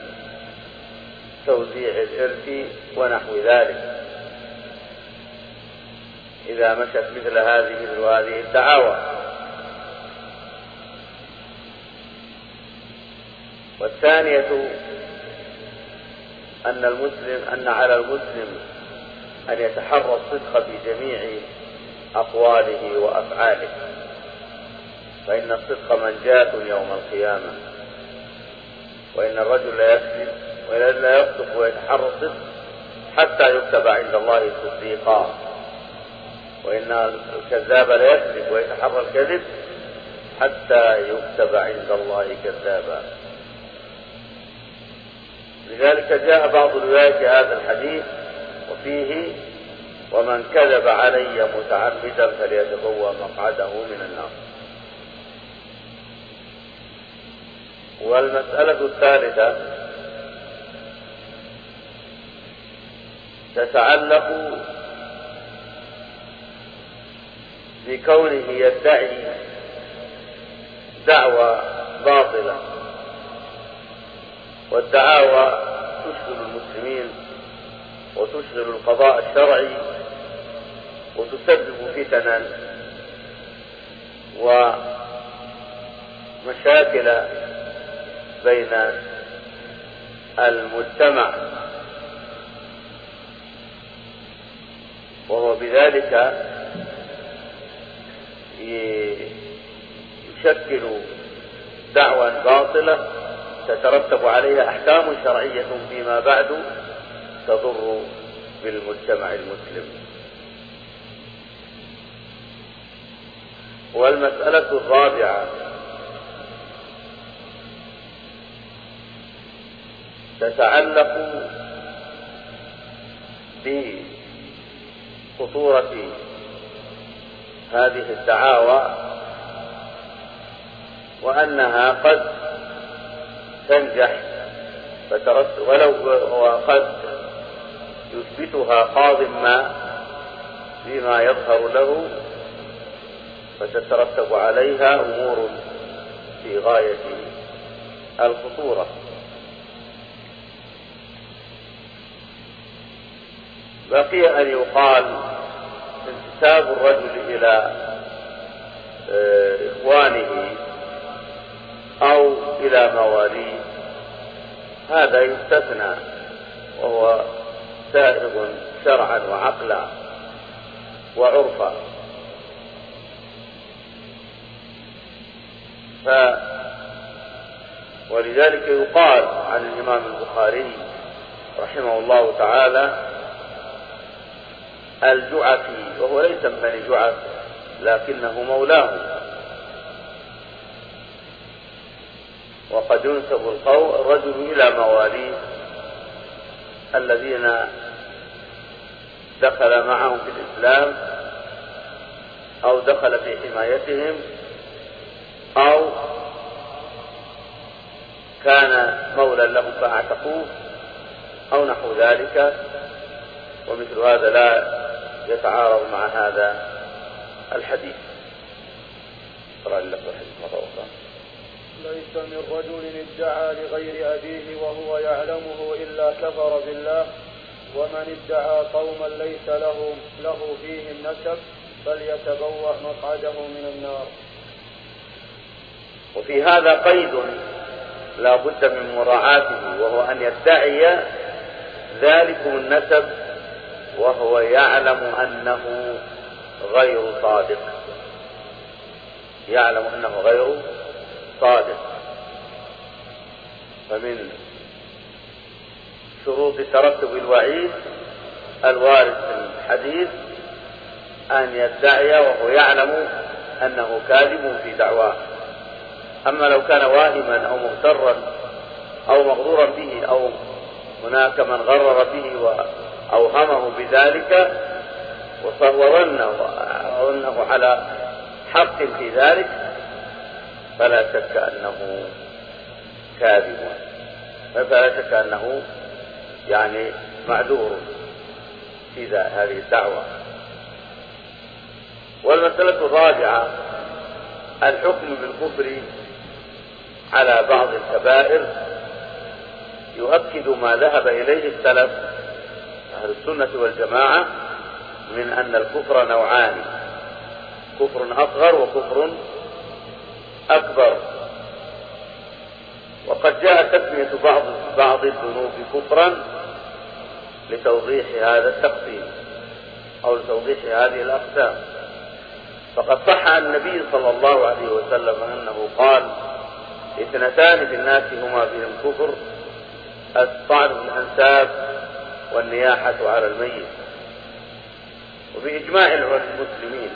توزيع الإرث ونحو ذلك إذا مشت مثل هذه مثل هذه الدعاوى. والثانية أن المسلم أن على المسلم أن يتحرى الصدق في جميع أقواله وأفعاله، فإن الصدق منجاة يوم القيامة، وإن الرجل لا يكذب ولا يصدق ويتحرى الصدق حتى يكتب عند الله صديقا، وإن الكذاب لا يكذب ويتحرى الكذب حتى يكتب عند الله كذابا. لذلك جاء بعض روايات هذا الحديث وفيه ومن كذب علي متعمدا فليتبوأ مقعده من النار. والمسألة الثالثة تتعلق بكونه يدعي دعوى باطلة، والدعاوى تشغل المسلمين وتشغل القضاء الشرعي وتسبب فتنا ومشاكل بين المجتمع، وهو بذلك يشكل دعوى باطلة تترتب عليها أحكام شرعية فيما بعد تضر بالمجتمع المسلم. والمسألة الرابعة تتعلق بخطورة هذه الدعاوى، وأنها قد تنجح ولو وقد يثبتها قاض ما فيما يظهر له، فتترتب عليها أمور في غاية الخطورة. بقي أن يقال انتساب الرجل إلى إخوانه أو إلى مواليه هذا يستثنى، وهو سائغ شرعا وعقلا وعرفا. ف ولذلك يقال عن الإمام البخاري رحمه الله تعالى الجعفي، وهو ليس من بني جعف لكنه مولاه، وقد ينسب الرجل إلى مواليه الذين دخل معهم في الإسلام أو دخل في حمايتهم أو كان مولى لهم فاعتقوه أو نحو ذلك، ومثل هذا لا يتعارض مع هذا الحديث. قرأ لك الحديث مرة أخرى. ليس من رجل ادعى لغير أبيه وهو يعلمه إلا كفر بالله، ومن ادعى قوما ليس له, له فيهم نسب فليتبوأ مقعده من النار. وفي هذا قيد لا بد من مراعاته، وهو أن يدعي ذلكم النسب وهو يعلم أنه غير صادق، يعلم أنه غير صادق. فمن شروط ترتب الوعيد الوارد في الحديث أن يدعي وهو يعلم أنه كاذب في دعواه. أما لو كان واهما أو مغترا أو مغرورا به أو هناك من غرر به وأوهمه بذلك وظنه على حق في ذلك فلا شك أنه كاذب، فلا شك أنه يعني معذور في هذه الدعوة. والمسألة الرابعة الحكم بالكفر على بعض الكبائر يؤكد ما ذهب إليه السلف أهل السنة والجماعة من أن الكفر نوعان، كفر أصغر وكفر أكبر. وقد جاء تسمية بعض بعض الذنوب كفرا لتوضيح هذا التقسيم أو لتوضيح هذه الأقسام. فقد صح عن النبي صلى الله عليه وسلم أنه قال: اثنتان في الناس هما بهم كفر، الطعن في الأنساب والنياحة على الميت. وبإجماع المسلمين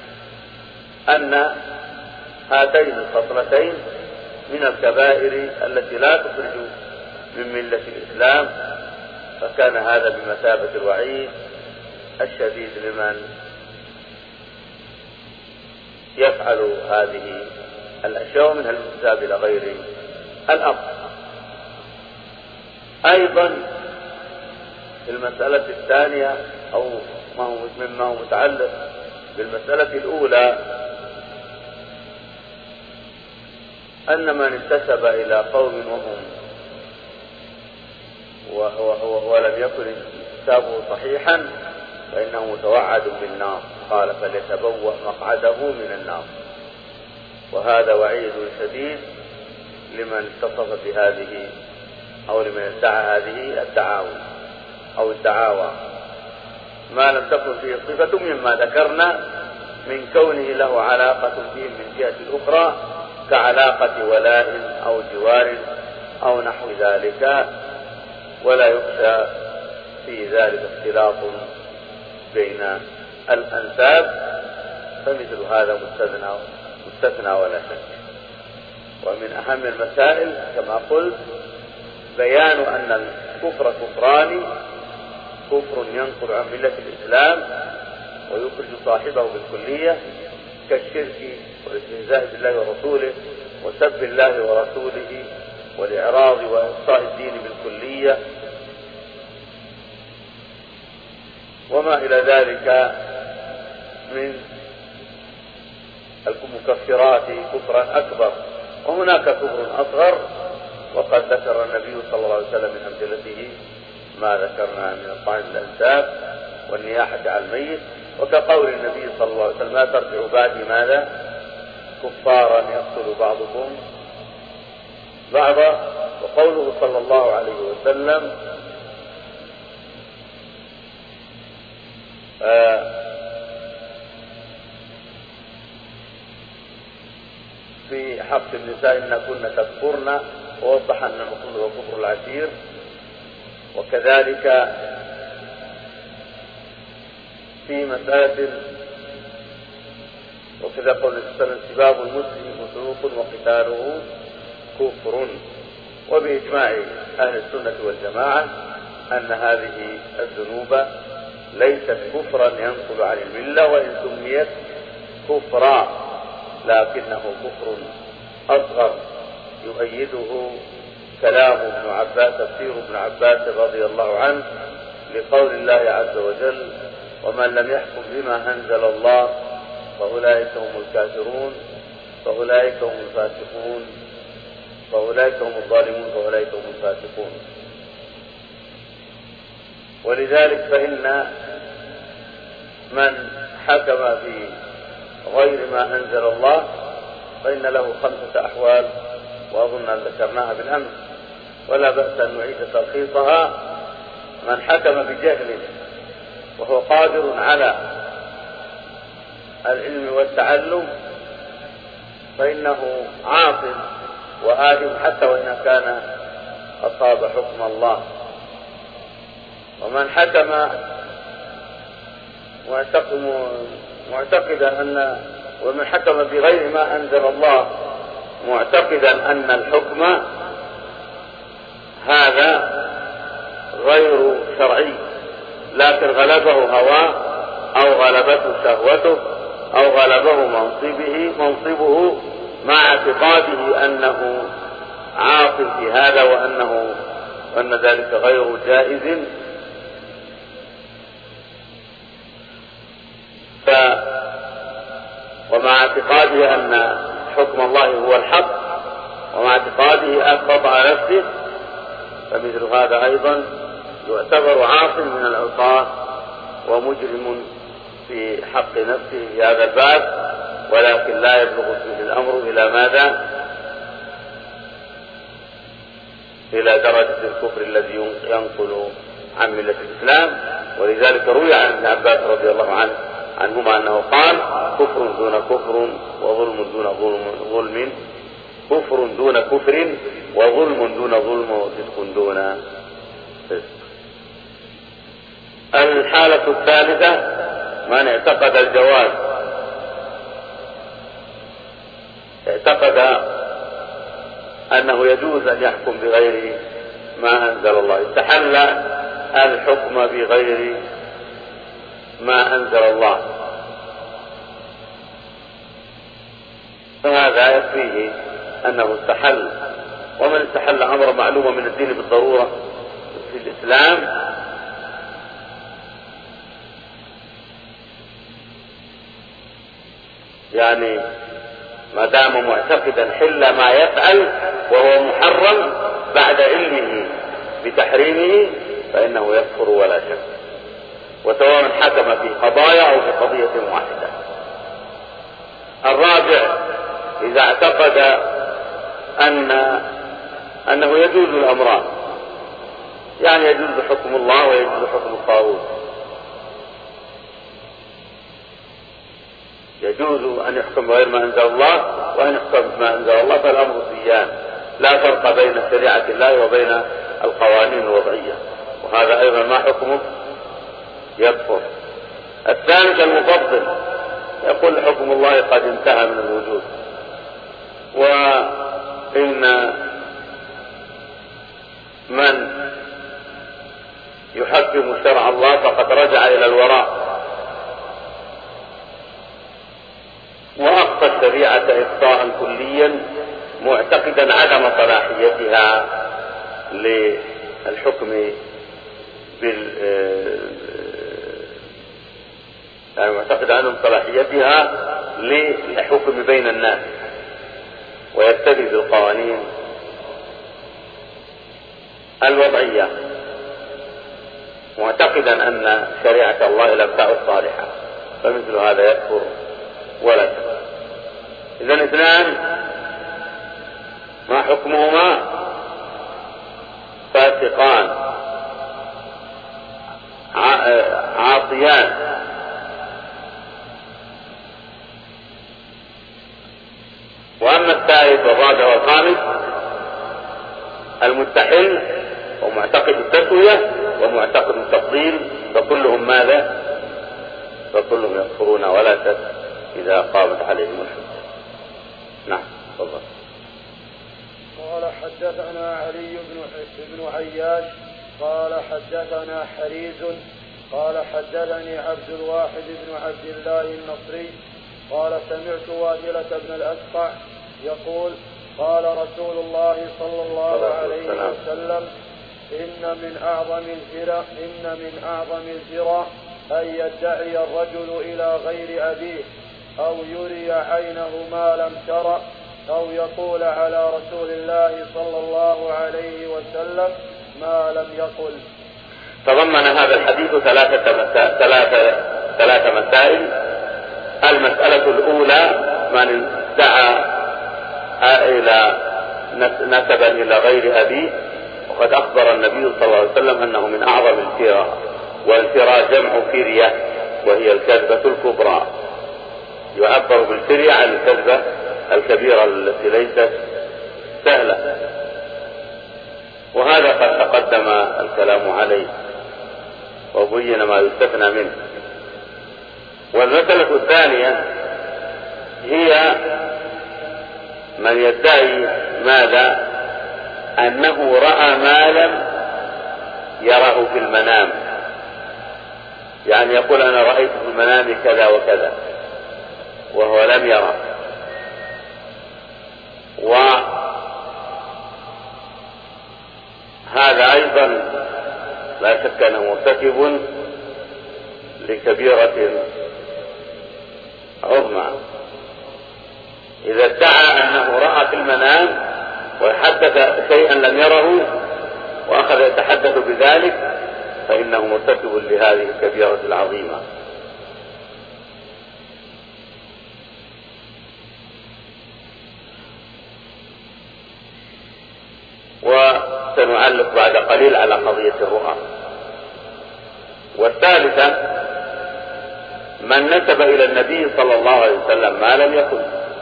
أن هاتين الخصلتين من الكبائر التي لا تخرج من ملة الإسلام، فكان هذا بمثابة الوعيد الشديد لمن يفعل هذه الأشياء منها الانتساب إلى غير الأب. أيضا في المسألة الثانية أو مما هو متعلق بالمسألة الأولى أن من انتسب إلى قوم وهم ولم يكن انتسابه صحيحا فإنه متوعد بالنار، قال: فليتبوأ مقعده من النار. وهذا وعيد شديد لمن اتصف بهذه أو لمن ادعى هذه الدعاوى أو الدعاوى ما لم تكن فيه صفة مما ذكرنا من كونه له علاقة بهم من جهة الأخرى كعلاقة ولاء أو جوار أو نحو ذلك، ولا يخشى في ذلك اختلاط بين الأنساب، فمثل هذا مستثنى مستثنى ولا شك. ومن أهم المسائل كما قلت بيان أن الكفر كفران: كفر ينقل عن ملة الإسلام ويخرج صاحبه بالكلية كالشرك والاستهزاء بالله ورسوله وسب الله ورسوله والإعراض وإقصاء الدين بالكلية وما إلى ذلك من المكفرات كفرا أكبر. وهناك كفر أصغر، وقد ذكر النبي صلى الله عليه وسلم من أمثلته ما ذكرنا من الطعن الأنساب والنياحة على الميت وكقول النبي صلى الله عليه وسلم لا ترجعوا بعدي ماذا كفارا يقتل بعضكم بعضا. وقوله صلى الله عليه وسلم آه في حق النساء إن كنا تكفرن، ووضح أن المقصود هو كفر العشير. وكذلك في مسألة وكذا قول السلام سباب المسلم فسوق وقتاله كفر. وبإجماع أهل السنة والجماعة أن هذه الذنوب ليست كفرا ينقل عن الملة، وإن سميت كفرا لكنه كفر أصغر. يؤيده كلام ابن عباس تفسير ابن عباس رضي الله عنه لقول الله عز وجل ومن لم يحكم بما أنزل الله فأولئك هم الكافرون فأولئك هم الفاسقون فأولئك هم الظالمون فأولئك هم الفاسقون. ولذلك فإن من حكم بغير ما أنزل الله فإن له خمسة أحوال، وأظن أن ذكرناها بالأمس ولا بأس أن نعيد تلخيصها. من حكم بجهل وهو قادر على العلم والتعلم فإنه عاصم وآثم حتى وإن كان أصاب حكم الله. ومن حكم معتقدا أن ومن حكم بغير ما أنزل الله معتقدا أن الحكم هذا غير شرعي، لكن غلبه هواه أو غلبته شهوته أو غلبه منصبه منصبه مع اعتقاده أنه عاقل في هذا وأنه وأن ذلك غير جائز، ف ومع اعتقاده أن حكم الله هو الحق ومع اعتقاده أسقط على نفسه، فمثل هذا أيضا يعتبر عاصم من العصاة ومجرم في حق نفسه في هذا الباب، ولكن لا يبلغ فيه الأمر إلى ماذا؟ إلى درجة الكفر الذي ينقل عن ملة الإسلام. ولذلك روي عن ابن عباس رضي الله عنه عنهما أنه قال كفر دون كفر وظلم دون ظلم, ظلم كفر دون كفر وظلم دون ظلم وفسق دون فسق. الحالة الثالثة من اعتقد الجواز، اعتقد أنه يجوز أن يحكم بغير ما أنزل الله، استحل الحكم بغير ما أنزل الله، فهذا يكفيه أنه استحل. ومن استحل أمر معلوم من الدين بالضرورة في الإسلام يعني ما دام معتقدا حل ما يفعل وهو محرم بعد علمه بتحريمه فإنه يكفر ولا شك، وسواء حكم في قضايا أو في قضية واحدة. الرابع إذا اعتقد أن أنه يجوز الأمران، يعني يجوز حكم الله ويجوز حكم الطاغوت، يجوز أن يحكم بغير ما أنزل الله وأن يحكم بما أنزل الله، فالأمر سيان لا فرق بين شريعة الله وبين القوانين الوضعية، وهذا أيضا ما حكمه؟ يكفر. الثالث المفضل يقول حكم الله قد انتهى من الوجود، وإن من يحكم شرع الله فقد رجع إلى الوراء وأقصى الشريعة إقصاء كليا معتقدا عدم صلاحيتها للحكم بال يعني معتقد عدم صلاحيتها للحكم بين الناس ويتبع القوانين الوضعية معتقدا أن شريعة الله لم تعد صالحة فمثل هذا يكفر ولا كفر. إذن اثنان ما حكمهما؟ فاسقان عاصيان وأما الثالث والرابع والخامس المستحل ومعتقد التسوية ومعتقد التفضيل فكلهم ماذا؟ فكلهم يكفرون ولا شك إذا قامت عليهم الحجة. نعم تفضل. قال حدثنا علي بن عياش قال حدثنا حريز قال حدثني عبد الواحد بن عبد الله النصري قال سمعت وادلة بن الأسقع يقول قال رسول الله صلى الله عليه وسلم إن من أعظم الزرع إن من أعظم الزرع أن يدعي الرجل إلى غير أبيه أو يري عينه ما لم ترى أو يقول على رسول الله صلى الله عليه وسلم ما لم يقل. تضمن هذا الحديث ثلاثة ثلاثة ثلاثة مسائل. المسألة الأولى من ادعى إلى نسبا إلى غير أبيه، وقد أخبر النبي صلى الله عليه وسلم أنه من أعظم الفرى، والفرى جمع فرية وهي الكذبة الكبرى. يعبر بالفرية عن الكذبة الكبيرة التي ليست سهلة، وهذا قد تقدم الكلام عليه وبين ما يستثنى منه. والمسألة الثانية هي من يدعي ماذا؟ أنه رأى ما لم يره في المنام، يعني يقول أنا رأيت في المنام كذا وكذا وهو لم يره، وهذا أيضا لا شك أنه مرتكب لكبيرة عظمى. إذا ادعى أنه رأى في المنام وحدث شيئا لم يره وأخذ يتحدث بذلك فإنه مرتكب لهذه الكبيرة العظيمة. وسنعلق بعد قليل على قضية الرؤى. والثالثة من نسب إلى النبي صلى الله عليه وسلم ما لم يكن،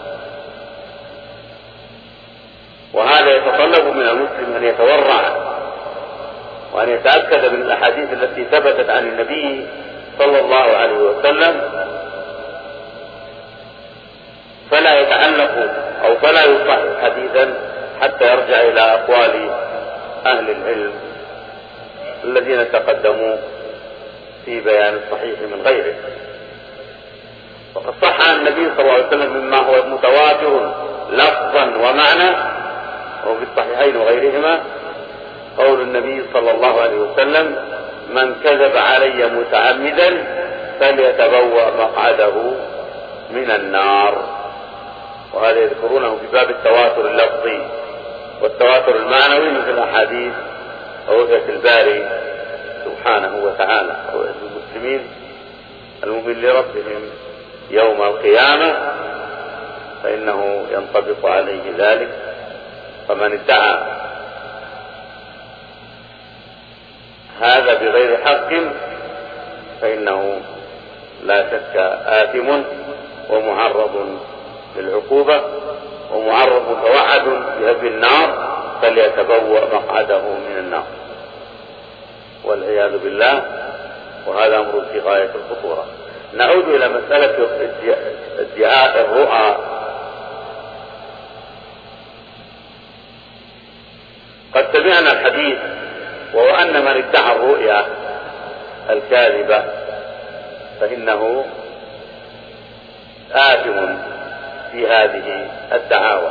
وهذا يتطلب من المسلم أن يتورع وأن يتأكد من الأحاديث التي ثبتت عن النبي صلى الله عليه وسلم، فلا يتعلق أو فلا يصح حديثا حتى يرجع إلى أقوال أهل العلم الذين تقدموا في بيان الصحيح من غيره. وقد صح عن النبي صلى الله عليه وسلم مما هو متواتر لفظا ومعنى، وفي الصحيحين وغيرهما قول النبي صلى الله عليه وسلم من كذب علي متعمدا فليتبوأ مقعده من النار. وهذا يذكرونه في باب التواتر اللفظي والتواتر المعنوي مثل أحاديث رؤية الباري سبحانه وتعالى رؤية المسلمين المؤمن لربهم يوم القيامة، فإنه ينطبق عليه ذلك. فمن ادعى هذا بغير حق فإنه لا شك آثم ومعرض للعقوبة ومعرض متوعد بهذه النار، فليتبوأ مقعده من النار والعياذ بالله. وهذا أمر في غاية الخطورة. نعود إلى مسألة ادعاء الرؤى. قد سمعنا الحديث وهو أن من ادعى الرؤيا الكاذبة فإنه آثم في هذه الدعاوى.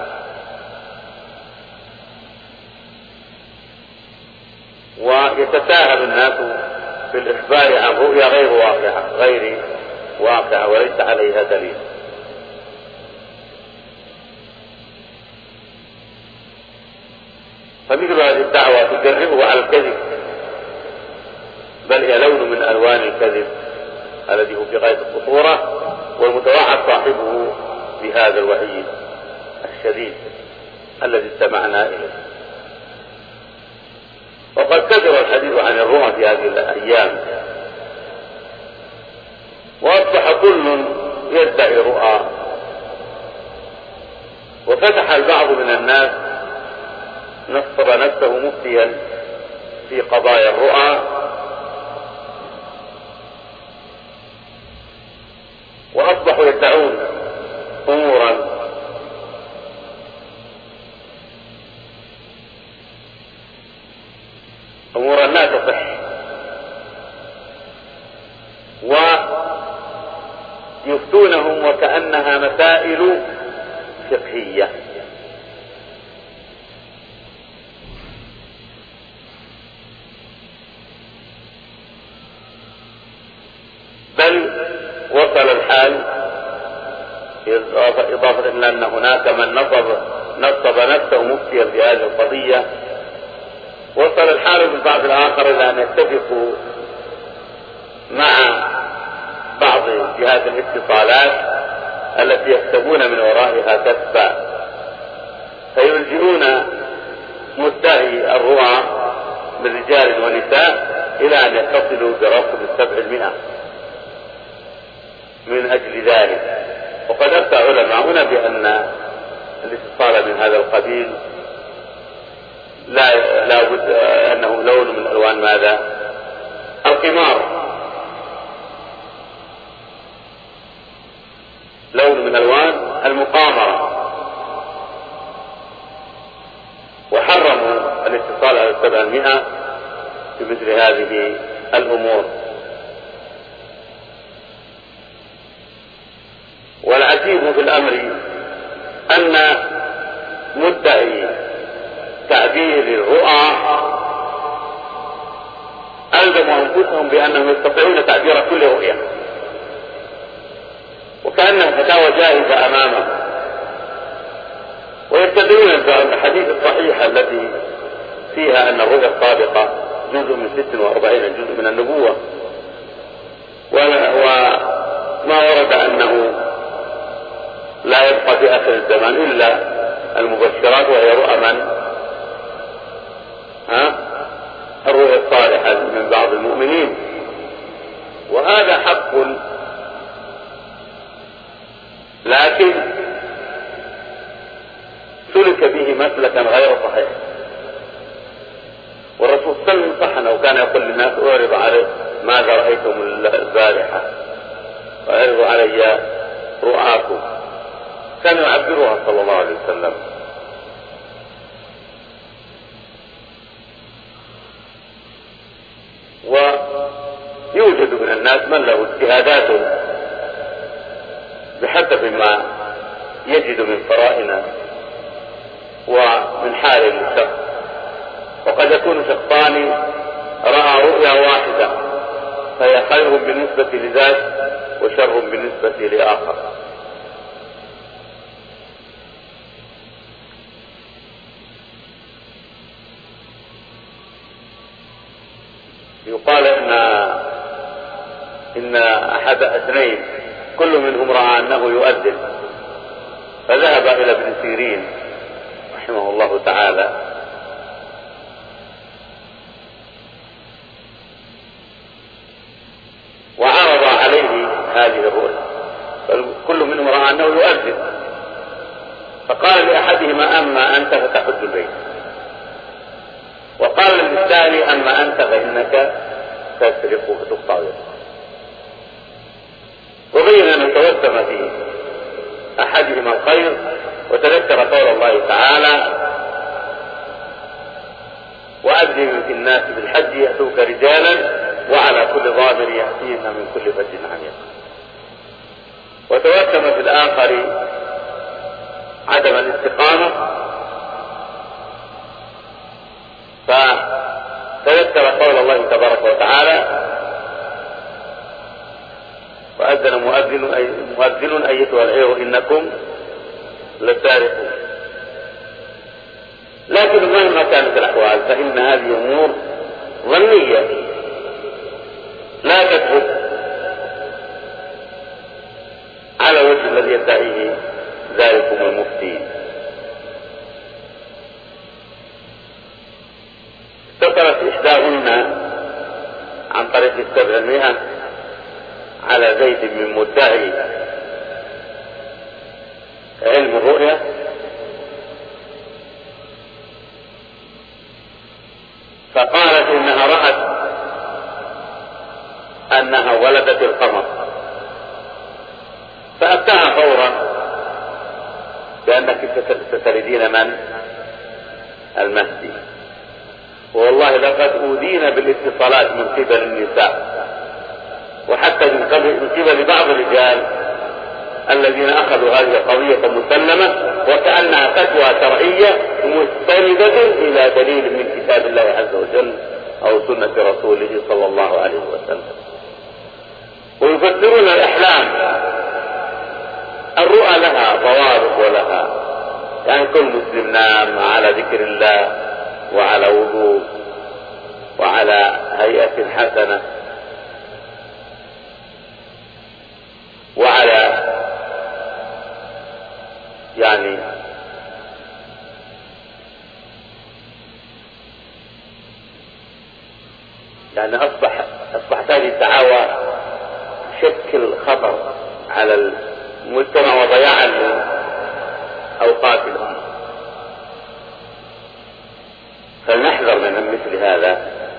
ويتساهل الناس في الإخبار عن رؤيا غير واقعة غير واقعة وليس عليها دليل. فمثل هذه الدعوة تجربه على الكذب، بل هي لون من ألوان الكذب الذي هو في غاية الخطورة، والمتوعد صاحبه بهذا الوعيد الشديد الذي استمعنا إليه. وقد كثر الحديث عن الرؤى في هذه الأيام، وأصبح كل يدعي رؤى، وفتح البعض من الناس نصب نفسه مفتيا في قضايا الرؤى، وأصبحوا يدعون أمورا أمورا لا تصح، ويفتونهم وكأنها مسائل فقهية. بل وصل الحال إضافة إلى أن هناك من نصب نصب نفسه مفتيا في هذه القضية، وصل الحال في البعض الآخر إلى أن يتفقوا مع بعض جهات الاتصالات التي يكسبون من ورائها كسبا، فيلجئون مدعي الرؤى من رجال ونساء إلى أن يتصلوا برقم السبعمائة من أجل ذلك. وقد أفتى علماؤنا بأن الاتصال من هذا القبيل لا لا بد أنه لون من ألوان ماذا؟ القمار، لون من ألوان المقامرة، وحرموا الاتصال على السبعمائة في مثل هذه الأمور. والعجيب في الأمر أن مدعي تعبير الرؤى ألزموا أنفسهم بأنهم يستطيعون تعبير كل رؤية، وكأنها فتاوى جائزة أمامهم، ويستدلون الحديث الصحيحة التي فيها أن الرؤيا السابقة جزء من ست وأربعين جزء من النبوة، وما ورد أنه لا يبقى في آخر الزمان إلا المبشرات، وهي رؤى من؟ ها؟ الرؤيا الصالحة من بعض المؤمنين، وهذا حق، لكن سلك به مسلكا غير صحيح. والرسول صلى الله عليه وسلم صحنا وكان يقول للناس اعرض علي ماذا رأيتم البارحة واعرضوا علي رؤاكم، كان يعبرها صلى الله عليه وسلم. ويوجد من الناس من له اجتهادات بحسب ما يجد من فرائنا ومن حال الشخص، وقد يكون شخصان رأى رؤيا واحدة فهي خير بالنسبة لذاك وشر بالنسبة لآخر. يقال إن إن أحد اثنين كل منهم رأى أنه يؤذن، فذهب إلى ابن سيرين رحمه الله تعالى وعرض عليه هذه الرؤيا، فكل منهم رأى أنه يؤذن، فقال لأحدهما أما أنت فتحج البيت، وقال للثاني أما أنت فإنك تسرق وتقطع يدك. وبين أن توسم في أحدهما الخير، وتذكر قول الله تعالى وأذن في الناس بالحج يأتوك رجالا وعلى كل ضامر يأتين من كل فج عميق. وتوسم في الآخر عدم الاستقامة، فتذكر قول الله تبارك وتعالى وأذن مؤذن أي مؤذن أيتها العير إنكم لسارقون. لكن مهما كانت الأحوال فإن هذه أمور ظنية لا تثبت طريق السبعمائة على زيد من مدعي علم الرؤية، فقالت إنها رأت أنها ولدت القمر، فأتاها فورا بأنك ستلدين من؟ المهدي. والله لقد أوذينا بالاتصالات من قبل النساء، وحتى من قبل بعض الرجال الذين أخذوا هذه القضية مسلمة وكأنها فتوى شرعية مستندة إلى دليل من كتاب الله عز وجل أو سنة رسوله صلى الله عليه وسلم. ويفسرون الأحلام، الرؤى لها ضوابط ولها، يعني كل مسلم نام على ذكر الله وعلى وضوء وعلى هيئة حسنة وعلى يعني يعني أصبح أصبحت هذه الدعاوى تشكل خطر على المجتمع وضياعا لأوقات الأمة. فلنحذر من مثل هذا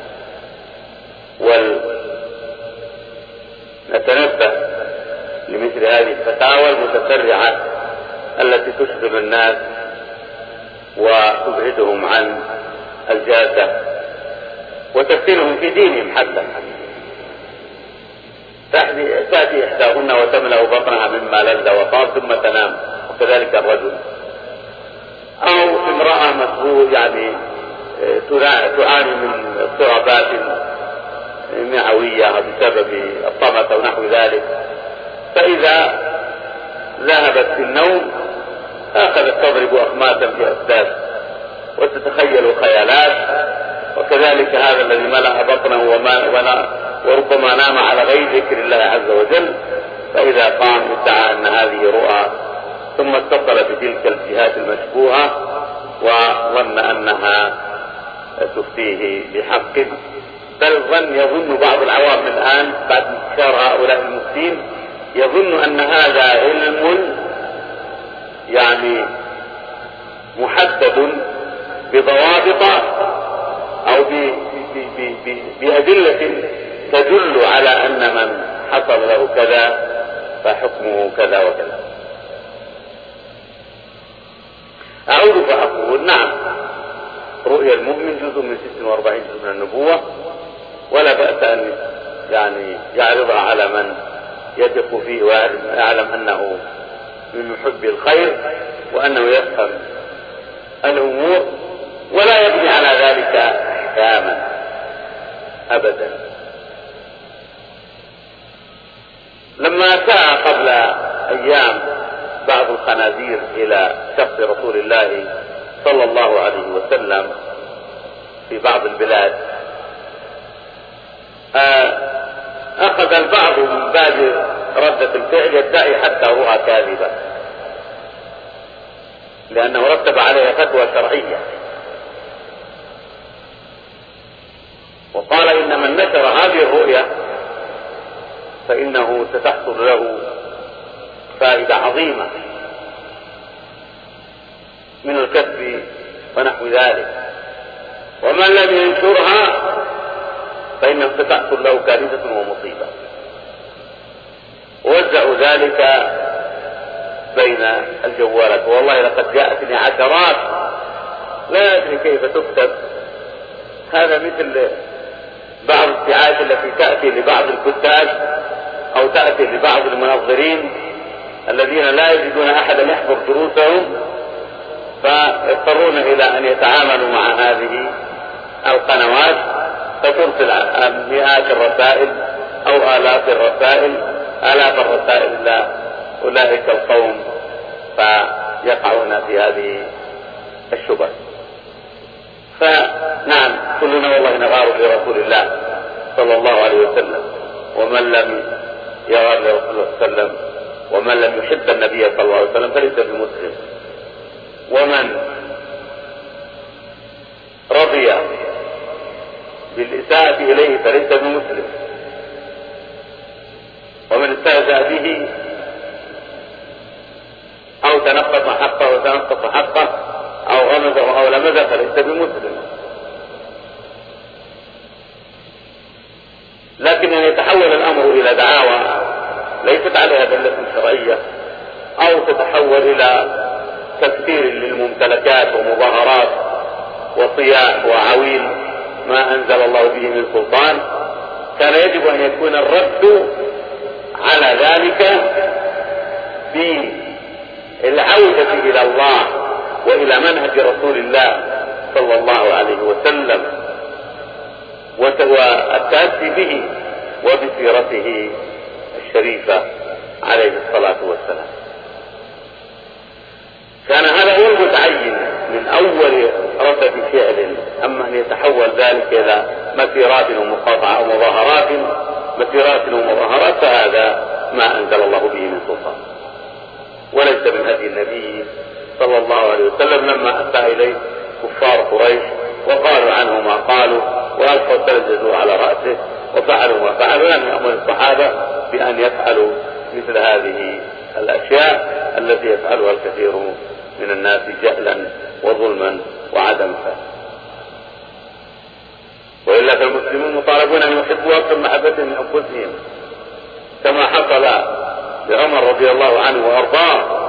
ولنتنبه لمثل هذه الفتاوى المتسرعة التي تشغل الناس وتبعدهم عن الجادة وتفتنهم في دينهم. حتى تأتي إحداهن وتملأ بطنها مما لذ وطاب ثم تنام، وكذلك الرجل. أو امرأة مسؤول يعني تعاني من اضطرابات معوية بسبب الطمس أو نحو ذلك، فإذا ذهبت في النوم أخذت تضرب أخماسا في أسداس وتتخيل خيالات. وكذلك هذا الذي ملأ بطنه وما وربما نام على غير ذكر الله عز وجل، فإذا قام ادعى أن هذه رؤى، ثم اتصل بتلك الجهات المشبوهة وظن أنها تفتيه بحق، بل ظن يظن بعض العوام الآن بعد انتشار هؤلاء المفتين يظن أن هذا علم يعني محدد بضوابط أو بأدلة تدل على أن من حصل له كذا فحكمه كذا وكذا. أعود فأقول نعم، رؤيا المؤمن جزء من ست وأربعين جزء من النبوة، ولا بأس أن يعني يعرضها على من يثق فيه ويعلم أنه من محب الخير وأنه يفهم الأمور، ولا يبني على ذلك أحكاما أبدا. لما سعى قبل أيام بعض الخنازير إلى شخص رسول الله صلى الله عليه وسلم في بعض البلاد، أخذ البعض من باب ردة الفعل يدعي حتى رؤى كاذبة، لأنه رتب عليها فتوى شرعية، وقال إن من نشر هذه الرؤيا فإنه ستحصل له فائدة عظيمة من الكسب ونحو ذلك، ومن لم ينشرها فإنه ستحصل له كارثة ومصيبة. ووزعوا ذلك بين الجوالات، والله لقد جاءتني عشرات لا أدري كيف تكتب. هذا مثل بعض الدعايات التي تأتي لبعض الكتاب أو تأتي لبعض المنظرين الذين لا يجدون أحدا يحضر دروسهم، فيضطرون إلى أن يتعاملوا مع هذه القنوات، فترسل مئات الرسائل أو آلاف الرسائل آلاف الرسائل إلى أولئك القوم، فيقعون في هذه الشبهة. فنعم كلنا والله نغار لرسول الله صلى الله عليه وسلم، ومن لم يغار لرسول الله صلى الله عليه وسلم ومن لم يحب النبي صلى الله عليه وسلم فليس بمسلم، ومن رضي بالإساءة إليه فليس بمسلم، استهزأ به أو تنقص حقه وتنقص حقه أو غمزه أو لمزه فليس بمسلم. لكن أن يتحول الأمر إلى دعاوى ليست عليها دلة شرعية أو تتحول إلى تكثير للممتلكات ومظاهرات وصياح وعويل ما أنزل الله به من سلطان، كان يجب أن يكون الرد على ذلك بالعودة إلى الله وإلى منهج رسول الله صلى الله عليه وسلم والتأسي به وبسيرته الشريفة عليه الصلاة والسلام. كان هذا هو المتعين من أول رتب فعل. أما أن يتحول ذلك إلى مسيرات ومقاطعة ومظاهرات مسيرات ومظاهرات فهذا ما أنزل الله به من سلطان وليس من هدي النبي صلى الله عليه وسلم لما أتى إليه كفار قريش وقالوا عنه ما قالوا وألقوا تلجزوا على رأسه وفعلوا ما فعلوا. لم يأمر الصحابة بأن يفعلوا مثل هذه الأشياء التي يفعلها الكثير من الناس جهلا وظلما وعدم فهم. وإلا فالمسلمون مطالبون أن يحبوا أكثر محبة من أنفسهم كما حصل لعمر رضي الله عنه وأرضاه.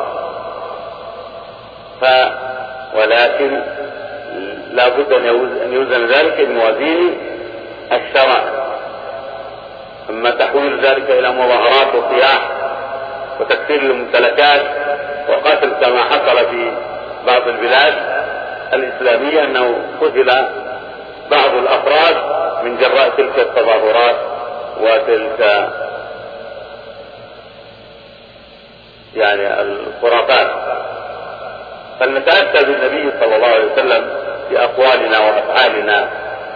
ف ولكن لا بد أن يوزن ذلك بموازين الشرع. أما تحويل ذلك إلى مظاهرات وصياح وتكثير الممتلكات وقتل كما حصل في بعض البلاد الإسلامية أنه قتل بعض الأفراد من جراء تلك التظاهرات وتلك يعني الخرافات. فلنتأسى بالنبي صلى الله عليه وسلم في أقوالنا وأفعالنا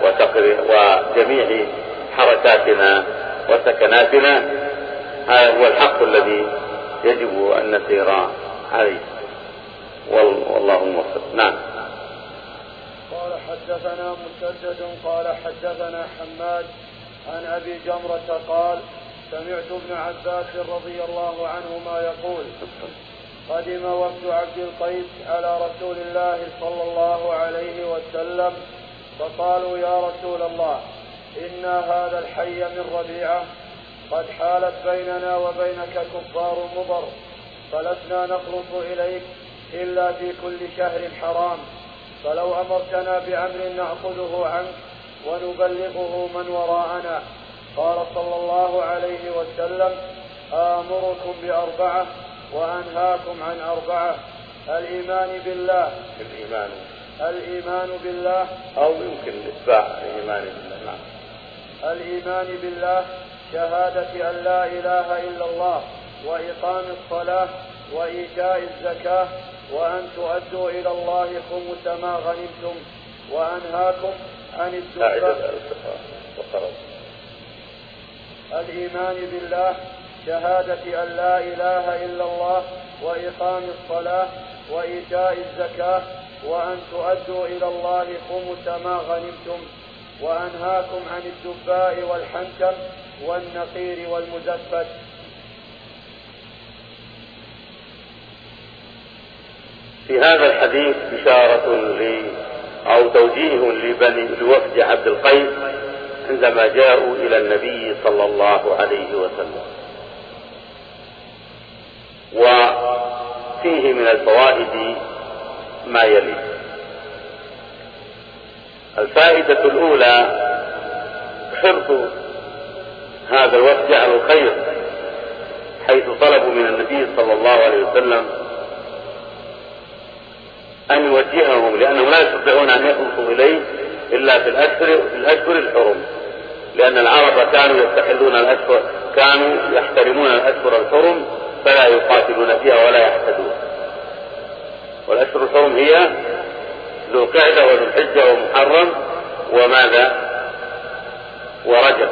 وجميع حركاتنا وسكناتنا. هذا هو الحق الذي يجب أن نسير عليه والله موفق. نعم. قال حدثنا مسدد قال حدثنا حماد عن أبي جمرة قال سمعت ابن عباس رضي الله عنهما يقول قدم وفد عبد القيس على رسول الله صلى الله عليه وسلم فقالوا يا رسول الله إن هذا الحي من ربيعة قد حالت بيننا وبينك كفار مضر فلسنا نخلص إليك إلا في كل شهر حرام فلو أمرتنا بأمر نأخذه عنك ونبلغه من وراءنا. قال صلى الله عليه وسلم آمركم بأربعة وأنهاكم عن أربعة الإيمان بالله الإيمان الإيمان بالله أو يمكن إتباع الإيمان بالله. نعم. الإيمان بالله شهادة أن لا إله إلا الله وإقام الصلاة وإيتاء الزكاة وأن تؤدوا إلى الله خمس ما غنمتم وأنهاكم عن الدخان. الإيمان بالله شهادة أن لا إله إلا الله وإقام الصلاة وإيتاء الزكاة وأن تؤدوا إلى الله خمس ما غنمتم وأنهاكم عن الدباء والحنتم والنقير والمزفت. في هذا الحديث إشارة لي أو توجيه لبني لوفد عبد القيس عندما جاءوا إلى النبي صلى الله عليه وسلم. وفيه من الفوائد ما يلي. الفائدة الأولى حرص هذا الوفد على الخير حيث طلبوا من النبي صلى الله عليه وسلم أن يوجههم لأنهم لا يستطيعون أن يخلصوا إليه إلا في الأشهر في الأشهر الحرم، لأن العرب كانوا يستحلون الأشهر كانوا يحترمون الأشهر الحرم فلا يقاتلون فيها ولا يحتدون. والأشهر الحرم هي ذو القعدة وذو الحجة ومحرم وماذا ورجب،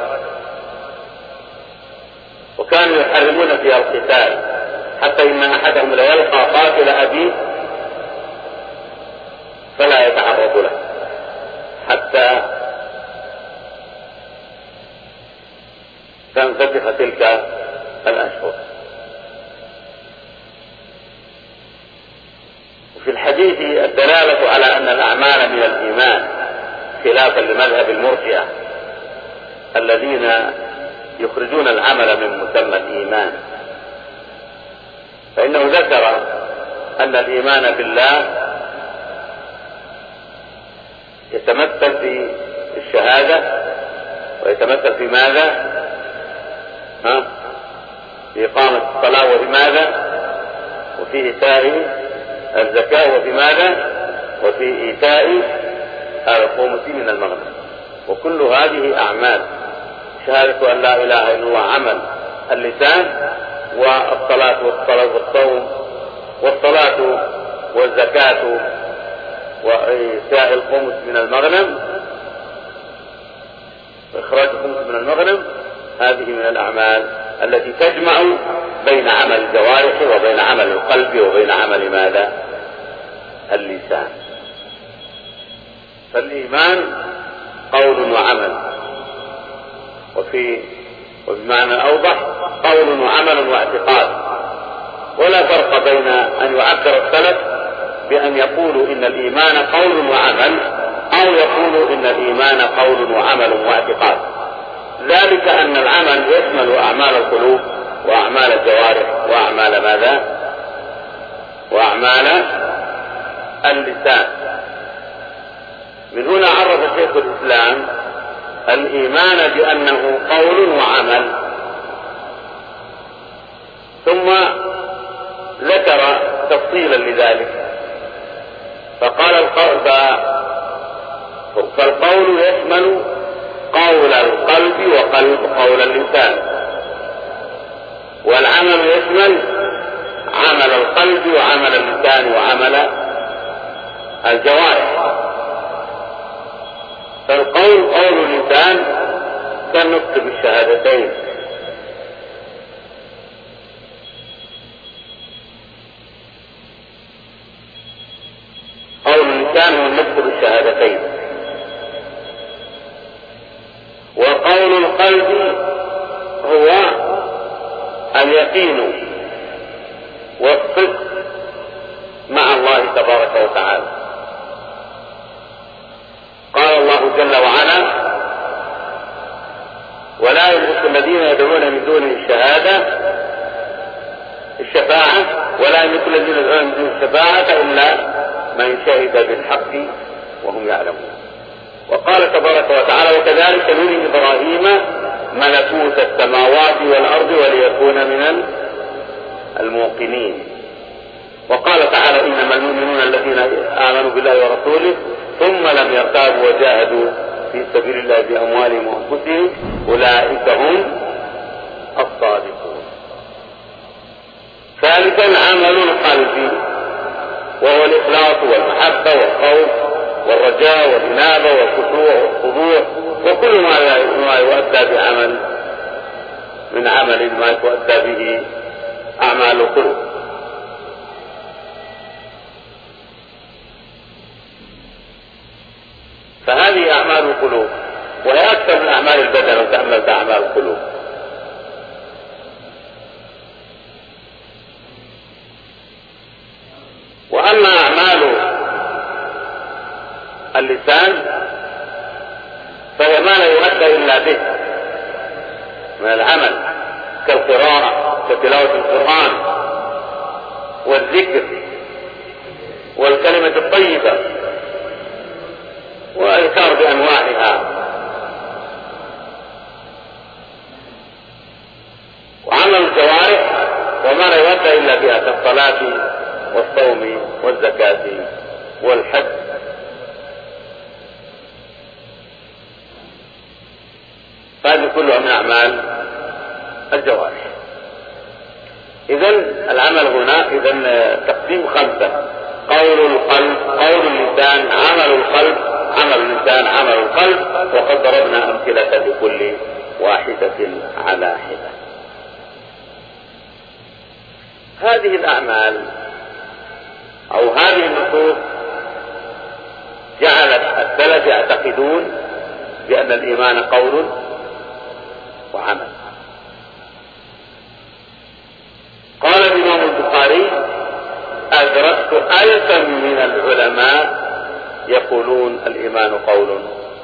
وكانوا يحرمون فيها القتال حتى إن أحدهم لا يلقى قاتل أبيه فلا يتعرض له حتى تنفتح تلك الأشهر. وفي الحديث الدلالة على أن الأعمال من الإيمان، خلافا لمذهب المرجئة الذين يخرجون العمل من مسمى الإيمان، فإنه ذكر أن الإيمان بالله يتمثل في الشهادة، ويتمثل في ماذا؟ ها؟ في إقامة الصلاة، وفي ماذا؟ وفي إيتاء الزكاة، وفي ماذا؟ وفي إيتاء الخمس من المغنم. وكل هذه أعمال. شهادة أن لا إله إلا الله عمل اللسان، والصلاة والصلاة والصوم والصلاة والزكاة وإيتاء الخمس من المغنم، وإخراج الخمس من المغنم، هذه من الأعمال التي تجمع بين عمل الجوارح وبين عمل القلب وبين عمل ماذا؟ اللسان. فالإيمان قول وعمل، وفي وبمعنى أوضح قول وعمل واعتقاد. ولا فرق بين أن يعبر السلف بأن يقولوا إن الإيمان قول وعمل، أو يقولوا إن الإيمان قول وعمل واعتقاد. ذلك أن العمل يشمل أعمال القلوب وأعمال الجوارح وأعمال ماذا؟ وأعمال اللسان. من هنا عرف شيخ الإسلام الإيمان بأنه قول وعمل، ثم ذكر تفصيلا لذلك فقال القول فالقول يشمل قول القلب وقلب قول اللسان، والعمل يشمل عمل القلب وعمل اللسان وعمل الجوارح. فالقول قول اللسان كالنطق بالشهادتين، قول اللسان هو النطق بالشهادتين، وقول القلب هو اليقين والصدق مع الله تبارك وتعالى. قال الله جل وعلا: ولا يملك الذين يدعون من دونه الشهادة الشفاعة ولا يملك الذين يدعون من دونه الشفاعة إلا من شهد بالحق وهم يعلمون. وقال تبارك وتعالى: وكذلك نري إبراهيم ملكوت السماوات والأرض وليكون من الموقنين. وقال تعالى: إنما المؤمنون الذين آمنوا بالله ورسوله ثم لم يرتابوا وجاهدوا في سبيل الله بأموالهم وأنفسهم أولئك هم الصادقون. ثالثا عمل القلب، وهو الإخلاص والمحبة والخوف والرجاء والإنابة والخشوع والخضوع وكل ما يؤدى بعمل من عمل ما يؤدى به أعمال القلوب. فهذه أعمال القلوب، وهي أكثر من أعمال البدن لو تأملت أعمال القلوب. وأما أعمال اللسان فهي ما لا يؤدى إلا به من العمل، كالقراءة، كتلاوة القرآن والذكر والكلمة الطيبة والإذكار بأنواعها. وعمل الجوارح وما لا يؤدى إلا بها، كالصلاة والصوم والزكاة والحج. هذه كلها من أعمال الجوارح. إذن العمل هنا إذن تقسيم خمسة: قول القلب، قول اللسان، عمل القلب، عمل اللسان، عمل القلب. وقد ضربنا أمثلة لكل واحدة على حدة. هذه الأعمال أو هذه النصوص جعلت السلف يعتقدون بأن الإيمان قول وعمل. يقولون الإيمان قول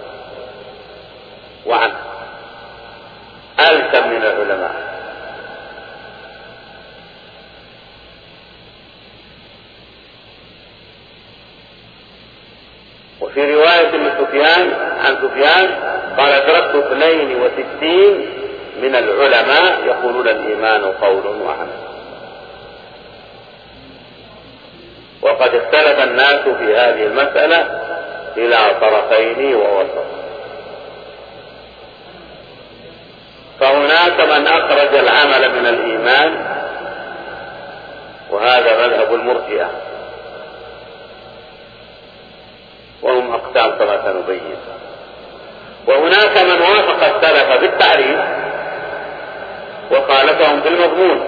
وعمل، ألزم من العلماء. وفي رواية لسفيان عن سفيان قال أدركت اثنين وستين من العلماء يقولون الإيمان قول وعمل. وقد اختلف الناس في هذه المسألة إلى طرفين ووسط، فهناك من أخرج العمل من الإيمان، وهذا مذهب المرجئة، وهم أقسام كما سنبين. وهناك من وافق السلف بالتعريف وخالفهم في المضمون.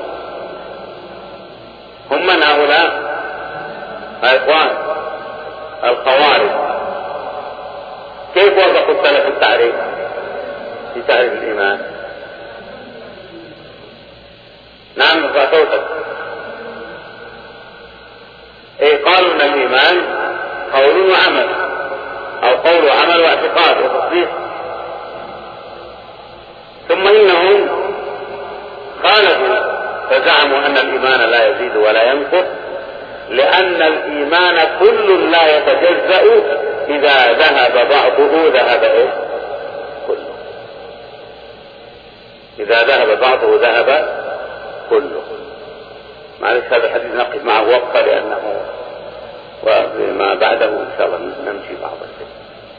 هم من هؤلاء؟ الإخوان الخوارج. كيف وافقوا السلف التعريف في تعريف الإيمان؟ نعم فاتوتك. إيه قالوا أن الإيمان قول وعمل، أو قول وعمل واعتقاد وتصديق. ثم إنهم خالفوا فزعموا أن الإيمان لا يزيد ولا ينقص، لأن الإيمان كل لا يتجزأ، إذا ذهب بعضه ذهب إيه؟ كله. إذا ذهب بعضه ذهب كله. معلش هذا الحديث نقف معه وقفة، لأنه وما بعده إن شاء الله نمشي بعض الشيء.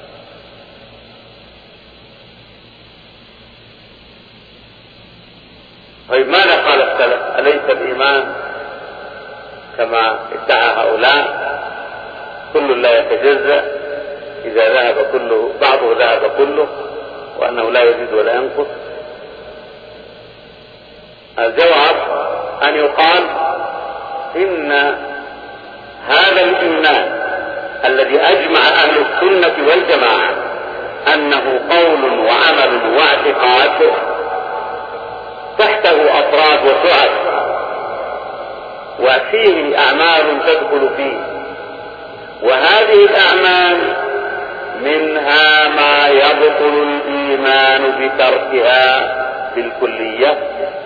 طيب ماذا قال السلف؟ أليس الإيمان كما ادعى هؤلاء كل لا يتجزأ، إذا ذهب كله بعضه ذهب كله، وأنه لا يزيد ولا ينقص؟ الجواب أن يقال إن هذا الإيمان الذي أجمع أهل السنة والجماعة أنه قول وعمل واعتقاد، تحته أفراد وشعب، وفيه أعمال تدخل فيه. وهذه الأعمال منها ما يبطل الإيمان بتركها بالكلية،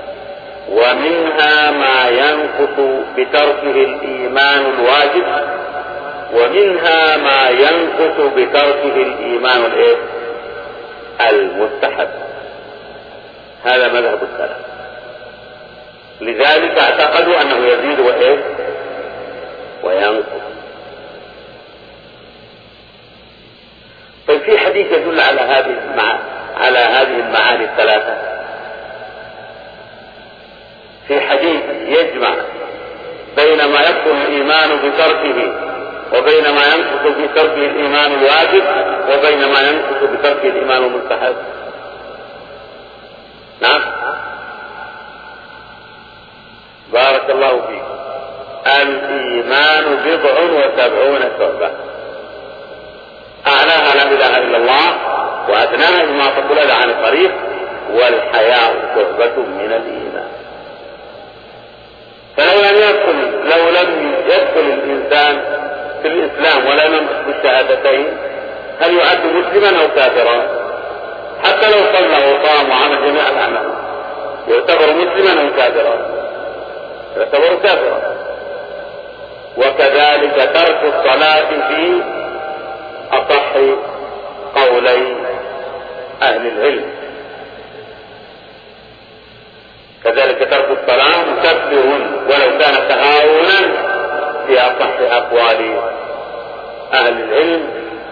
ومنها ما ينقص بتركه الإيمان الواجب، ومنها ما ينقص بتركه الإيمان الإيه؟ المستحب. هذا مذهب السلف. لذلك اعتقدوا أنه يزيد وإيه؟ وينقص. طيب في حديث يدل على هذه على هذه المعاني الثلاثة. في حديث يجمع بين ما يبطل الإيمان بتركه، وبين ما ينقص بتركه الإيمان الواجب، وبين ما ينقص بتركه الإيمان المستحب. نعم بارك الله فيكم. الإيمان بضع وسبعون شعبة، أعلاها لا إله إلا الله، وأدناها إماطة الأذى عن الطريق، والحياء شعبة من الإيمان. فلو لم يدخل لو لم يدخل الإنسان في الإسلام ولا ينطق بالشهادتين، هل يعد مسلما أو كافرا؟ حتى لو صلى وصام وعمل جميع الأعمال، يعتبر مسلما أو كافرا؟ يعتبر كافرا. وكذلك ترك الصلاة في أصح قولي أهل العلم، كذلك ترك الصلاة مكفر ولو كان تهاونا في أصح أقوال أهل العلم.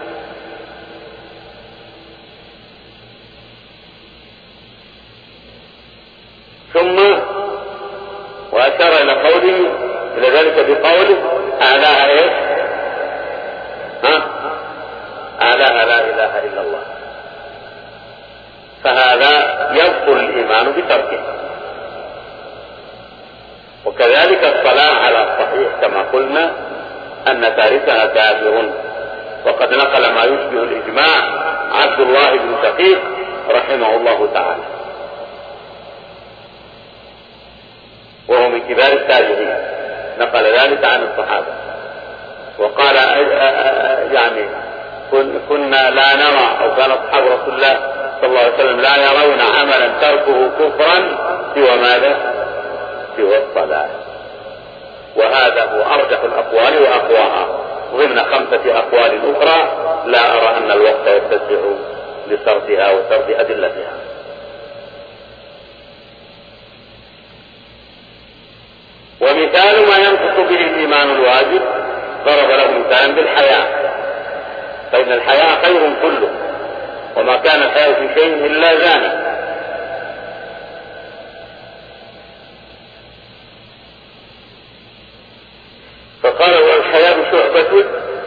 ثم وأشار إلى قوله إلى ذلك بقوله أعلاها إيش؟ ها؟ أعلاها لا إله إلا الله. فهذا يبطل الإيمان بتركه. وكذلك الصلاة على الصحيح كما قلنا أن تاركها كافر. وقد نقل ما يشبه الإجماع عبد الله بن شقيق رحمه الله تعالى، وهو من كبار التابعين، نقل ذلك عن الصحابة. وقال يعني كنا لا نرى أو كان أصحاب رسول الله صلى الله عليه وسلم لا يرون عملا تركه كفرا سوى ماذا؟ سوى الصلاة. وهذا هو أرجح الأقوال وأقواها ضمن خمسة أقوال أخرى لا أرى أن الوقت يتسع لسردها وسرد أدلتها. ومثال ما ينقص به الإيمان الواجب ضرب له مثالا بالحياة، فإن الحياة خير كله، وما كان الحياة في شيء إلا زانه. فقال والحياة شعبة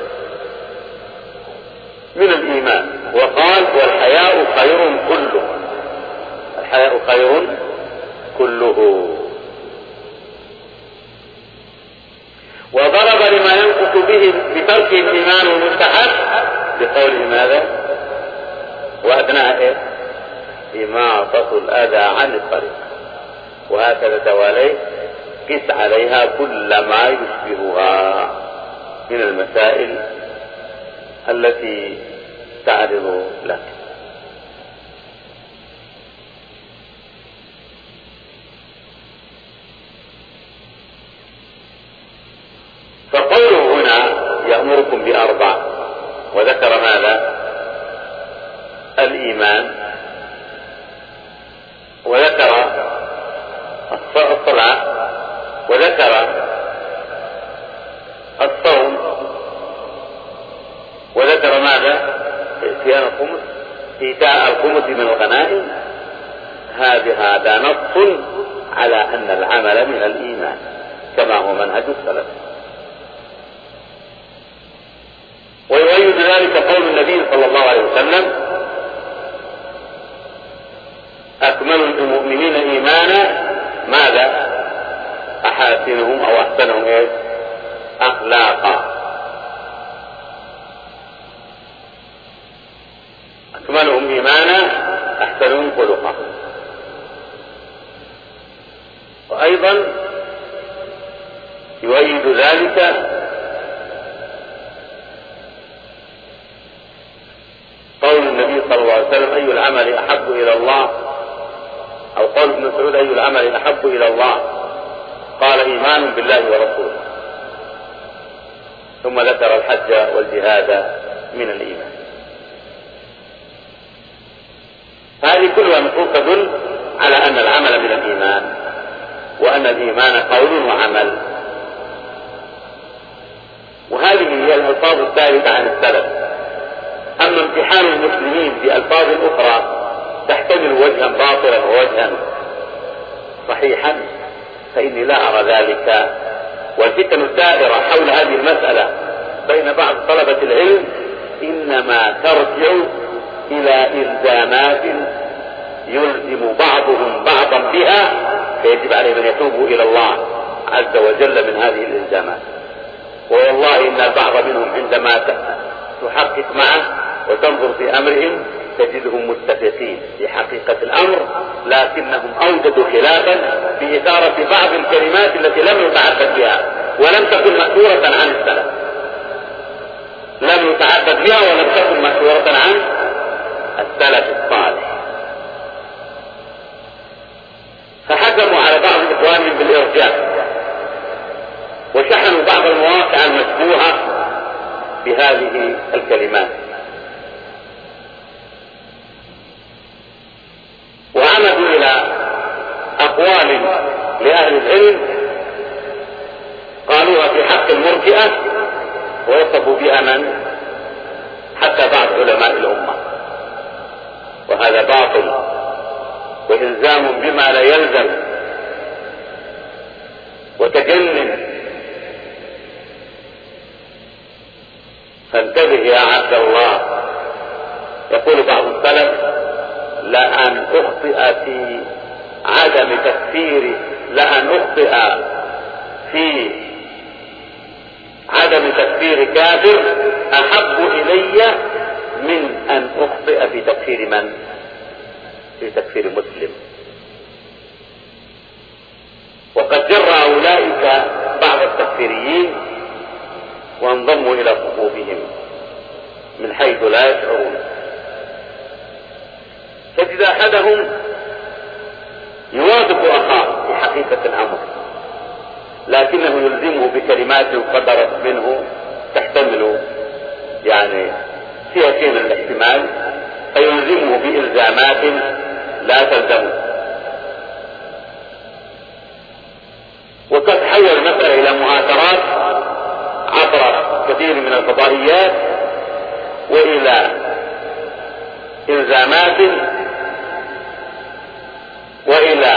من الإيمان، وقال والحياء خير كله، الحياء خير كله. وضرب لما ينقص به بترك الإيمان المستحب بقوله ماذا؟ وأدناها إيه؟ إماطة الأذى عن الطريق. وهكذا تواليه قس عليها كل ما يشبهها من المسائل التي تعرض لك. فقوله هنا يأمركم بأربع، وذكر ماذا؟ الإيمان، وذكر الصلاة، وذكر الصوم، وذكر ماذا؟ ائتيان الخمس، إيتاء الخمس من الغنائم. هذا هذا نص على أن العمل من الإيمان كما هو منهج السلف. ويؤيد ذلك قول النبي صلى الله عليه وسلم أكمل المؤمنين إيمانا ماذا؟ أحاسنهم أو أحسنهم إيه؟ أخلاقا. أكملهم إيمانا أحسنهم خلقا. وأيضا يؤيد ذلك قول النبي صلى الله عليه وسلم أي العمل أحب إلى الله، أو قول ابن مسعود أي العمل أحب إلى الله؟ قال إيمان بالله ورسوله، ثم ذكر الحج والجهاد من الإيمان. هذه كلها نصوص تدل على أن العمل من الإيمان، وأن الإيمان قول وعمل. وهذه هي الألفاظ الثابتة عن السلف. أما امتحان المسلمين بألفاظ أخرى تحتمل وجها باطلا ووجها صحيحا فإني لا أرى ذلك. والفتن الدائرة حول هذه المسألة بين بعض طلبة العلم إنما ترجع إلى إلزامات يلزم بعضهم بعضا بها، فيجب عليهم أن يتوبوا إلى الله عز وجل من هذه الإلزامات. والله إن البعض منهم عندما تحقق معه وتنظر في أمرهم تجدهم متفقين في حقيقة الأمر، لكنهم أوجدوا خلافا في إثارة بعض الكلمات التي لم يتعبد بها ولم تكن مأثورة عن السلف، لم يتعبد بها ولم تكن مأثورة عن السلف الصالح، فحكموا على بعض إخوانهم بالإرجاء وشحنوا بعض المواقع المشبوهة بهذه الكلمات، وعمدوا إلى أقوال لأهل العلم قالوها في حق المرجئة ووصفوا بها من حتى بعض علماء الأمة، وهذا باطل وإلزام بما لا يلزم وتجنن. فانتبه يا عبد الله. يقول بعض السلف لأن أخطئ في عدم تكفير لأن أخطئ في عدم تكفير كافر أحب إلي من أن أخطئ في تكفير من؟ في تكفير مسلم. وقد جرى أولئك بعض التكفيريين وانضموا إلى صفوفهم من حيث لا يشعرون. تجد أحدهم يوافق أخاه في حقيقة الأمر، لكنه يلزمه بكلمات قدرت منه تحتمل يعني فيها شيء من الاحتمال، فيلزمه بإلزامات لا تلزمه. وقد تحول المسألة إلى مهاترات عبر كثير من الفضائيات وإلى إلزامات وإلى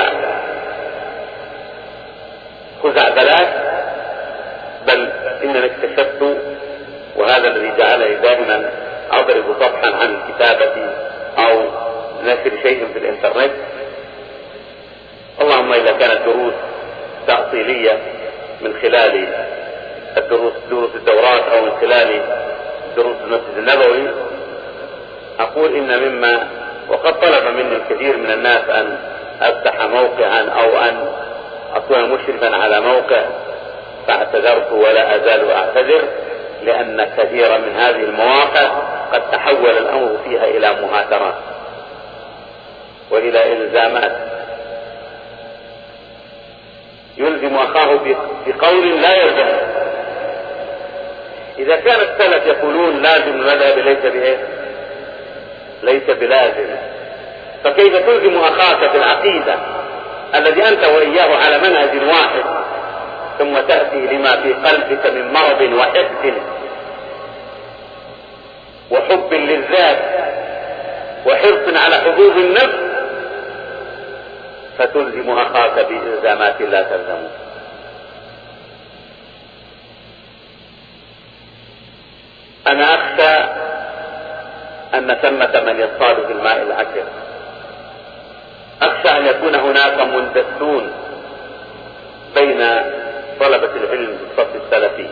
خزعبلات. بل إنني اكتشفت، وهذا الذي جعلني دائما أضرب صفحا عن الكتابة أو نشر شيء في الإنترنت، اللهم إذا كانت دروس تأصيلية من خلال الدروس دروس الدورات أو من خلال دروس المسجد النبوي، أقول إن مما وقد طلب مني الكثير من الناس أن أفتح موقعا أو أن أكون مشرفا على موقع، فاعتذرت ولا أزال أعتذر، لأن كثيرا من هذه المواقع قد تحول الأمر فيها إلى مهاترات وإلى إلزامات. يلزم أخاه بقول لا يلزم. إذا كان السلف يقولون لازم المذهب ليس بإيه؟ ليس بلازم، فكيف تلزم أخاك في العقيدة الذي أنت وإياه على منهج واحد، ثم تأتي لما في قلبك من مرض وحقد وحب للذات وحرص على حظوظ النفس، فتلزم أخاك بإلزامات لا تلزمه. أنا أخشى أن ثمة من يصطاد في الماء العكر، أخشى أن يكون هناك مندسون بين طلبة العلم بالصف السلفي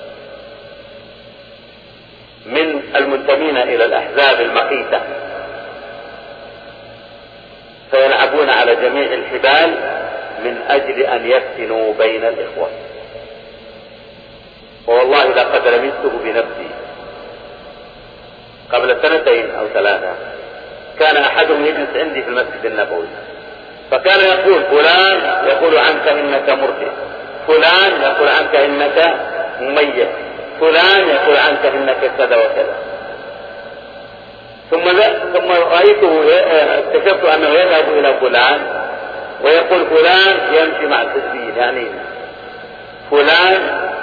من المنتمين إلى الأحزاب المقيتة، فيلعبون على جميع الحبال من أجل أن يفتنوا بين الإخوة. والله لقد لمسته بنفسي قبل سنتين أو ثلاثة. كان أحدهم يجلس عندي في المسجد النبوي، فكان يقول فلان يقول عنك إنك مرجئ، فلان يقول عنك إنك مميز، فلان يقول عنك إنك كذا وكذا. ثم ثم رأيته اكتشفت أنه يذهب إلى فلان ويقول فلان يمشي مع الحزبيين، يعني فلان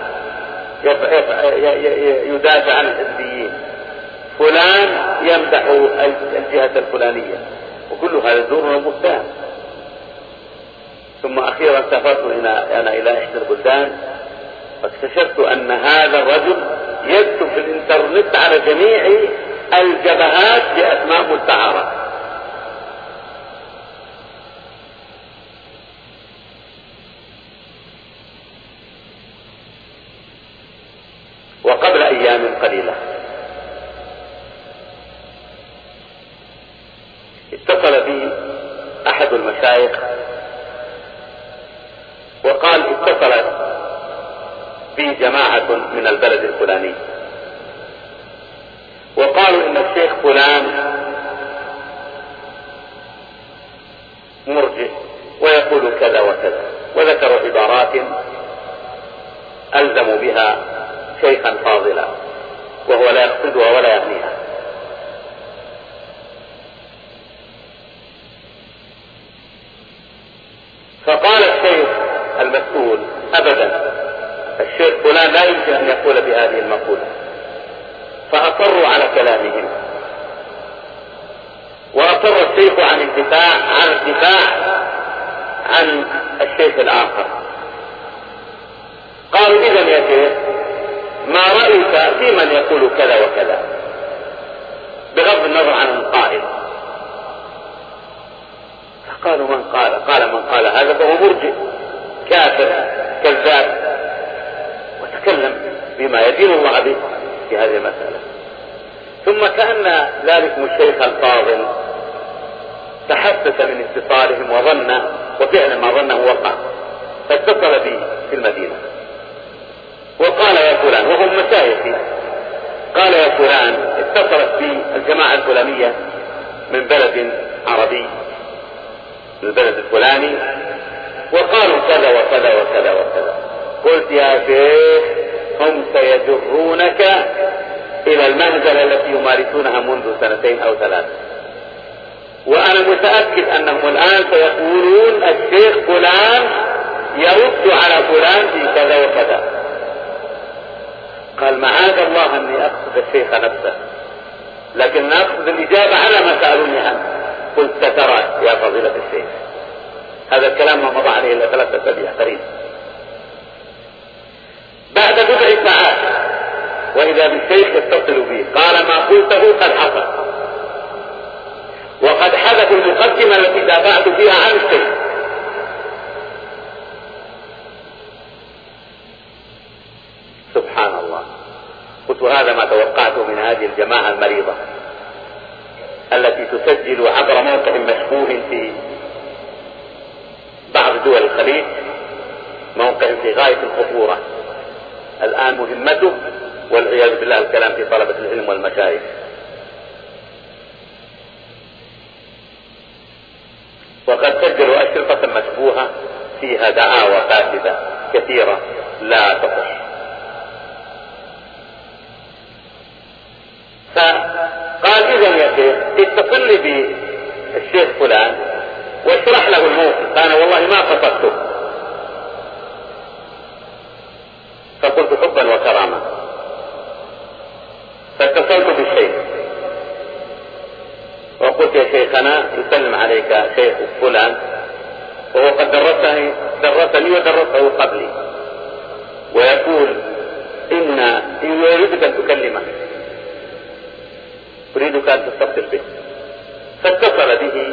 يدافع عن الحزبيين، فلان يمدح الجهة الفلانية، وكل هذا زور وبهتان. ثم أخيرا سافرت أنا إلى إحدى البلدان، فاكتشفت أن هذا الرجل يكتب في الإنترنت على جميع الجبهات بأسماء مستعارة. وقبل أيام قليلة اتصل بي أحد المشايخ وقال اتصلت بي جماعة من البلد الفلاني وقالوا إن الشيخ فلان مرجئ ويقول كذا وكذا، وذكروا عبارات ألزموا بها شيخا فاضلا وهو لا يقصدها ولا يعنيها. فقال الشيخ المسؤول أبدا، الشيخ فلان لا يمكن أن يقول بهذه المقولة. فأصروا على كلامهم، وأصر الشيخ عن الدفاع عن الدفاع عن الشيخ الآخر. قالوا إذن يا شيخ ما رأيك في من يقول كذا وكذا بغض النظر عن القائل؟ فقالوا من قال قال من قال هذا فهو مرجئ كافر كذاب، وتكلم بما يدين الله به في هذه المسألة. ثم كأن ذلك الشيخ الفاضل تحسس من اتصالهم وظن، وفعلا ما ظنه وقع، فاتصل بي في المدينة وقال يا فلان، وهم مشايخي، قال يا فلان اتصلت بي الجماعة الفلانية من بلد عربي، من البلد الفلاني، وقالوا كذا وكذا وكذا وكذا. قلت يا شيخ هم سيجرونك الى المهزلة التي يمارسونها منذ سنتين او ثلاث، وانا متأكد انهم الان سيقولون الشيخ فلان يرد على فلان في كذا وكذا. قال معاذ الله اني اقصد الشيخ نفسه، لكن اقصد الاجابة على ما سألوني عنه. قلت سترى يا فضيلة الشيخ، هذا الكلام ما مضى عليه الا ثلاثة اسابيع قريب. بعد بضع ساعات واذا بالشيخ يتصل بي قال ما قلته قد حصل، وقد حدث المقدمة التي دافعت فيها عن الشيخ. سبحان الله. قلت هذا ما توقعته من هذه الجماعة المريضة التي تسجل عبر موقع مشبوه في بعض دول الخليج، موقع في غاية الخطورة الآن مهمته والعياذ بالله الكلام في طلبة العلم والمشايخ. وقد سجلوا أشرطة مشبوهة فيها دعاوى فاسدة كثيرة لا تصح. فقال إذا يا شيخ اتصل لي بالشيخ فلان واشرح له الموقف، أنا والله ما قصدته. فقلت حبا وكرامة، فاتصلت بالشيخ وقلت يا شيخنا يسلم عليك شيخ فلان، وهو قد درسني درسني ودرسه قبلي، ويقول إن يريدك أن تكلمه، أريدك أن تستفسر به. فاتصل به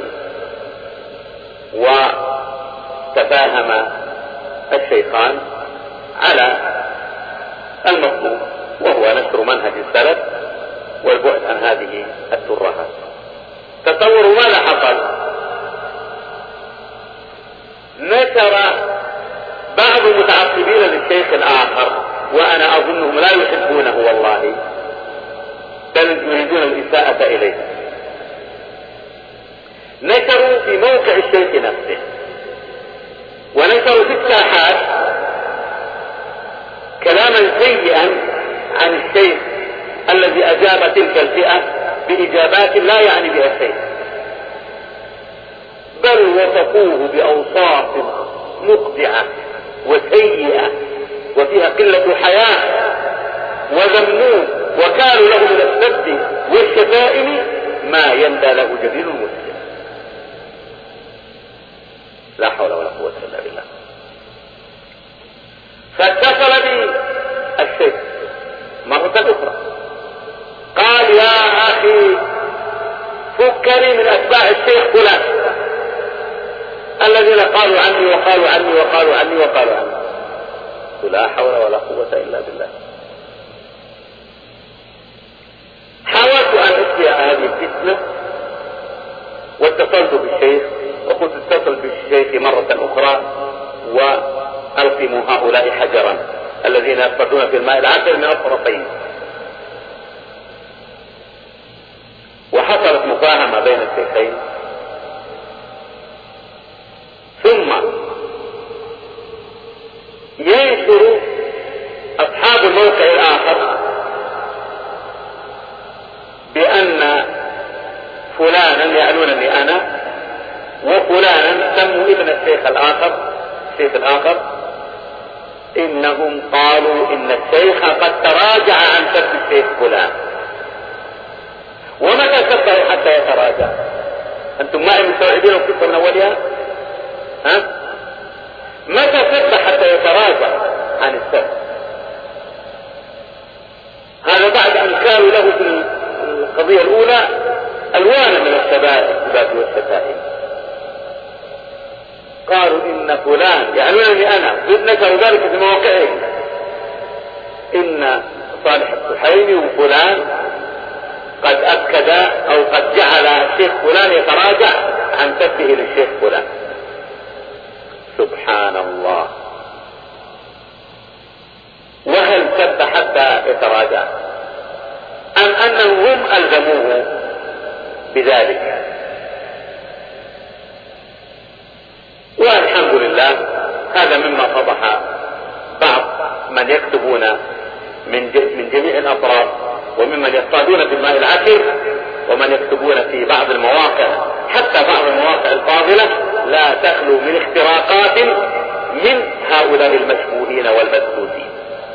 وتفاهم الشيخان على المطلوب، وهو نشر منهج السلف والبعد عن هذه الترهات. تصوروا ماذا حصل؟ نشر بعض المتعصبين للشيخ الآخر، وأنا أظنهم لا يحبونه والله، بل يريدون الإساءة إليه، نشروا في موقع الشيخ نفسه، ونشروا في الساحات كلاما سيئا عن الشيخ الذي أجاب تلك الفئة بإجابات لا يعني بها شيء، بل وصفوه بأوصاف مخدعة وسيئة وفيها قلة حياة، وذموه وكانوا له من السب والشتائم ما يندى له جبين المسلم. لا حول ولا قوة إلا بالله. فاتصل بي الشيخ مرة أخرى قال يا أخي فكني من أتباع الشيخ فلان الذين قالوا عني وقالوا عني وقالوا عني وقالوا عني. لا حول ولا قوة إلا بالله. حاولت أن أشبع هذه الفتنة واتصلت بالشيخ وقلت اتصل بالشيخ مرة أخرى وألقموا هؤلاء حجرا الذين يصطادون في الماء العذب من الطرفين. وحصلت مفاهمة بين الشيخين، ثم ينشر أصحاب الموقع الآخر بأن فلانا يعنونني أنا وفلانا سموا ابن الشيخ الآخر الشيخ الآخر إنهم قالوا إن الشيخ قد تراجع عن سب الشيخ فلان. ومتى سبه حتى يتراجع؟ أنتم معي مستوعبين القصة من أولها؟ ها؟ متى سب حتى يتراجع عن السب؟ هذا بعد أن كانوا له في القضية الأولى ألوان من السباب والشتائم. قالوا إن فلان يعنونني أنا، نشروا ذلك في مواقعهم، إن صالح السحيمي وفلان قد أكد أو قد جعل الشيخ فلان يتراجع عن سبه للشيخ فلان. سبحان الله. وهل سب حتى يتراجع أم أنهم هم ألزموه بذلك. والحمد لله هذا مما فضح بعض من يكتبون من من جميع الأطراف، وممن يصطادون في الماء العكر، ومن يكتبون في بعض المواقع، حتى بعض المواقع الفاضلة لا تخلو من اختراقات من هؤلاء المشبوهين والمدسوسين.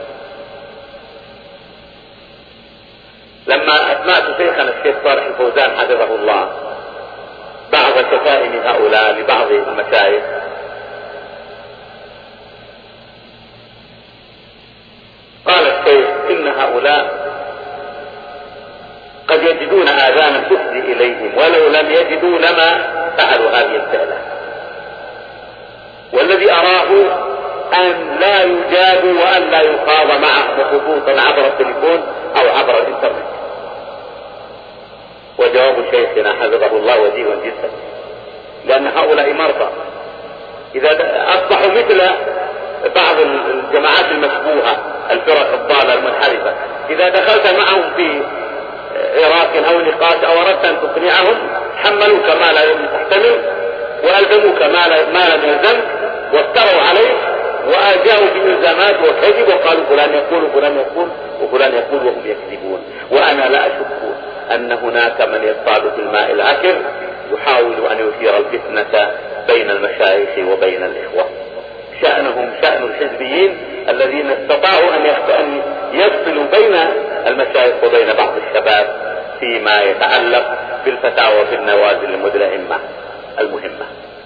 لما أسمعت شيخنا الشيخ صالح الفوزان حفظه الله بعض شتائم هؤلاء لبعض المشايخ، قال الشيخ إن هؤلاء قد يجدون آذانا تفضي إليهم ولو لم يجدوا لما فعلوا هذه الفعلة، والذي أراه أن لا يجادوا وأن لا يخاض معهم خطوطا عبر التليفون أو عبر الإنترنت. وجواب شيخنا حفظه الله وجيه جدا، لأن هؤلاء مرضى إذا أصبحوا مثل بعض الجماعات المشبوهة الفرق الضالة المنحرفة، إذا دخلت معهم في عراق أو نقاش أو أردت أن تقنعهم حملوك ما لا تحتمل وألزموك ما لم يلزم وافتروا عليك وأجاؤوا بإلزامات وكذب وقالوا فلان يقول وفلان يقول وفلان يقول وهم يكذبون. وأنا لا أشك أن هناك من يصطاد في الماء العكر يحاول أن يثير الفتنة بين المشايخ وبين الإخوة. شأنهم شأن الحزبيين الذين استطاعوا أن يفصلوا بين المشايخ وبين بعض الشباب فيما يتعلق بالفتاوى في النوازل المدلهمة المهمة.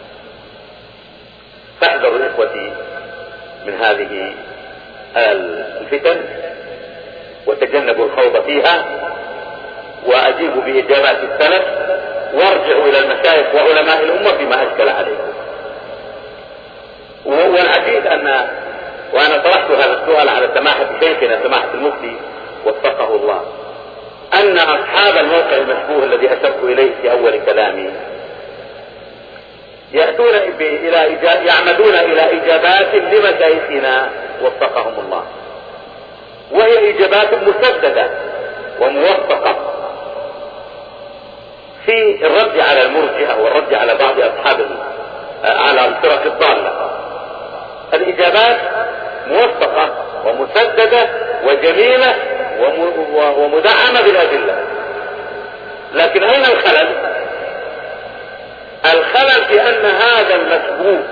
فاحذروا إخوتي من هذه الفتن وتجنبوا الخوض فيها، وأجيبوا بإجابات السلف، وارجعوا إلى المشايخ وعلماء الأمة فيما أشكل عليكم. والعجيب أن وأنا طرحت هذا السؤال على سماحة شيخنا سماحة المفتي وفقه الله، أن أصحاب الموقع المشبوه الذي أشرت إليه في أول كلامي يأتون إلى يعمدون إلى إجابات لمشايخنا وفقهم الله، وهي إجابات مسددة وموفقة في الرد على المرجئة والرد على بعض أصحاب على الفرق الضالة. الإجابات موفقة ومسددة وجميلة ومدعمة بالأدلة، لكن أين الخلل؟ الخلل في أن هذا المشبوه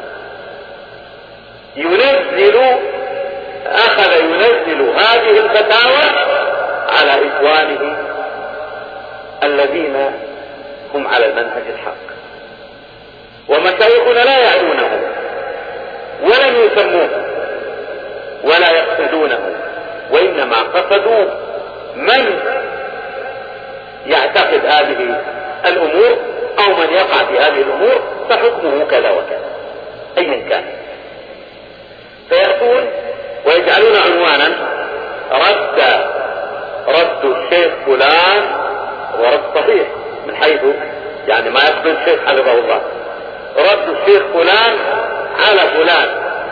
ينزل أخذ ينزل هذه الفتاوى على إخوانه الذين هم على المنهج الحق، ومشايخنا لا يعلونه ولم يسموه ولا يقصدونه، وإنما قصدوا من يعتقد هذه الأمور أو من يقع في هذه الأمور فحكمه كذا وكذا أيا كان، فيأتون ويجعلون عنوانا رد رد الشيخ فلان ورد صحيح من حيث يعني ما يقصد الشيخ حفظه الله، رد الشيخ فلان على فلان،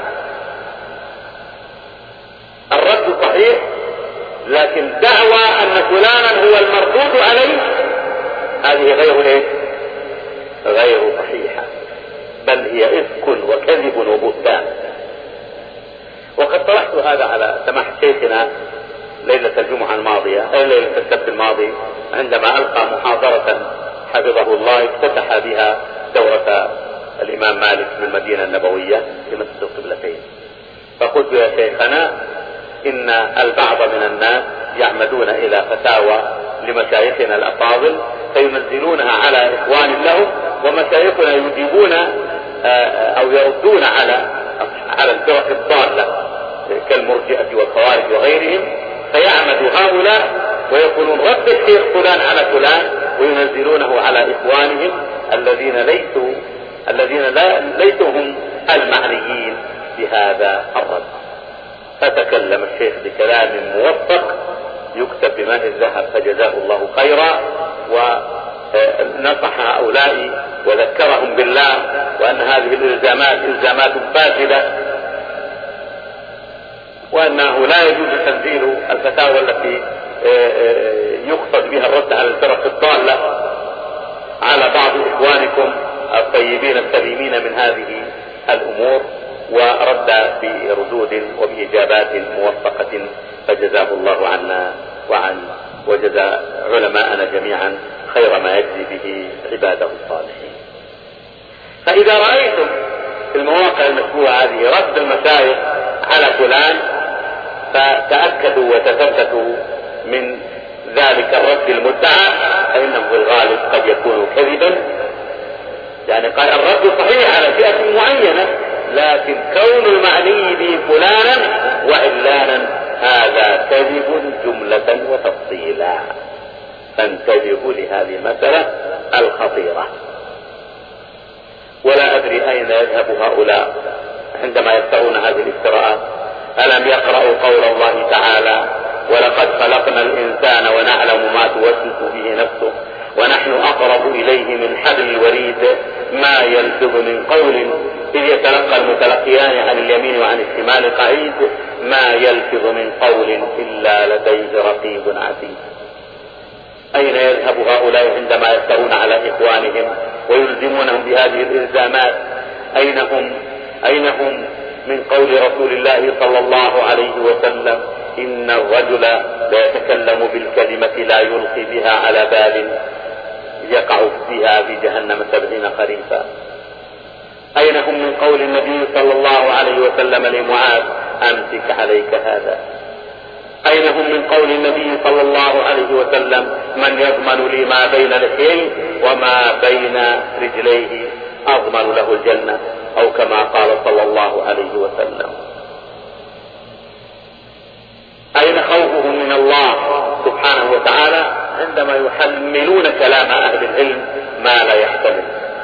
الرد صحيح، لكن دعوى أن فلانا هو المردود عليه هذه غير ايه؟ غير صحيحة، بل هي إفك وكذب وبهتان. وقد طرحت هذا على سماحة شيخنا ليلة الجمعة الماضية أو ليلة السبت الماضي عندما ألقى محاضرة حفظه الله افتتح بها دورة الإمام مالك في المدينة النبوية في مسجد القبلتين. فقلت يا شيخنا إن البعض من الناس يعمدون إلى فتاوى لمشايخنا الأفاضل فينزلونها على إخوان لهم، ومشايخنا يجيبون أو يردون على على الفرق الضالة كالمرجئة والخوارج وغيرهم، فيعمد هؤلاء ويقولون رد الشيخ فلان على فلان وينزلونه على إخوانهم الذين ليسوا الذين لا ليسوا هم المعنيين بهذا الرد. فتكلم الشيخ بكلام موفق يكتب بماء الذهب فجزاه الله خيرا، ونصح هؤلاء وذكرهم بالله وأن هذه الإلزامات إلزامات فاسدة، وأنه لا يجوز تنزيل الفتاوى التي يقصد بها الرد على الفرق الضالة على بعض إخوانكم الطيبين السليمين من هذه الأمور، ورد بردود وبإجابات موفقة، فجزاه الله عنا وعن وجزى علماءنا جميعا خير ما يجزي به عباده الصالحين. فإذا رأيتم في المواقع المشبوهة هذه رد المشايخ على فلان، فتأكدوا وتثبتوا من ذلك الرد المدعى، فإنه في الغالب قد يكون كذبا. يعني قال الرد صحيح على فئة معينة، لكن كون المعني به فلانا وعلانا هذا كذب جملة وتفصيلا. فانتبهوا لهذه المسألة الخطيرة. ولا أدري أين يذهب هؤلاء عندما يفترون هذه الافتراءات. ألم يقرأوا قول الله تعالى: ولقد خلقنا الإنسان ونعلم ما توسوس به نفسه ونحن أقرب إليه من حبل الوريد ما يلفظ من قول إذ يتلقى المتلقيان عن اليمين وعن الشمال قعيد ما يلفظ من قول إلا لديه رقيب عتيد. أين يذهب هؤلاء عندما يفترون على إخوانهم ويلزمونهم بهذه الإلزامات؟ أين هم أين هم من قول رسول الله صلى الله عليه وسلم: إن الرجل لا يتكلم بالكلمة لا يلقي بها على بال يقع فيها في جهنم سبعين خريفا. أين هم من قول النبي صلى الله عليه وسلم لمعاذ: أمسك عليك هذا؟ أين هم من قول النبي صلى الله عليه وسلم: من يضمن لي ما بين لحييه وما بين رجليه أضمن له الجنة، أو كما قال صلى الله عليه وسلم. أين خوفهم من الله سبحانه وتعالى عندما يحملون كلام أهل العلم ما لا يحتمل؟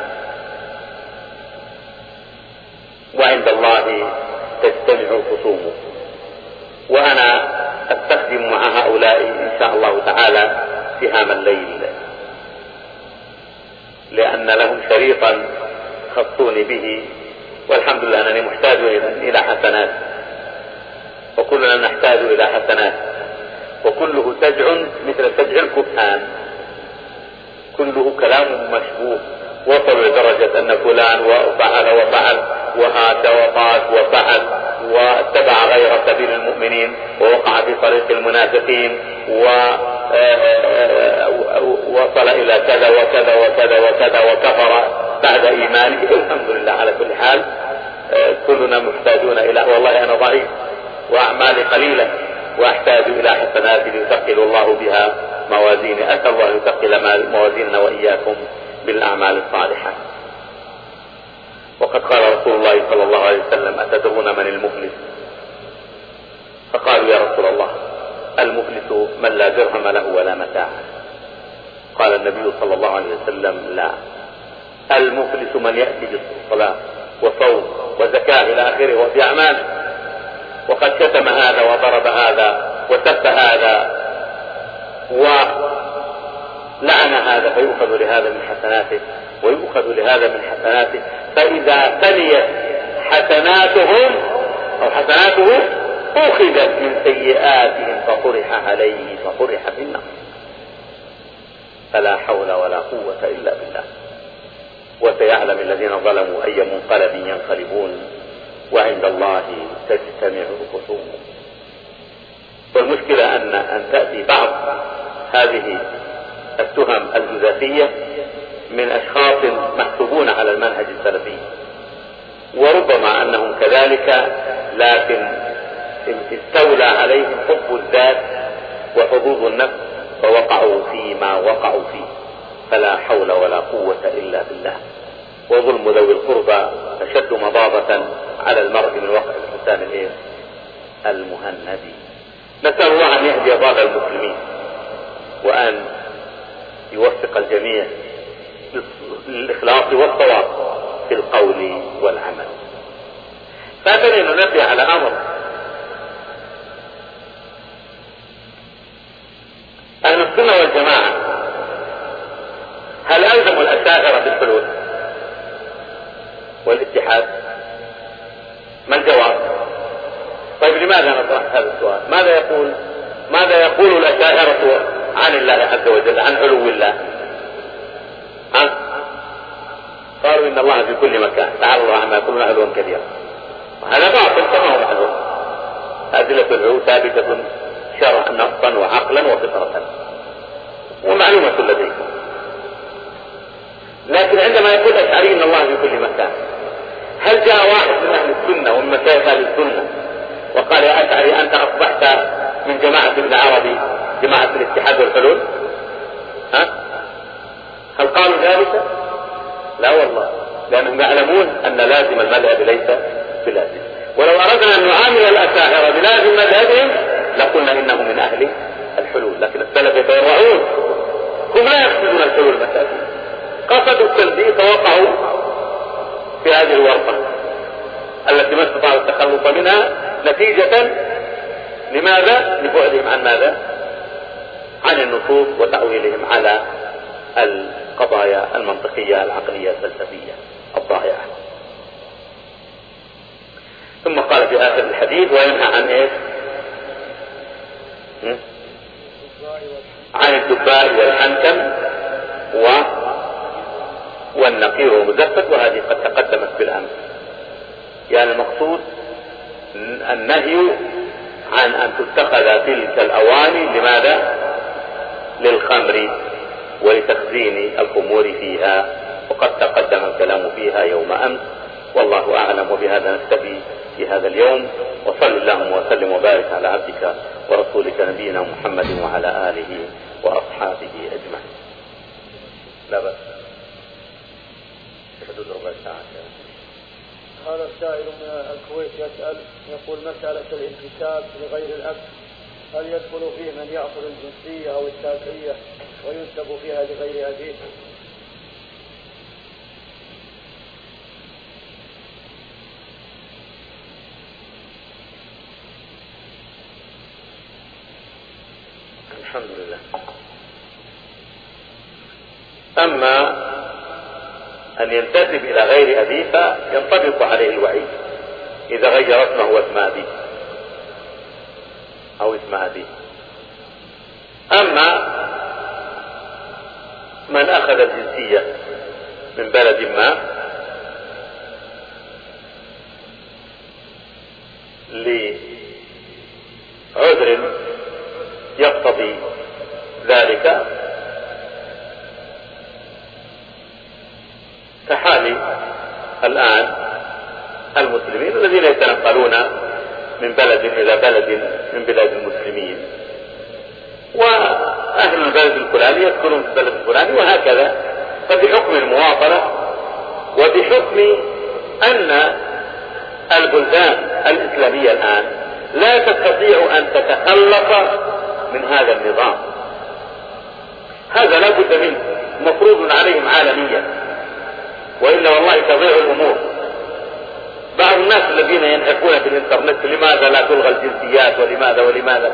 وعند الله تجتمع الخصوم. وأنا أستخدم مع هؤلاء إن شاء الله تعالى سهام الليل، لأن لهم شريطا خصوني به، والحمد لله أنني محتاج إلى حسنات، وكلنا نحتاج إلى حسنات، وكله سجع مثل سجع الكهان، كله كلام مشبوه. وصلوا لدرجة أن فلان وفعل وفعل وهات وطاش وفعل واتبع غير سبيل المؤمنين ووقع في طريق المنافقين ووصل إلى كذا وكذا وكذا وكذا وكفر بعد إيمانه. الحمد لله على كل حال، كلنا محتاجون إلى، والله أنا ضعيف وأعمالي قليلة وأحتاج إلى حسنات يثقل الله بها موازيني. أسأل الله يثقل موازيننا وإياكم بالأعمال الصالحة. وقد قال رسول الله صلى الله عليه وسلم: أتدرون من المفلس؟ فقالوا: يا رسول الله، المفلس من لا درهم له ولا متاع. قال النبي صلى الله عليه وسلم: لا، المفلس من يأتي بالصلاة وصوم وزكاة إلى آخره وفي أعماله، وقد شتم هذا وضرب هذا وسب هذا ولعن هذا، فيؤخذ لهذا من حسناته ويؤخذ لهذا من حسناته، فإذا فنيت حسناتهم أو حسناته أخذت من سيئاتهم فطرح عليه فطرح في النار. فلا حول ولا قوة إلا بالله. وسيعلم الذين ظلموا أي منقلب ينقلبون، وعند الله تجتمع الخصوم. والمشكلة أن أن تأتي بعض هذه التهم الجزافية من أشخاص محسوبون على المنهج السلفي، وربما أنهم كذلك، لكن استولى عليهم حب الذات وحظوظ النفس فوقعوا فيما وقعوا فيه. فلا حول ولا قوة إلا بالله. وظلم ذوي القربى أشد مضاضة على المرء من وقع الحسان الايه المهندي. نسأل الله أن يهدي ضال المسلمين وأن يوفق الجميع للإخلاص والصواب في القول والعمل. فاتني ننبه على أمر. أهل السنة والجماعة هل ألزموا الأشاعرة بالحلول والاتحاد؟ ما الجواب؟ طيب لماذا نطرح هذا السؤال؟ ماذا يقول ماذا يقول الأشاعرة عن الله عز وجل، عن علو الله؟ ها؟ قالوا إن الله في كل مكان، تعالى الله عما يقولون علوا كبيرا. هذا باطل كما هو معلوم. أدلة العلو ثابتة شرعا نصا وعقلا وفطرة ومعلومة لديكم. لكن عندما يقول الأشعري إن الله في كل مكان، هل جاء واحد من أهل السنة ومن مشايخ أهل السنة وقال يا أشعري أنت أصبحت من جماعة ابن عربي جماعة الاتحاد والحلول؟ ها؟ هل قالوا ذلك؟ لا والله، لأنهم يعلمون أن لازم المذهب ليس بلازم. ولو أردنا أن نعامل الأشاعرة بلازم مذهبهم لقلنا إنهم من أهل الحلول، لكن السلف يتورعون، هم لا يقصدون الحلول مثلا، قصدوا التلبيس ووقعوا في هذه الورطة التي ما استطاعوا التخلص منها نتيجة لماذا؟ لبعدهم عن ماذا؟ عن النصوص وتأويلهم على القضايا المنطقية العقلية الفلسفية الضائعة. ثم قال في آخر الحديث وينهى عن ايش؟ عن الدباء والحنكم و والنقير والمزفت، وهذه قد تقدمت بالأمس. يعني المقصود النهي عن أن تتخذ تلك الأواني لماذا؟ للخمر ولتخزين الخمور فيها، وقد تقدم الكلام فيها يوم أمس، والله أعلم. وبهذا نكتفي في هذا اليوم، وصل اللهم وسلم وبارك على عبدك ورسولك نبينا محمد وعلى آله وأصحابه أجمعين. لا بأس، حدود ربع ساعة. هذا السائل من الكويت يسأل يقول مسألة الانتساب لغير الأب، هل يدخل فيه من يأخذ الجنسية أو التابعية وينسب فيها لغير أبيه؟ الحمد لله. أما أن ينتسب إلى غير أبيه فينطبق عليه الوعيد إذا غير اسمه واسم أبيه أو اسم أبيه. أما من أخذ الجنسية من بلد ما لعذر يقتضي ذلك كحال الآن المسلمين الذين يتنقلون من بلد إلى بلد من بلاد المسلمين، وأهل البلد الفلاني يسكنون في البلد الفلاني، وهكذا. فبحكم المواطنة وبحكم أن البلدان الإسلامية الآن لا تستطيع أن تتخلص من هذا النظام، هذا لا بد منه، مفروض عليهم عالميا، وإلا والله تضيع الأمور. بعض الناس الذين ينحكون في الانترنت لماذا لا تلغى الجنسيات ولماذا ولماذا.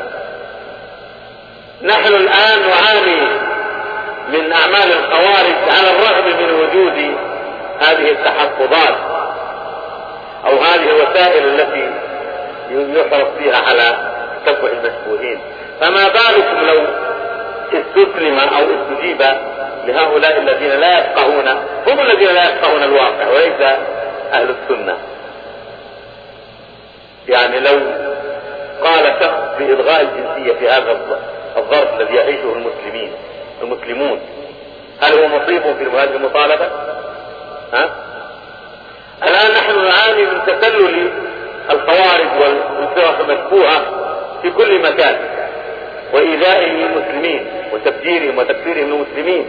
نحن الآن نعاني من أعمال الخوارج على الرغم من وجود هذه التحفظات أو هذه الوسائل التي يحرص فيها على تتبع المشبوهين. فما بالكم لو استسلم أو استجيب لهؤلاء الذين لا يفقهون، هم الذين لا يفقهون الواقع وليس أهل السنة. يعني لو قال شخص بإلغاء الجنسية في هذا الظرف الذي يعيشه المسلمين المسلمون، هل هو مصيب في هذه المطالبة؟ ها؟ الآن نحن نعاني من تسلل الخوارج والفرق المشبوهة في كل مكان، وإيذائهم المسلمين وتفجيرهم وتكفيرهم المسلمين.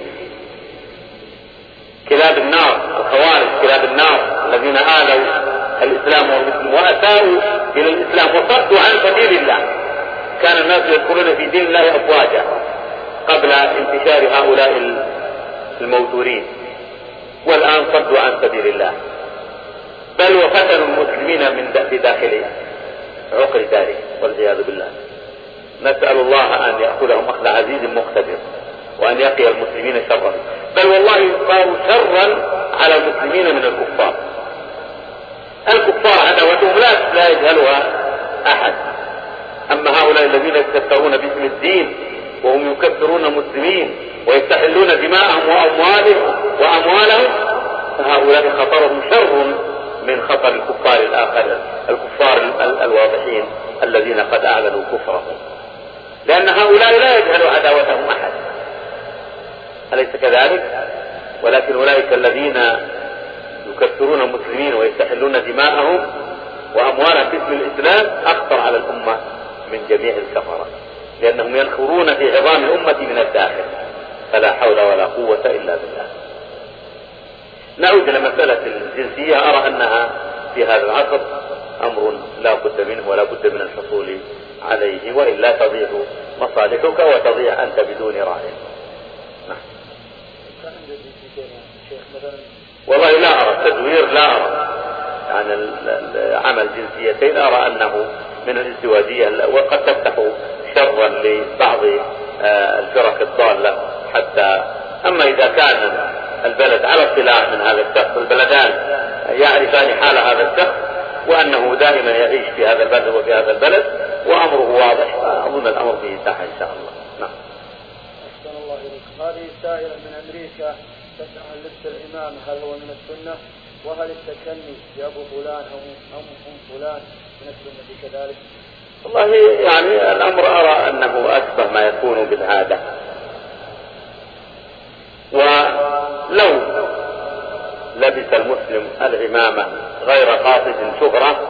كلاب النار الخوارج، كلاب النار الذين آلوا الإسلام والمسلمين وأساءوا إلى الإسلام وصدوا عن سبيل الله. كان الناس يدخلون في دين الله أفواجا قبل انتشار هؤلاء الموتورين، والآن صدوا عن سبيل الله، بل وفتنوا المسلمين من بداخل عقر داره والعياذ بالله. نسأل الله أن يأخذهم أخذ عزيز مقتدر، وأن يقي المسلمين شرا، بل والله صاروا شرا على المسلمين من الكفار. الكفار عداوتهم لا لا يجهلها أحد، أما هؤلاء الذين يستكبرون باسم الدين وهم يكفرون المسلمين ويستحلون دماءهم وأموالهم وأموالهم فهؤلاء خطرهم شر من خطر الكفار الآخر الكفار الواضحين الذين قد أعلنوا كفرهم، لأن هؤلاء لا يجهل عداوتهم أحد، أليس كذلك؟ ولكن أولئك الذين يكفرون المسلمين ويستحلون دماءهم وأموالهم باسم الإسلام أخطر على الأمة من جميع الكفرة، لأنهم ينخرون في عظام الأمة من الداخل، فلا حول ولا قوة إلا بالله. نعود إلى مسألة الجنسية. أرى أنها في هذا العصر أمر لا بد منه ولا بد من الحصول عليه، وإلا تضيع مصالحك وتضيع أنت بدون رأي. والله لا أرى التزوير، لا أرى يعني عمل جنسيتين، أرى أنه من الازدواجية وقد تفتح شرا لبعض الفرق الضالة حتى. أما إذا كان البلد على اطلاع من هذا الشخص، البلدان يعرفان حال هذا الشخص وأنه دائما يعيش في هذا البلد وفي هذا البلد وأمره واضح، أظن الأمر فيه ساحة إن شاء الله. نعم. أحسن الله إليك. هذه سائلة من أمريكا تسأل عن لبس العمامة هل هو من السنة؟ وهل التكني بأبو فلان أو أم فلان من السنة كذلك؟ والله يعني الأمر أرى أنه أشبه ما يكون بالعادة، ولو لبس المسلم العمامة غير قاصد شهرة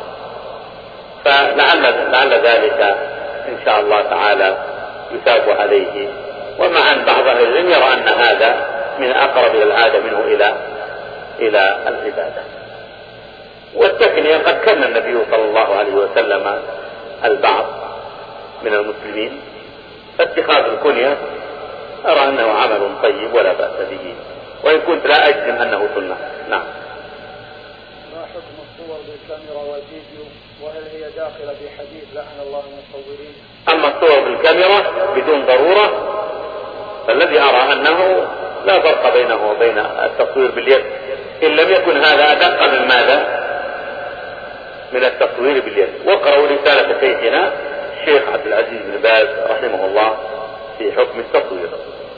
فلعل لعل ذلك إن شاء الله تعالى يثاب عليه، ومع أن بعض أهل العلم يرى أن هذا من أقرب العادة منه إلى إلى العبادة. والتكنية قد كان النبي صلى الله عليه وسلم البعض من المسلمين اتخاذ الكنية، أرى أنه عمل طيب ولا بأس به، وإن كنت لا أجزم أنه سنة. نعم. ما حكم الصور بالكاميرا والفيديو، وهل هي داخلة في حديث لعن الله المصورين؟ أما الصور بالكاميرا بدون ضرورة فالذي أرى أنه لا فرق بينه وبين التصوير باليد، إن لم يكن هذا أدق من ماذا؟ من التصوير باليد. وقرأوا رسالة شيخنا الشيخ عبد العزيز بن باز رحمه الله في حكم التصوير.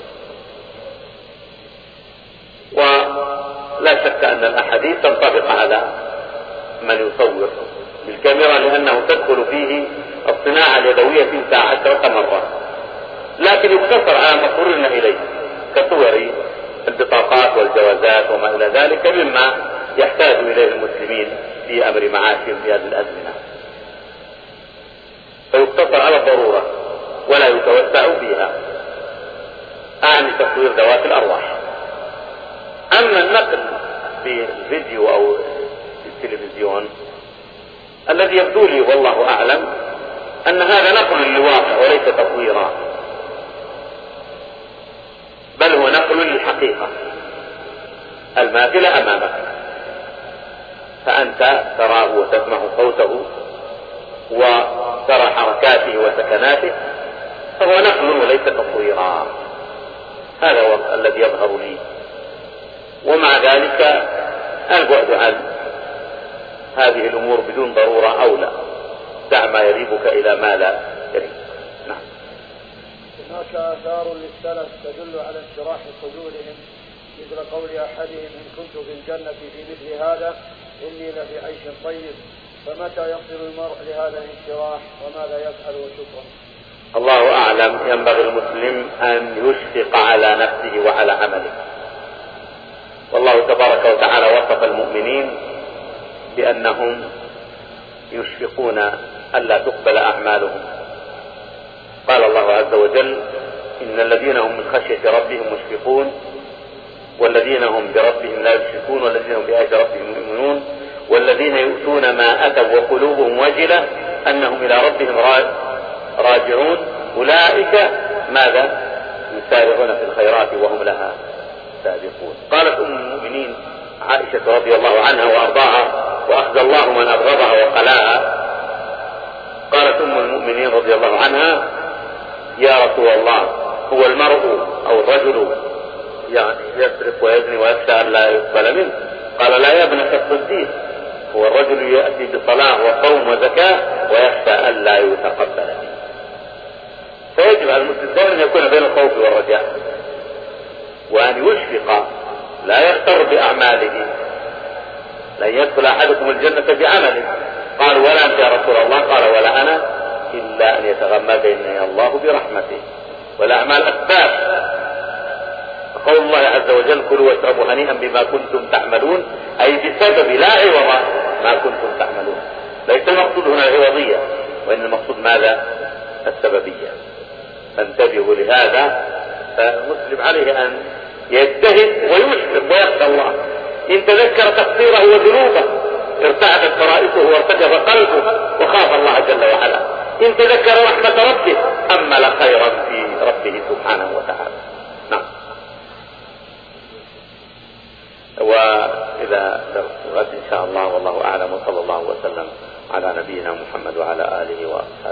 ولا شك أن الأحاديث تنطبق على من يصور بالكاميرا، لأنه تدخل فيه الصناعة اليدوية في عشرة مرة، لكن يقتصر على ما اضطررنا إليه كصور البطاقات والجوازات وما إلى ذلك مما يحتاج إليه المسلمين في أمر معاشهم في هذه الأزمنة، فيقتصر على الضرورة ولا يتوسع فيها، أعني تصوير ذوات الأرواح. أما النقل في الفيديو أو في التلفزيون الذي يبدو لي والله أعلم أن هذا نقل للواقع وليس تصويرا، بل هو نقل للحقيقة الماثلة أمامك، فأنت تراه وتسمع صوته وترى حركاته وسكناته، فهو نقل وليس تصويرا. هذا هو الذي يظهر لي، ومع ذلك البعد عن هذه الأمور بدون ضرورة أولى، دع ما يريبك إلى ما لا يريب. نعم. هناك آثار للسلف تدل على انشراح صدورهم، مثل قول أحدهم إن كنت في الجنة في مثل هذا إني لفي عيش طيب، فمتى يصل المرء لهذا الانشراح وماذا يفعل؟ وشكرا. الله أعلم. ينبغي المسلم أن يشفق على نفسه وعلى عمله، والله تبارك وتعالى وصف المؤمنين بأنهم يشفقون ألا تقبل أعمالهم. قال الله عز وجل إن الذين هم من خشية ربهم مشفقون والذين هم بربهم لا يشركون والذين هم بآيات ربهم يؤمنون والذين يؤتون ما أتوا وقلوبهم وجلة أنهم إلى ربهم راجعون أولئك ماذا؟ يسارعون في الخيرات وهم لها سابقون. قالت أم المؤمنين عائشة رضي الله عنها وأرضاها وأخذ الله من أبغضها وقلاها، قالت أم المؤمنين رضي الله عنها يا رسول الله هو المرء أو الرجل يعني يسرق ويزني ويخشى أن لا يقبل منه؟ قال لا يا ابنة الصديق هو الرجل يأتي بصلاة وصوم وزكاة ويخشى ألا يتقبل منه. فيجب على المسلم دائما أن يكون بين الخوف والرجاء، وأن يشفق لا يغتر بأعماله. لن يدخل أحدكم الجنة بعمله. قالوا ولا أنت يا رسول الله؟ قال ولا أنا إلا أن يتغمدني الله برحمته. والأعمال أسباب. قول الله عز وجل كلوا واشربوا هنيئا بما كنتم تعملون، أي بسبب لا عوض ما كنتم تعملون. ليس المقصود هنا العوضية، وإن المقصود ماذا؟ السببية. فانتبهوا لهذا. فالمسلم عليه أن يجتهد ويشفق ويخشى الله. إن تذكر تقصيره وذنوبه ارتعدت فرائصه وارتجف قلبه وخاف الله جل وعلا. إن تذكر رحمة ربه أمل خيرا في ربه سبحانه وتعالى. نعم. وإلى درس غد إن شاء الله، والله أعلم، وصلى الله وسلم على نبينا محمد وعلى آله وصحبه.